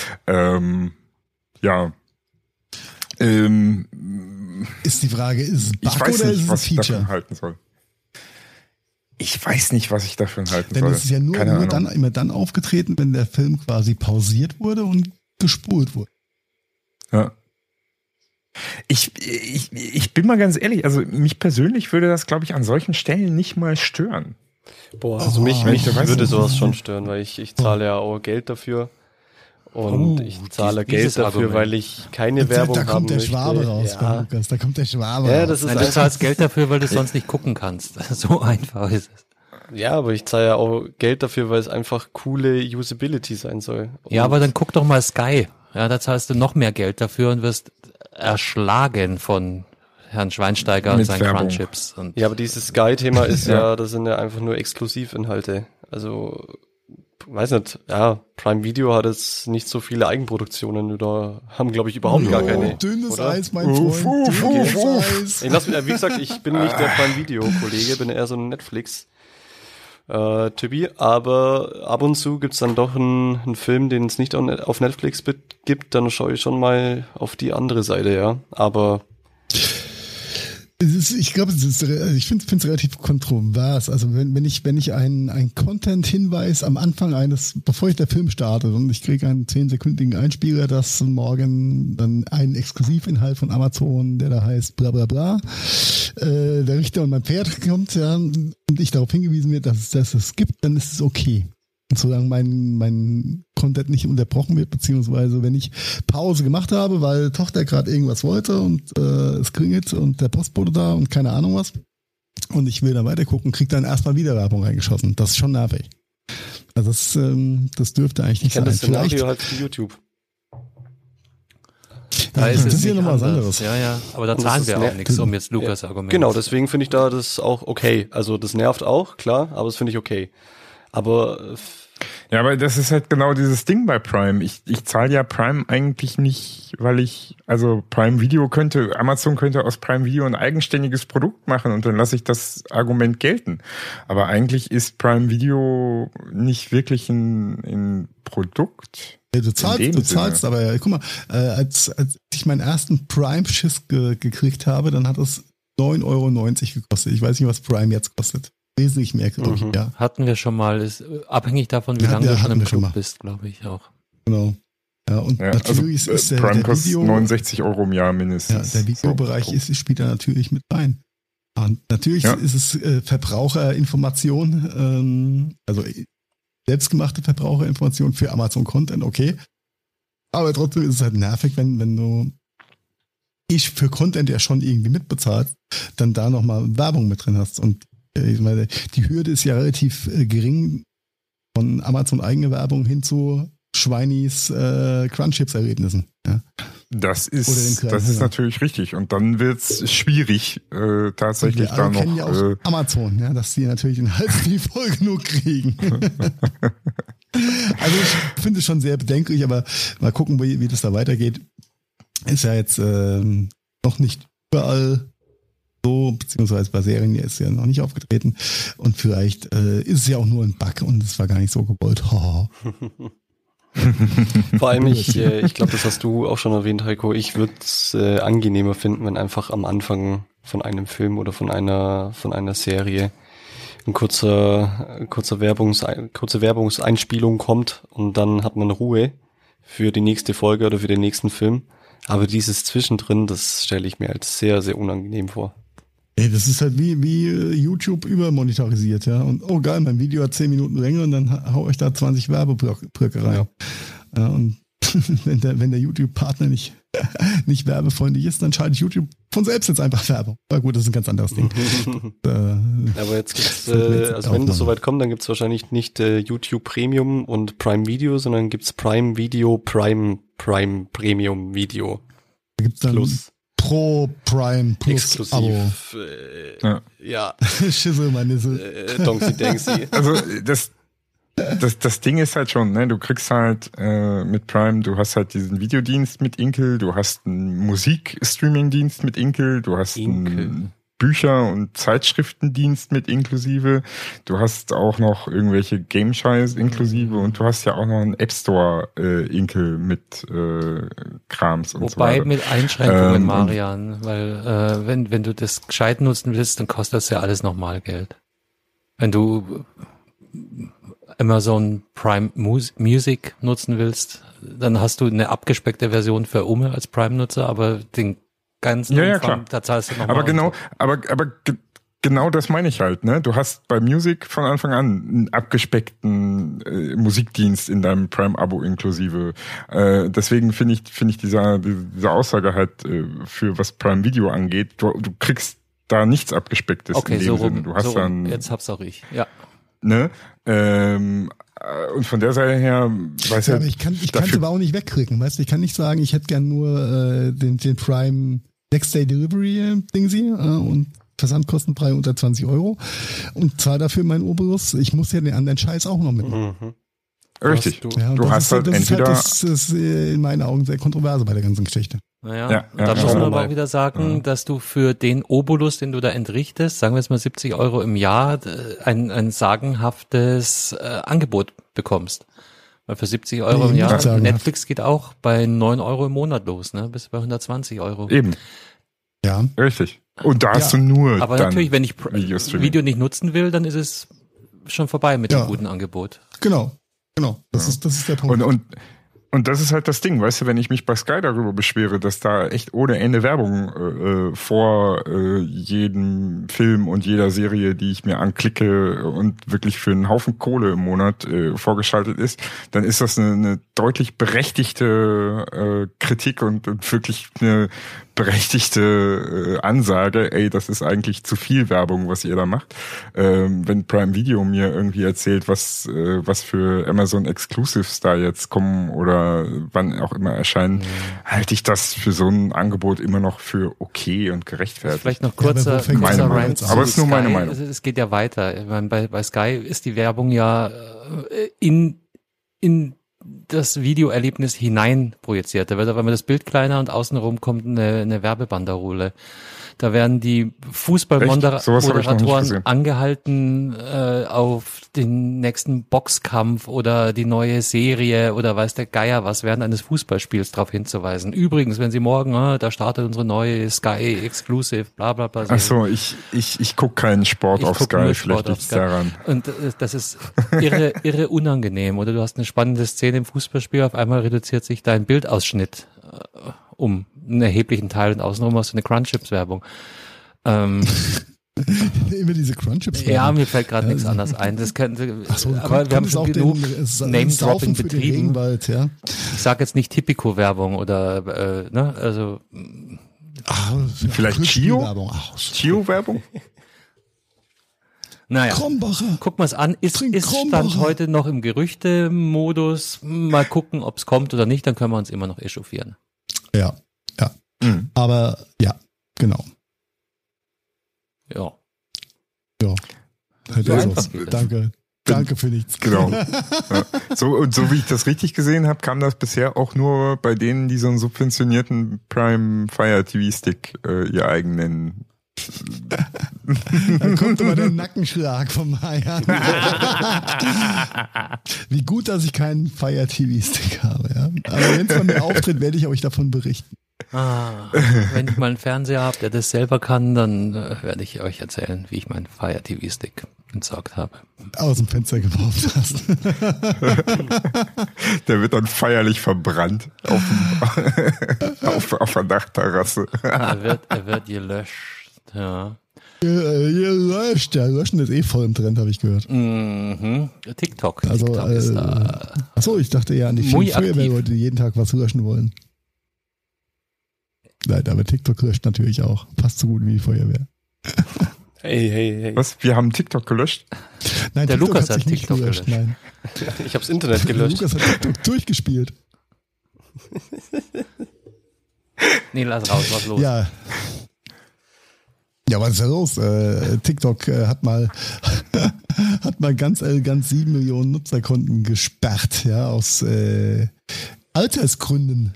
Ist die Frage, ist es Bug ich weiß oder nicht, ist es was ein Feature? ich davon halten soll. Ich weiß nicht, was ich davon halten Denn soll. es ist ja nur immer dann aufgetreten, wenn der Film quasi pausiert wurde und gespult wurde. Ja. Ich bin mal ganz ehrlich, also mich persönlich würde das, glaube ich, an solchen Stellen nicht mal stören. Boah, also mich würde sowas schon stören, weil ich zahle ja auch Geld dafür. Und ich zahle Geld dafür, Argument. Weil ich keine Werbung haben möchte. Da kommt der Schwabe raus, Lukas. Da kommt der Schwabe raus. Das ist du zahlst Geld dafür, weil du sonst nicht gucken kannst. So einfach ist es. Ja, aber ich zahle ja auch Geld dafür, weil es einfach coole Usability sein soll. Und ja, aber dann guck doch mal Sky. Ja, da zahlst du noch mehr Geld dafür und wirst erschlagen von Herrn Schweinsteiger und seinen Crunchips. Ja, aber dieses Sky-Thema ist das sind ja einfach nur Exklusivinhalte. Also, weiß nicht, Prime Video hat jetzt nicht so viele Eigenproduktionen oder haben, glaube ich, überhaupt gar keine. Dünnes Eis, mein Freund. Dünnes Eis. Wie gesagt, ich bin nicht der Prime Video-Kollege, bin eher so ein Netflix Typi, aber ab und zu gibt's dann doch einen Film, den es nicht auf Netflix gibt, dann schaue ich schon mal auf die andere Seite, ja. Aber ich glaube, ich finde es relativ kontrovers. Also wenn ich einen Content-Hinweis am Anfang bevor ich der Film startet und ich kriege einen 10-sekündigen Einspieler, dass morgen dann ein Exklusivinhalt von Amazon, der da heißt bla bla bla, der Richter und mein Pferd kommt, ja, und ich darauf hingewiesen wird, dass es gibt, dann ist es okay. Und solange mein Content nicht unterbrochen wird, beziehungsweise wenn ich Pause gemacht habe, weil Tochter gerade irgendwas wollte und es klingelt und der Postbote da und keine Ahnung was und ich will da weiter gucken, krieg dann erstmal wieder Werbung reingeschossen. Das ist schon nervig. Also das dürfte eigentlich nicht sein. Das Szenario halt für YouTube. Da ist es ja noch was anderes. Ja, aber da zahlen wir auch nichts, um jetzt Lukas Argument. Genau, deswegen finde ich da das auch okay. Also das nervt auch, klar, aber das finde ich okay. Aber Ja, aber das ist halt genau dieses Ding bei Prime. Ich zahle ja Prime eigentlich nicht, weil Amazon könnte aus Prime Video ein eigenständiges Produkt machen und dann lasse ich das Argument gelten. Aber eigentlich ist Prime Video nicht wirklich ein Produkt. Du zahlst, aber guck mal, als ich meinen ersten Prime-Schiss gekriegt habe, dann hat es 9,90 Euro gekostet. Ich weiß nicht, was Prime jetzt kostet. Wesentlich mehr, glaube ich, ja. Hatten wir schon mal, ist abhängig davon, wie lange du schon im Club bist, glaube ich auch. Genau. Ja, und natürlich ist der Prime kostet 69 Euro im Jahr mindestens. Ja, der Videobereich spielt da natürlich mit rein. Und natürlich ist es Verbraucherinformation, also selbstgemachte Verbraucherinformation für Amazon Content, okay. Aber trotzdem ist es halt nervig, wenn du für Content ja schon irgendwie mitbezahlst, dann da nochmal Werbung mit drin hast. Und ich meine, die Hürde ist ja relativ gering von Amazon eigene Werbung hin zu Schweinis Crunchips-Erlebnissen. Ja. Das ist natürlich richtig. Und dann wird's schwierig, tatsächlich da noch. Kennen ja auch Amazon, ja, dass die natürlich den Hals nie voll genug kriegen. Also ich finde es schon sehr bedenklich, aber mal gucken, wie das da weitergeht. Ist ja jetzt noch nicht überall so, beziehungsweise bei Serien ist ja noch nicht aufgetreten. Und vielleicht ist es ja auch nur ein Bug und es war gar nicht so gewollt. Vor allem, ich glaube, das hast du auch schon erwähnt, Heiko, ich würde es angenehmer finden, wenn einfach am Anfang von einem Film oder von einer Serie ein kurze Werbungseinspielung kommt und dann hat man Ruhe für die nächste Folge oder für den nächsten Film. Aber dieses Zwischendrin, das stelle ich mir als sehr, sehr unangenehm vor. Ey, das ist halt wie YouTube übermonetarisiert, ja. Und oh geil, mein Video hat 10 Minuten Länge und dann hau ich da 20 Werbeblöcke rein. Ja, und wenn der YouTube-Partner nicht werbefreundlich ist, dann schaltet YouTube von selbst jetzt einfach Werbung. Aber gut, das ist ein ganz anderes Ding. Aber jetzt gibt's, also wenn das soweit kommt, dann gibt's wahrscheinlich nicht YouTube Premium und Prime Video, sondern gibt's Prime Video, Prime Premium Video. Da gibt's dann Plus. Pro Prime Plus exklusiv, Abo. Ja. Schissel, mein Nissel. Dongsi Dengsi. Also das Ding ist halt schon, ne, du kriegst halt mit Prime, du hast halt diesen Videodienst mit Inkel, du hast einen Musikstreaming-Dienst mit Inkel, du hast einen Bücher- und Zeitschriftendienst mit inklusive, du hast auch noch irgendwelche Game-Scheiß inklusive und du hast ja auch noch einen App Store Inkel mit Krams und so weiter. Wobei mit Einschränkungen, Marian, weil wenn du das gescheit nutzen willst, dann kostet das ja alles nochmal Geld. Wenn du Amazon Prime Music nutzen willst, dann hast du eine abgespeckte Version für Ume als Prime-Nutzer, aber den ganzen Umfang, da zahlst du nochmal. Aber genau das meine ich halt, ne? Du hast bei Music von Anfang an einen abgespeckten Musikdienst in deinem Prime-Abo inklusive. Deswegen finde ich diese Aussage halt für was Prime Video angeht, du kriegst da nichts Abgespecktes in dem Sinne. Du hast dann, jetzt hab's auch ich, ja. Ne? Und von der Seite her, weißt du, aber ich kann es aber auch nicht wegkriegen, weißt du, ich kann nicht sagen, ich hätte gern nur den Prime Next Day Delivery Dingsi und Versandkostenpreis unter 20 Euro und zahle dafür meinen Obolus. Ich muss ja den anderen Scheiß auch noch mitnehmen. Richtig. Du hast halt entweder... Das ist in meinen Augen sehr kontrovers bei der ganzen Geschichte. Naja, da muss man aber auch wieder sagen, dass du für den Obolus, den du da entrichtest, sagen wir jetzt mal 70 Euro im Jahr, ein sagenhaftes Angebot bekommst. Weil für 70 Euro im Jahr, Netflix geht auch bei 9 Euro im Monat los, ne? Bis bei 120 Euro. Eben. Ja. Richtig. Und da hast du nur aber dann natürlich, wenn ich Video nicht nutzen will, dann ist es schon vorbei mit dem guten Angebot. Genau. Das ist der Punkt. Und das ist halt das Ding, weißt du, wenn ich mich bei Sky darüber beschwere, dass da echt ohne Ende Werbung vor jedem Film und jeder Serie, die ich mir anklicke und wirklich für einen Haufen Kohle im Monat vorgeschaltet ist, dann ist das eine deutlich berechtigte Kritik und wirklich eine berechtigte Ansage, ey, das ist eigentlich zu viel Werbung, was ihr da macht. Wenn Prime Video mir irgendwie erzählt, was für Amazon Exclusives da jetzt kommen oder wann auch immer erscheinen, halte ich das für so ein Angebot immer noch für okay und gerechtfertigt. Vielleicht noch kurzer Rant. Aber es ist nur meine Meinung. Es geht ja weiter. Ich meine, bei Sky ist die Werbung ja in das Videoerlebnis hinein projiziert. Da wird auf einmal das Bild kleiner und außenrum kommt eine Werbebanderole. Da werden die Fußballmoderatoren angehalten, auf den nächsten Boxkampf oder die neue Serie oder weiß der Geier was während eines Fußballspiels darauf hinzuweisen. Übrigens, wenn Sie morgen, da startet unsere neue Sky Exclusive, bla bla bla. Ach so, ich gucke keinen Sport auf Sky, vielleicht liegt's daran. Und das ist irre unangenehm. Oder du hast eine spannende Szene im Fußballspiel, auf einmal reduziert sich dein Bildausschnitt um einen erheblichen Teil und außenrum hast du eine Crunchips-Werbung. Immer diese Crunchips-Werbung. Ja, mir fällt gerade nichts anderes ein. Das könnte, aber wir haben schon genug Name-Dropping betrieben. Ja. Ich sage jetzt nicht Tipico-Werbung oder also vielleicht Chio? Chio-Werbung? Naja, Krombacher. gucken wir es an. Ist Stand heute noch im Gerüchte-Modus. Mal gucken, ob es kommt oder nicht, dann können wir uns immer noch echauffieren. Ja. Aber ja, genau. Ja. Danke für nichts. Genau. Ja. So wie ich das richtig gesehen habe, kam das bisher auch nur bei denen, die so einen subventionierten Prime Fire TV Stick ihr eigen nennen. Dann kommt immer der Nackenschlag vom Meier. Wie gut, dass ich keinen Fire TV Stick habe. Ja? Aber wenn es von mir auftritt, werde ich euch davon berichten. Wenn ich mal einen Fernseher habe, der das selber kann, dann werde ich euch erzählen, wie ich meinen Fire TV Stick entsorgt habe. Aus dem Fenster geworfen hast. Der wird dann feierlich verbrannt auf der Dachterrasse. Er wird gelöscht, ja. Gelöscht, ja, löschen ist voll im Trend, habe ich gehört. Mhm. TikTok ist da. Achso, ich dachte ja an die vielen Feuerwehrleute, die jeden Tag was löschen wollen. Nein, aber TikTok löscht natürlich auch. Fast so gut wie die Feuerwehr. Hey. Was? Wir haben TikTok gelöscht? Nein, der TikTok Lukas hat TikTok gelöscht. Nein. Ich habe das Internet gelöscht. Der Lukas hat TikTok durchgespielt. Nee, lass raus, was los? Ja, was ist da los? TikTok hat mal ganz 7 Millionen Nutzerkonten gesperrt, ja, aus Altersgründen.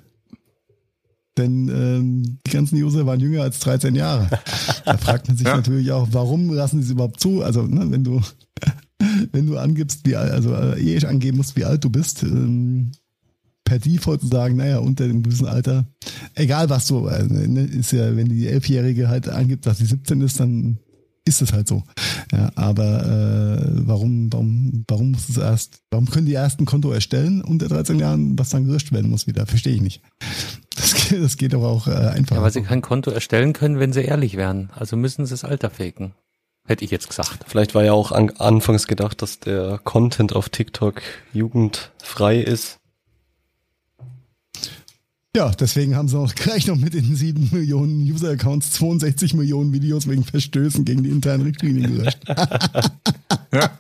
Denn die ganzen User waren jünger als 13 Jahre. Da fragt man sich natürlich auch, warum lassen sie es überhaupt zu? Also, wenn du angibst, angeben musst, wie alt du bist, per Default zu sagen, naja, unter dem gewissen Alter, egal was du, ist ja, wenn die 11-Jährige halt angibt, dass sie 17 ist, dann ist es halt so. Ja, aber warum können die erst ein Konto erstellen unter 13 Jahren, was dann gelöscht werden muss wieder? Verstehe ich nicht. Das geht aber auch einfach. Ja, weil sie kein Konto erstellen können, wenn sie ehrlich wären. Also müssen sie das Alter faken. Hätte ich jetzt gesagt. Vielleicht war ja auch anfangs gedacht, dass der Content auf TikTok jugendfrei ist. Ja, deswegen haben sie auch gleich noch mit den 7 Millionen User-Accounts 62 Millionen Videos wegen Verstößen gegen die internen Richtlinien gelöscht. Ja.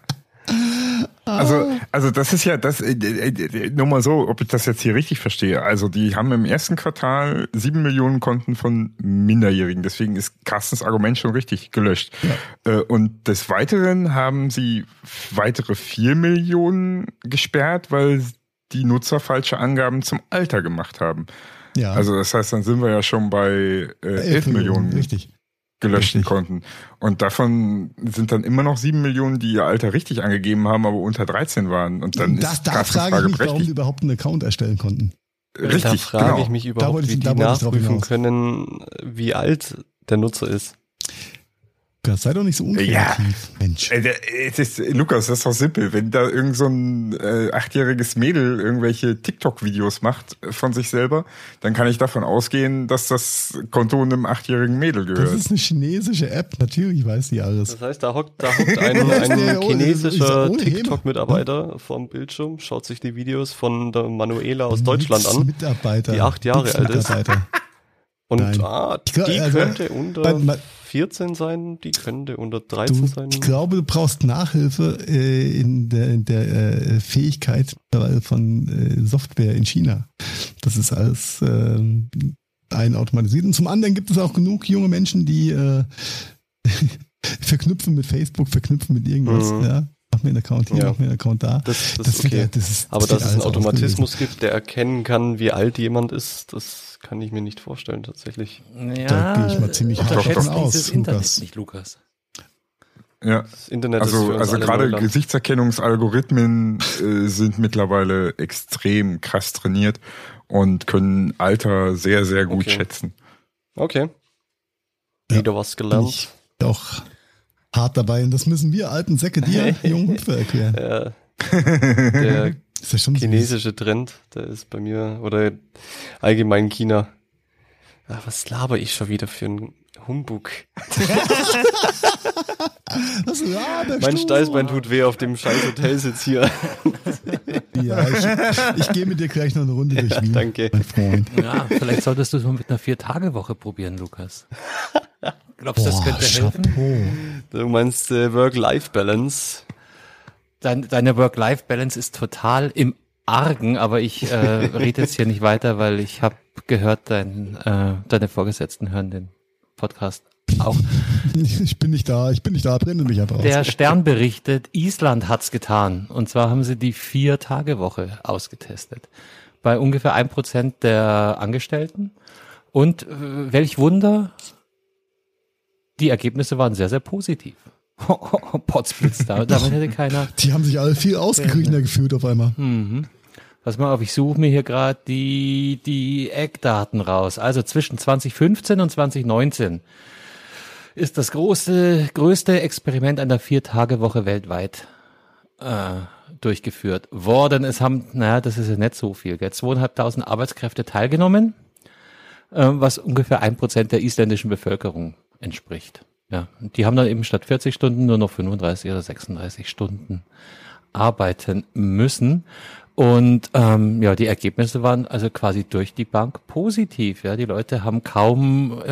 Also das ist ja das, nur mal so, ob ich das jetzt hier richtig verstehe. Also die haben im ersten Quartal 7 Millionen Konten von Minderjährigen. Deswegen ist Carstens Argument schon richtig gelöscht. Ja. Und des Weiteren haben sie weitere 4 Millionen gesperrt, weil die Nutzer falsche Angaben zum Alter gemacht haben. Ja. Also das heißt, dann sind wir ja schon bei 11 Millionen. Richtig. Gelöschten Konten. Und davon sind dann immer noch 7 Millionen, die ihr Alter richtig angegeben haben, aber unter 13 waren. Und dann da frage ich mich, warum die überhaupt einen Account erstellen konnten. Richtig, da frage ich mich überhaupt, wie die nachprüfen können, wie alt der Nutzer ist. Lukas, sei doch nicht so unkreativ, Mensch. Lukas, das ist doch simpel. Wenn da irgend so ein 8-jähriges Mädel irgendwelche TikTok-Videos macht von sich selber, dann kann ich davon ausgehen, dass das Konto einem 8-jährigen Mädel gehört. Das ist eine chinesische App, natürlich weiß die alles. Das heißt, da hockt ein chinesischer TikTok-Mitarbeiter vorm Bildschirm, schaut sich die Videos von der Manuela aus Deutschland an, Mitarbeiter, die 8 Jahre alt ist. Und Nein. könnte unter 14 sein, die könnte unter 13 sein. Ich glaube, du brauchst Nachhilfe in der Fähigkeit von Software in China. Das ist alles einautomatisiert. Und zum anderen gibt es auch genug junge Menschen, die verknüpfen mit Facebook, verknüpfen mit irgendwas. Ja? Mach mir einen Account hier, mach mir einen Account da. Das ist okay. Aber dass es einen Automatismus gibt, der erkennen kann, wie alt jemand ist, das kann ich mir nicht vorstellen, tatsächlich. Ja, da gehe ich mal ziemlich hart davon aus, dieses Internet nicht, Lukas. Ja, das Internet also ist gerade Gesichtserkennungsalgorithmen sind mittlerweile extrem krass trainiert und können Alter sehr, sehr gut schätzen. Okay. Wieder was gelernt. Ich bin auch hart dabei und das müssen wir alten Säcke dir, jungen Hüpfer, erklären. Ja. Der ist ja schon chinesische Trend, der ist bei mir, oder allgemein China. Ach, was laber ich schon wieder für einen Humbug? Mein Steißbein tut weh auf dem scheiß Hotelsitz hier. Ja, ich gehe mit dir gleich noch eine Runde durch Wien. Danke. Mein Freund. Ja, vielleicht solltest du es mal mit einer 4-Tage-Woche probieren, Lukas. Glaubst du, das könnte helfen? Chapeau. Du meinst Work-Life-Balance? Deine Work-Life-Balance ist total im Argen, aber ich rede jetzt hier nicht weiter, weil ich habe gehört, deine Vorgesetzten hören den Podcast auch. Ich bin nicht da, blende mich einfach aus. Der Stern berichtet, Island hat's getan. Und zwar haben sie die 4-Tage-Woche ausgetestet. Bei ungefähr 1% der Angestellten. Und welch Wunder, die Ergebnisse waren sehr, sehr positiv. Potzblitz, damit hätte keiner... Die haben sich alle viel ausgeglichener gefühlt auf einmal. Pass mal auf, ich suche mir hier gerade die Eckdaten raus. Also zwischen 2015 und 2019 ist das größte Experiment einer 4-Tage-Woche weltweit durchgeführt worden. Es haben, das ist ja nicht so viel, 2.500 Arbeitskräfte teilgenommen, was ungefähr 1% der isländischen Bevölkerung entspricht. Ja, die haben dann eben statt 40 Stunden nur noch 35 oder 36 Stunden arbeiten müssen. Und die Ergebnisse waren also quasi durch die Bank positiv. Ja, die Leute haben kaum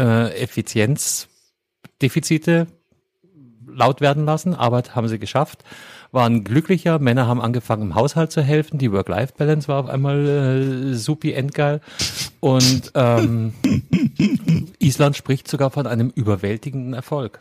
Effizienzdefizite laut werden lassen. Arbeit haben sie geschafft, waren glücklicher. Männer haben angefangen, im Haushalt zu helfen. Die Work-Life-Balance war auf einmal supi endgeil. Und Island spricht sogar von einem überwältigenden Erfolg.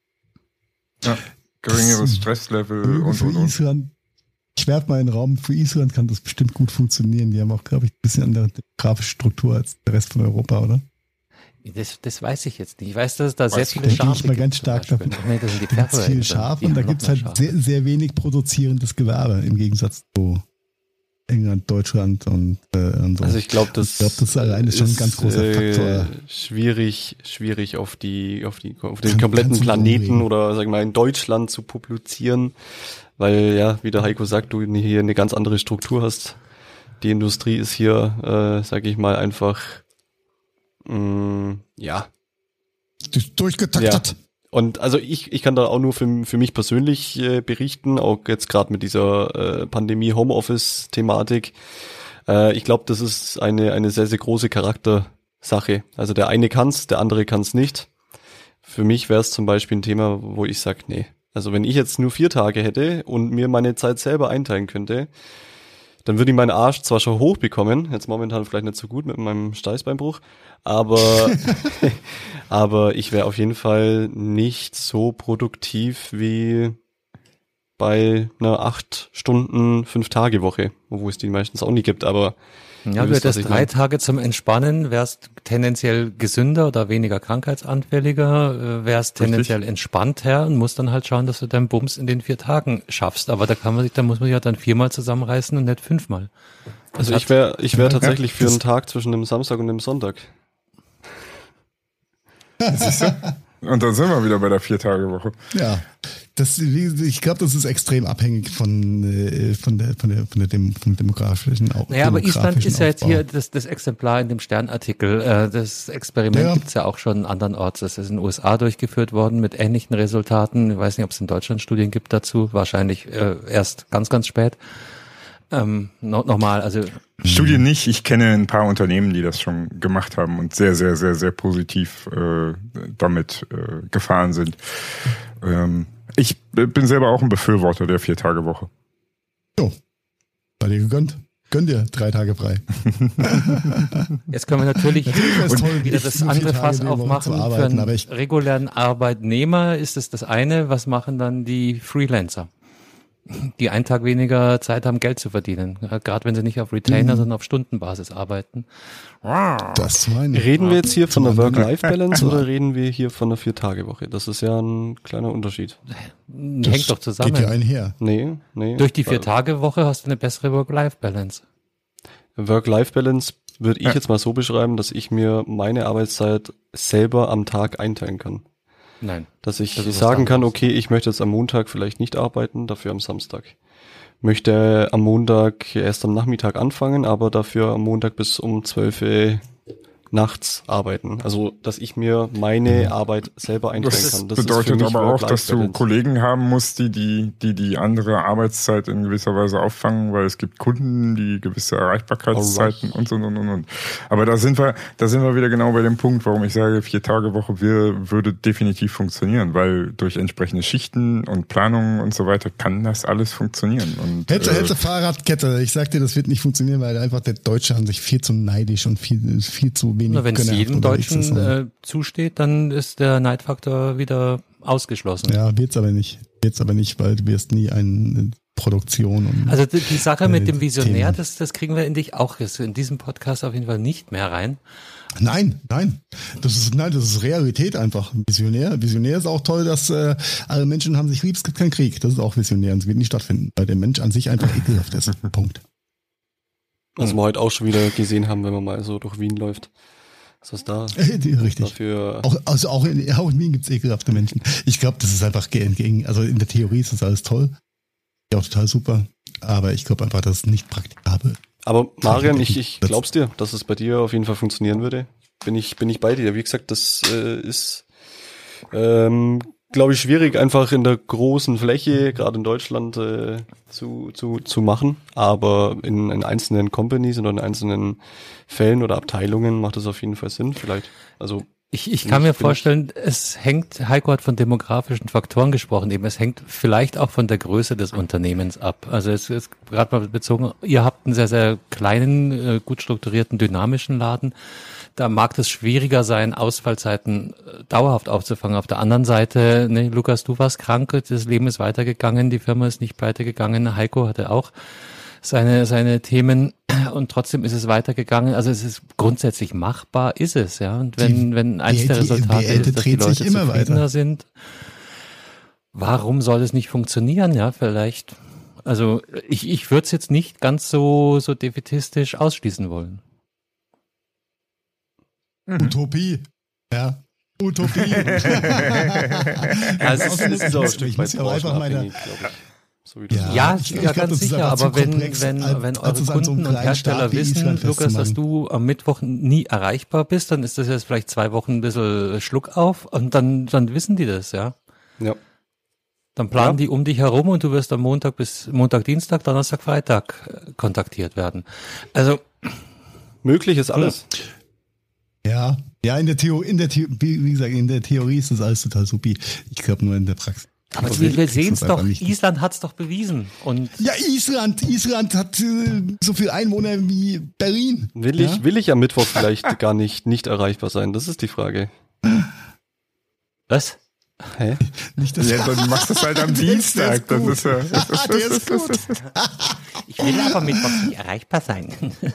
Ja, geringeres Stresslevel und. Island. Ich werfe mal in den Raum, für Island kann das bestimmt gut funktionieren. Die haben auch, glaube ich, ein bisschen andere demografische Struktur als der Rest von Europa, oder? Das weiß ich jetzt nicht. Ich weiß, dass es da sehr viele Schafe gibt. Ich mal ganz stark davon. Nee, das sind die Ganz viele Schafe und da gibt es halt sehr, sehr wenig produzierendes Gewerbe im Gegensatz zu England, Deutschland und so. Also ich glaube, das alleine ist schon ein ganz großer Faktor. Schwierig auf den kompletten Planeten oder sagen wir mal in Deutschland zu publizieren, weil ja, wie der Heiko sagt, du hier eine ganz andere Struktur hast. Die Industrie ist hier, sage ich mal, einfach durchgetaktet. Ja. Und also ich kann da auch nur für mich persönlich berichten, auch jetzt gerade mit dieser Pandemie-Homeoffice-Thematik. Ich glaube, das ist eine sehr, sehr große Charaktersache. Also der eine kann's, der andere kann's nicht. Für mich wäre es zum Beispiel ein Thema, wo ich sage, nee. Also wenn ich jetzt nur 4 Tage hätte und mir meine Zeit selber einteilen könnte, dann würde ich meinen Arsch zwar schon hochbekommen, jetzt momentan vielleicht nicht so gut mit meinem Steißbeinbruch, aber ich wäre auf jeden Fall nicht so produktiv wie bei einer 8 Stunden 5-Tage-Woche, wo es die meistens auch nie gibt, aber ja, du hättest 3 Tage zum Entspannen, wärst tendenziell gesünder oder weniger krankheitsanfälliger, wärst tendenziell entspannter und musst dann halt schauen, dass du deinen Bums in den 4 Tagen schaffst. Aber da muss man sich ja dann 4-mal zusammenreißen und nicht 5-mal. Also ich wär tatsächlich für einen Tag zwischen dem Samstag und dem Sonntag. Siehst du? Und dann sind wir wieder bei der 4-Tage-Woche. Ja, ich glaube, das ist extrem abhängig vom demografischen Aufbau. Naja, aber Island ist ja jetzt hier das Exemplar in dem Sternartikel. Das Experiment gibt's ja auch schon andernorts. Das ist in den USA durchgeführt worden mit ähnlichen Resultaten. Ich weiß nicht, ob es in Deutschland Studien gibt dazu. Wahrscheinlich erst ganz, ganz spät. Nochmal, also Studien nicht. Ich kenne ein paar Unternehmen, die das schon gemacht haben und sehr, sehr, sehr, sehr positiv damit gefahren sind. Ich bin selber auch ein Befürworter der 4-Tage-Woche. So, sei dir gegönnt. Gönn dir 3 Tage frei. Jetzt können wir natürlich wieder das andere Fass aufmachen. Für einen regulären Arbeitnehmer ist es das eine. Was machen dann die Freelancer, die einen Tag weniger Zeit haben, Geld zu verdienen? Gerade wenn sie nicht auf Retainer, sondern auf Stundenbasis arbeiten. Das meine ich. Reden wir jetzt hier von der Work-Life-Balance oder reden wir hier von der 4-Tage-Woche? Das ist ja ein kleiner Unterschied. Hängt doch zusammen. Geht ja einher. Nee. Durch die 4-Tage-Woche hast du eine bessere Work-Life-Balance. Work-Life-Balance würde ich jetzt mal so beschreiben, dass ich mir meine Arbeitszeit selber am Tag einteilen kann. Nein. Dass ich sagen kann, okay, ich möchte jetzt am Montag vielleicht nicht arbeiten, dafür am Samstag. Möchte am Montag erst am Nachmittag anfangen, aber dafür am Montag bis um 12 Uhr nachts arbeiten. Also, dass ich mir meine Arbeit selber einteilen kann. Das bedeutet aber auch, dass du Kollegen haben musst, die andere Arbeitszeit in gewisser Weise auffangen, weil es gibt Kunden, die gewisse Erreichbarkeitszeiten und. Aber da sind wir wieder genau bei dem Punkt, warum ich sage, 4-Tage-Woche würde definitiv funktionieren, weil durch entsprechende Schichten und Planungen und so weiter kann das alles funktionieren. Und, hätte Fahrradkette. Ich sag dir, das wird nicht funktionieren, weil einfach der Deutsche an sich viel zu neidisch und viel zu wenig. Wenn es jedem Deutschen zusteht, dann ist der Neidfaktor wieder ausgeschlossen. Ja, wird's aber nicht, weil du wirst nie eine Produktion und also die Sache mit dem Visionär, das kriegen wir in dich auch in diesem Podcast auf jeden Fall nicht mehr rein. Nein. Das ist Realität einfach. Visionär ist auch toll, dass alle Menschen haben sich lieb, es gibt keinen Krieg. Das ist auch visionär und es wird nicht stattfinden, weil der Mensch an sich einfach ekelhaft ist. Punkt. Was wir heute auch schon wieder gesehen haben, wenn man mal so durch Wien läuft. Was da? Richtig. Dafür Auch in Wien gibt es ekelhafte Menschen. Ich glaube, das ist einfach entgegen, also in der Theorie ist das alles toll. Ja, auch total super. Aber ich glaube einfach, das ist nicht praktikabel. Aber Marian, ich glaub's dir, dass es bei dir auf jeden Fall funktionieren würde. Bin ich bei dir. Wie gesagt, das ist, glaube ich, schwierig einfach in der großen Fläche, gerade in Deutschland, zu machen. Aber in einzelnen Companies oder in einzelnen Fällen oder Abteilungen macht das auf jeden Fall Sinn, vielleicht. Also ich kann mir vorstellen, es hängt, Heiko hat von demografischen Faktoren gesprochen, eben es hängt vielleicht auch von der Größe des Unternehmens ab. Also es ist gerade mal bezogen, ihr habt einen sehr, sehr kleinen, gut strukturierten, dynamischen Laden. Da mag es schwieriger sein, Ausfallzeiten dauerhaft aufzufangen. Auf der anderen Seite, ne, Lukas, du warst krank, das Leben ist weitergegangen, die Firma ist nicht pleite gegangen, Heiko hatte auch seine Themen und trotzdem ist es weitergegangen. Also es ist grundsätzlich machbar, ist es, ja. Und wenn eins der Resultate ist, dass die Leute zufriedener sind, warum soll es nicht funktionieren, ja, vielleicht. Also ich würde es jetzt nicht ganz so defätistisch ausschließen wollen. Utopie. Ja. Utopie. Also es ist auch ein Stück weit branchenabhängig, glaube ich. So ja, ganz sicher, aber wenn eure Kunden und Hersteller wissen, Lukas, dass du am Mittwoch nie erreichbar bist, dann ist das jetzt vielleicht 2 Wochen ein bisschen Schluck auf und dann wissen die das, ja. Ja. Dann planen die um dich herum und du wirst am Montag, Dienstag, Donnerstag, Freitag kontaktiert werden. Also möglich ist alles. Ja, in der Theorie, wie gesagt, in der Theorie ist das alles total supi. Ich glaube nur in der Praxis. Aber wir sehen es doch, Island hat es doch bewiesen. Und ja, Island hat so viel Einwohner wie Berlin. Will ich am Mittwoch vielleicht gar nicht erreichbar sein? Das ist die Frage. Was? Hä? Nicht das ja, dann machst du es halt am Dienstag. Der ist gut. Ich will aber Mittwoch nicht erreichbar sein.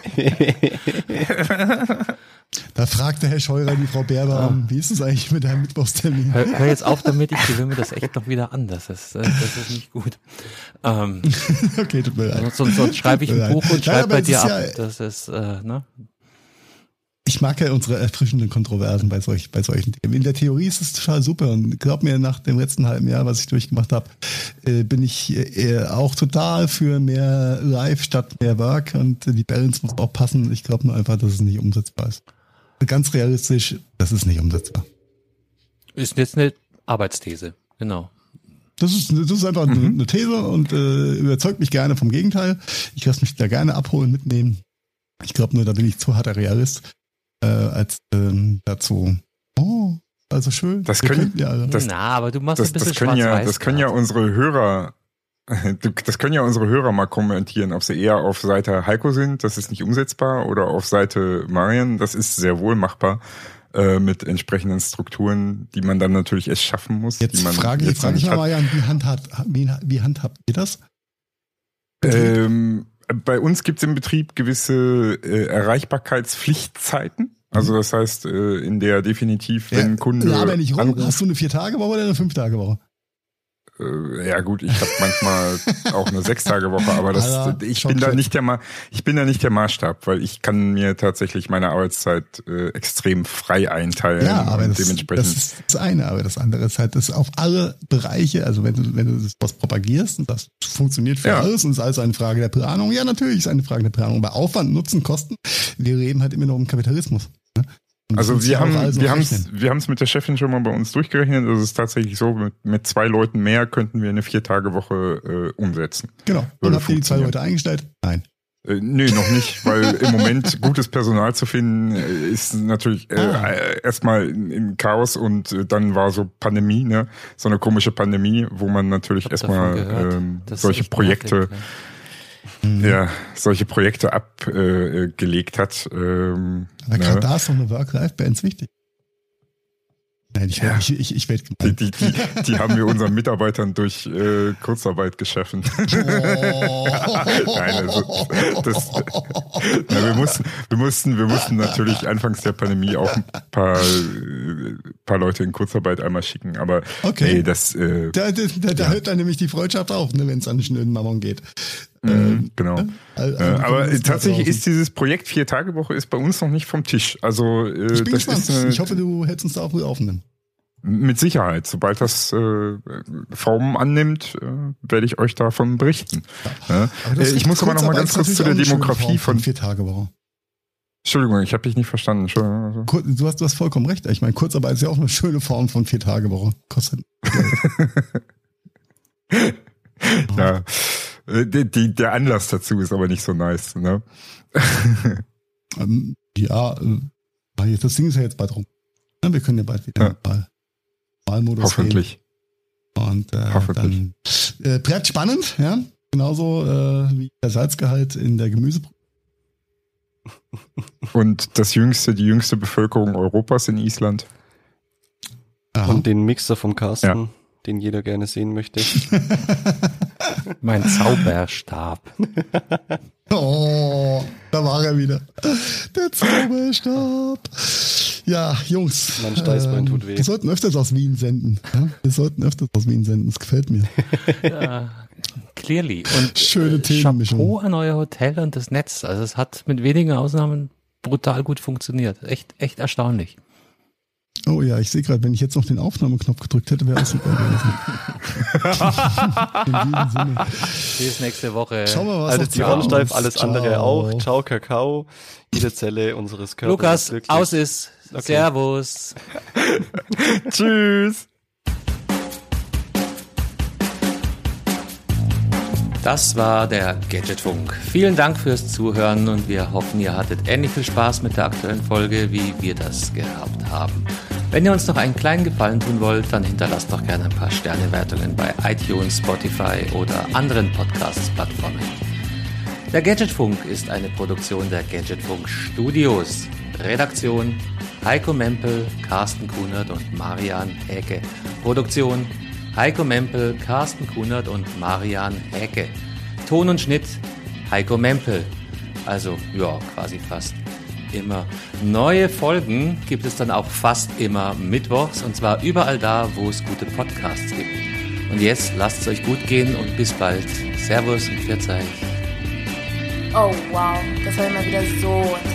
Da fragt der Herr Scheurer die Frau Baerbaum, wie ist es eigentlich mit deinem Mittwochstermin? Hör jetzt auf damit, ich gewöhne mir das echt noch wieder an. Das ist nicht gut. Okay, tut mir leid. Sonst schreibe ich ein Buch und schreibe bei dir ab. Das ist, ne? Ich mag ja unsere erfrischenden Kontroversen bei solchen Themen. In der Theorie ist es total super und glaub mir, nach dem letzten halben Jahr, was ich durchgemacht habe, bin ich auch total für mehr Live statt mehr Work und die Balance muss auch passen. Ich glaube nur einfach, dass es nicht umsetzbar ist. Ganz realistisch, das ist nicht umsetzbar. Ist jetzt eine Arbeitsthese, genau. Das ist einfach eine These und überzeugt mich gerne vom Gegenteil. Ich lasse mich da gerne abholen, mitnehmen. Ich glaube nur, da bin ich zu harter Realist, als dazu. Oh, also schön. Das können aber du machst ein bisschen schwarz-weiß. Das können ja unsere Hörer mal kommentieren, ob sie eher auf Seite Heiko sind, das ist nicht umsetzbar, oder auf Seite Marian, das ist sehr wohl machbar. Mit entsprechenden Strukturen, die man dann natürlich erst schaffen muss. Jetzt frage ich mal, Marian, wie handhabt ihr das? Bei uns gibt es im Betrieb gewisse Erreichbarkeitspflichtzeiten. Also das heißt, in der definitiv, wenn Kunde aber nicht rum, hast du eine 4-Tage-Woche oder eine 5-Tage-Woche? Ja gut, ich habe manchmal auch eine 6-Tage-Woche, aber ich bin da nicht der Maßstab, weil ich kann mir tatsächlich meine Arbeitszeit extrem frei einteilen. Ja, aber das ist das eine, aber das andere ist halt, das auf alle Bereiche, also wenn du das was propagierst und das funktioniert für alles und es ist also eine Frage der Planung, ja natürlich ist eine Frage der Planung, bei Aufwand, Nutzen, Kosten, wir reden halt immer noch um Kapitalismus. Ne? Also wir haben es mit der Chefin schon mal bei uns durchgerechnet. Das ist tatsächlich so, mit 2 Leuten mehr könnten wir eine 4-Tage-Woche umsetzen. Genau. Und habt ihr die 2 Leute eingestellt? Nein. Nö, noch nicht, weil im Moment gutes Personal zu finden ist natürlich erstmal im Chaos und dann war so Pandemie, ne? So eine komische Pandemie, wo man natürlich erstmal solche Projekte abgelegt hat. Aber gerade da ist doch eine Work-Life-Balance wichtig. Nein, ich werde gemeint. Die haben wir unseren Mitarbeitern durch Kurzarbeit geschaffen. Nein, wir mussten natürlich anfangs der Pandemie auch ein paar Leute in Kurzarbeit einmal schicken, aber okay. Da hört dann nämlich die Freundschaft auf, ne, wenn es an den schnöden Mammon geht. Genau. Aber tatsächlich ist dieses Projekt 4-Tage-Woche ist bei uns noch nicht vom Tisch. Also ich bin gespannt. Ich hoffe, du hältst uns da auch wohl aufnehmen. Mit Sicherheit. Sobald das Formen annimmt, werde ich euch davon berichten. Ja. Ich muss aber noch mal ganz kurz zu der Demografie von 4-Tage-Woche. Entschuldigung, ich habe dich nicht verstanden. Du hast vollkommen recht. Ich meine, Kurzarbeit ist ja auch eine schöne Form von 4-Tage-Woche. Kostet ja. Der Anlass dazu ist aber nicht so nice, ne? Das Ding ist ja jetzt bald rum. Wir können ja bald wieder Wahlmodus hoffentlich gehen. Und hoffentlich. Dann bleibt spannend, ja. Genauso wie der Salzgehalt in der Gemüsebrühe. Und die jüngste Bevölkerung Europas in Island. Aha. Und den Mixer vom Carsten, den jeder gerne sehen möchte. Mein Zauberstab. Oh, da war er wieder. Der Zauberstab. Ja, Jungs. Mein Steißbein tut weh. Wir sollten öfters aus Wien senden. Ja? Das gefällt mir. Ja, clearly. Und schöne Themenmischung. Chapeau an euer Hotel und das Netz. Also es hat mit wenigen Ausnahmen brutal gut funktioniert. Echt erstaunlich. Oh ja, ich sehe gerade, wenn ich jetzt noch den Aufnahmeknopf gedrückt hätte, wäre es super gewesen. In diesem Sinne. Bis nächste Woche. Schauen wir mal, was alles die Ornsteif, alles andere auch. Ciao, Kakao. Jede Zelle unseres Körpers. Lukas, aus ist. Okay. Servus. Tschüss. Das war der Gadgetfunk. Vielen Dank fürs Zuhören und wir hoffen, ihr hattet ähnlich viel Spaß mit der aktuellen Folge, wie wir das gehabt haben. Wenn ihr uns noch einen kleinen Gefallen tun wollt, dann hinterlasst doch gerne ein paar Sternewertungen bei iTunes, Spotify oder anderen Podcast-Plattformen. Der Gadgetfunk ist eine Produktion der Gadgetfunk Studios. Redaktion Heiko Mempel, Carsten Kunert und Marian Häke. Produktion Heiko Mempel, Carsten Kunert und Marian Häke. Ton und Schnitt Heiko Mempel. Also, ja, quasi fast immer. Neue Folgen gibt es dann auch fast immer mittwochs und zwar überall da, wo es gute Podcasts gibt. Und jetzt lasst es euch gut gehen und bis bald. Servus und Pfiat euch. Oh wow, das war immer wieder so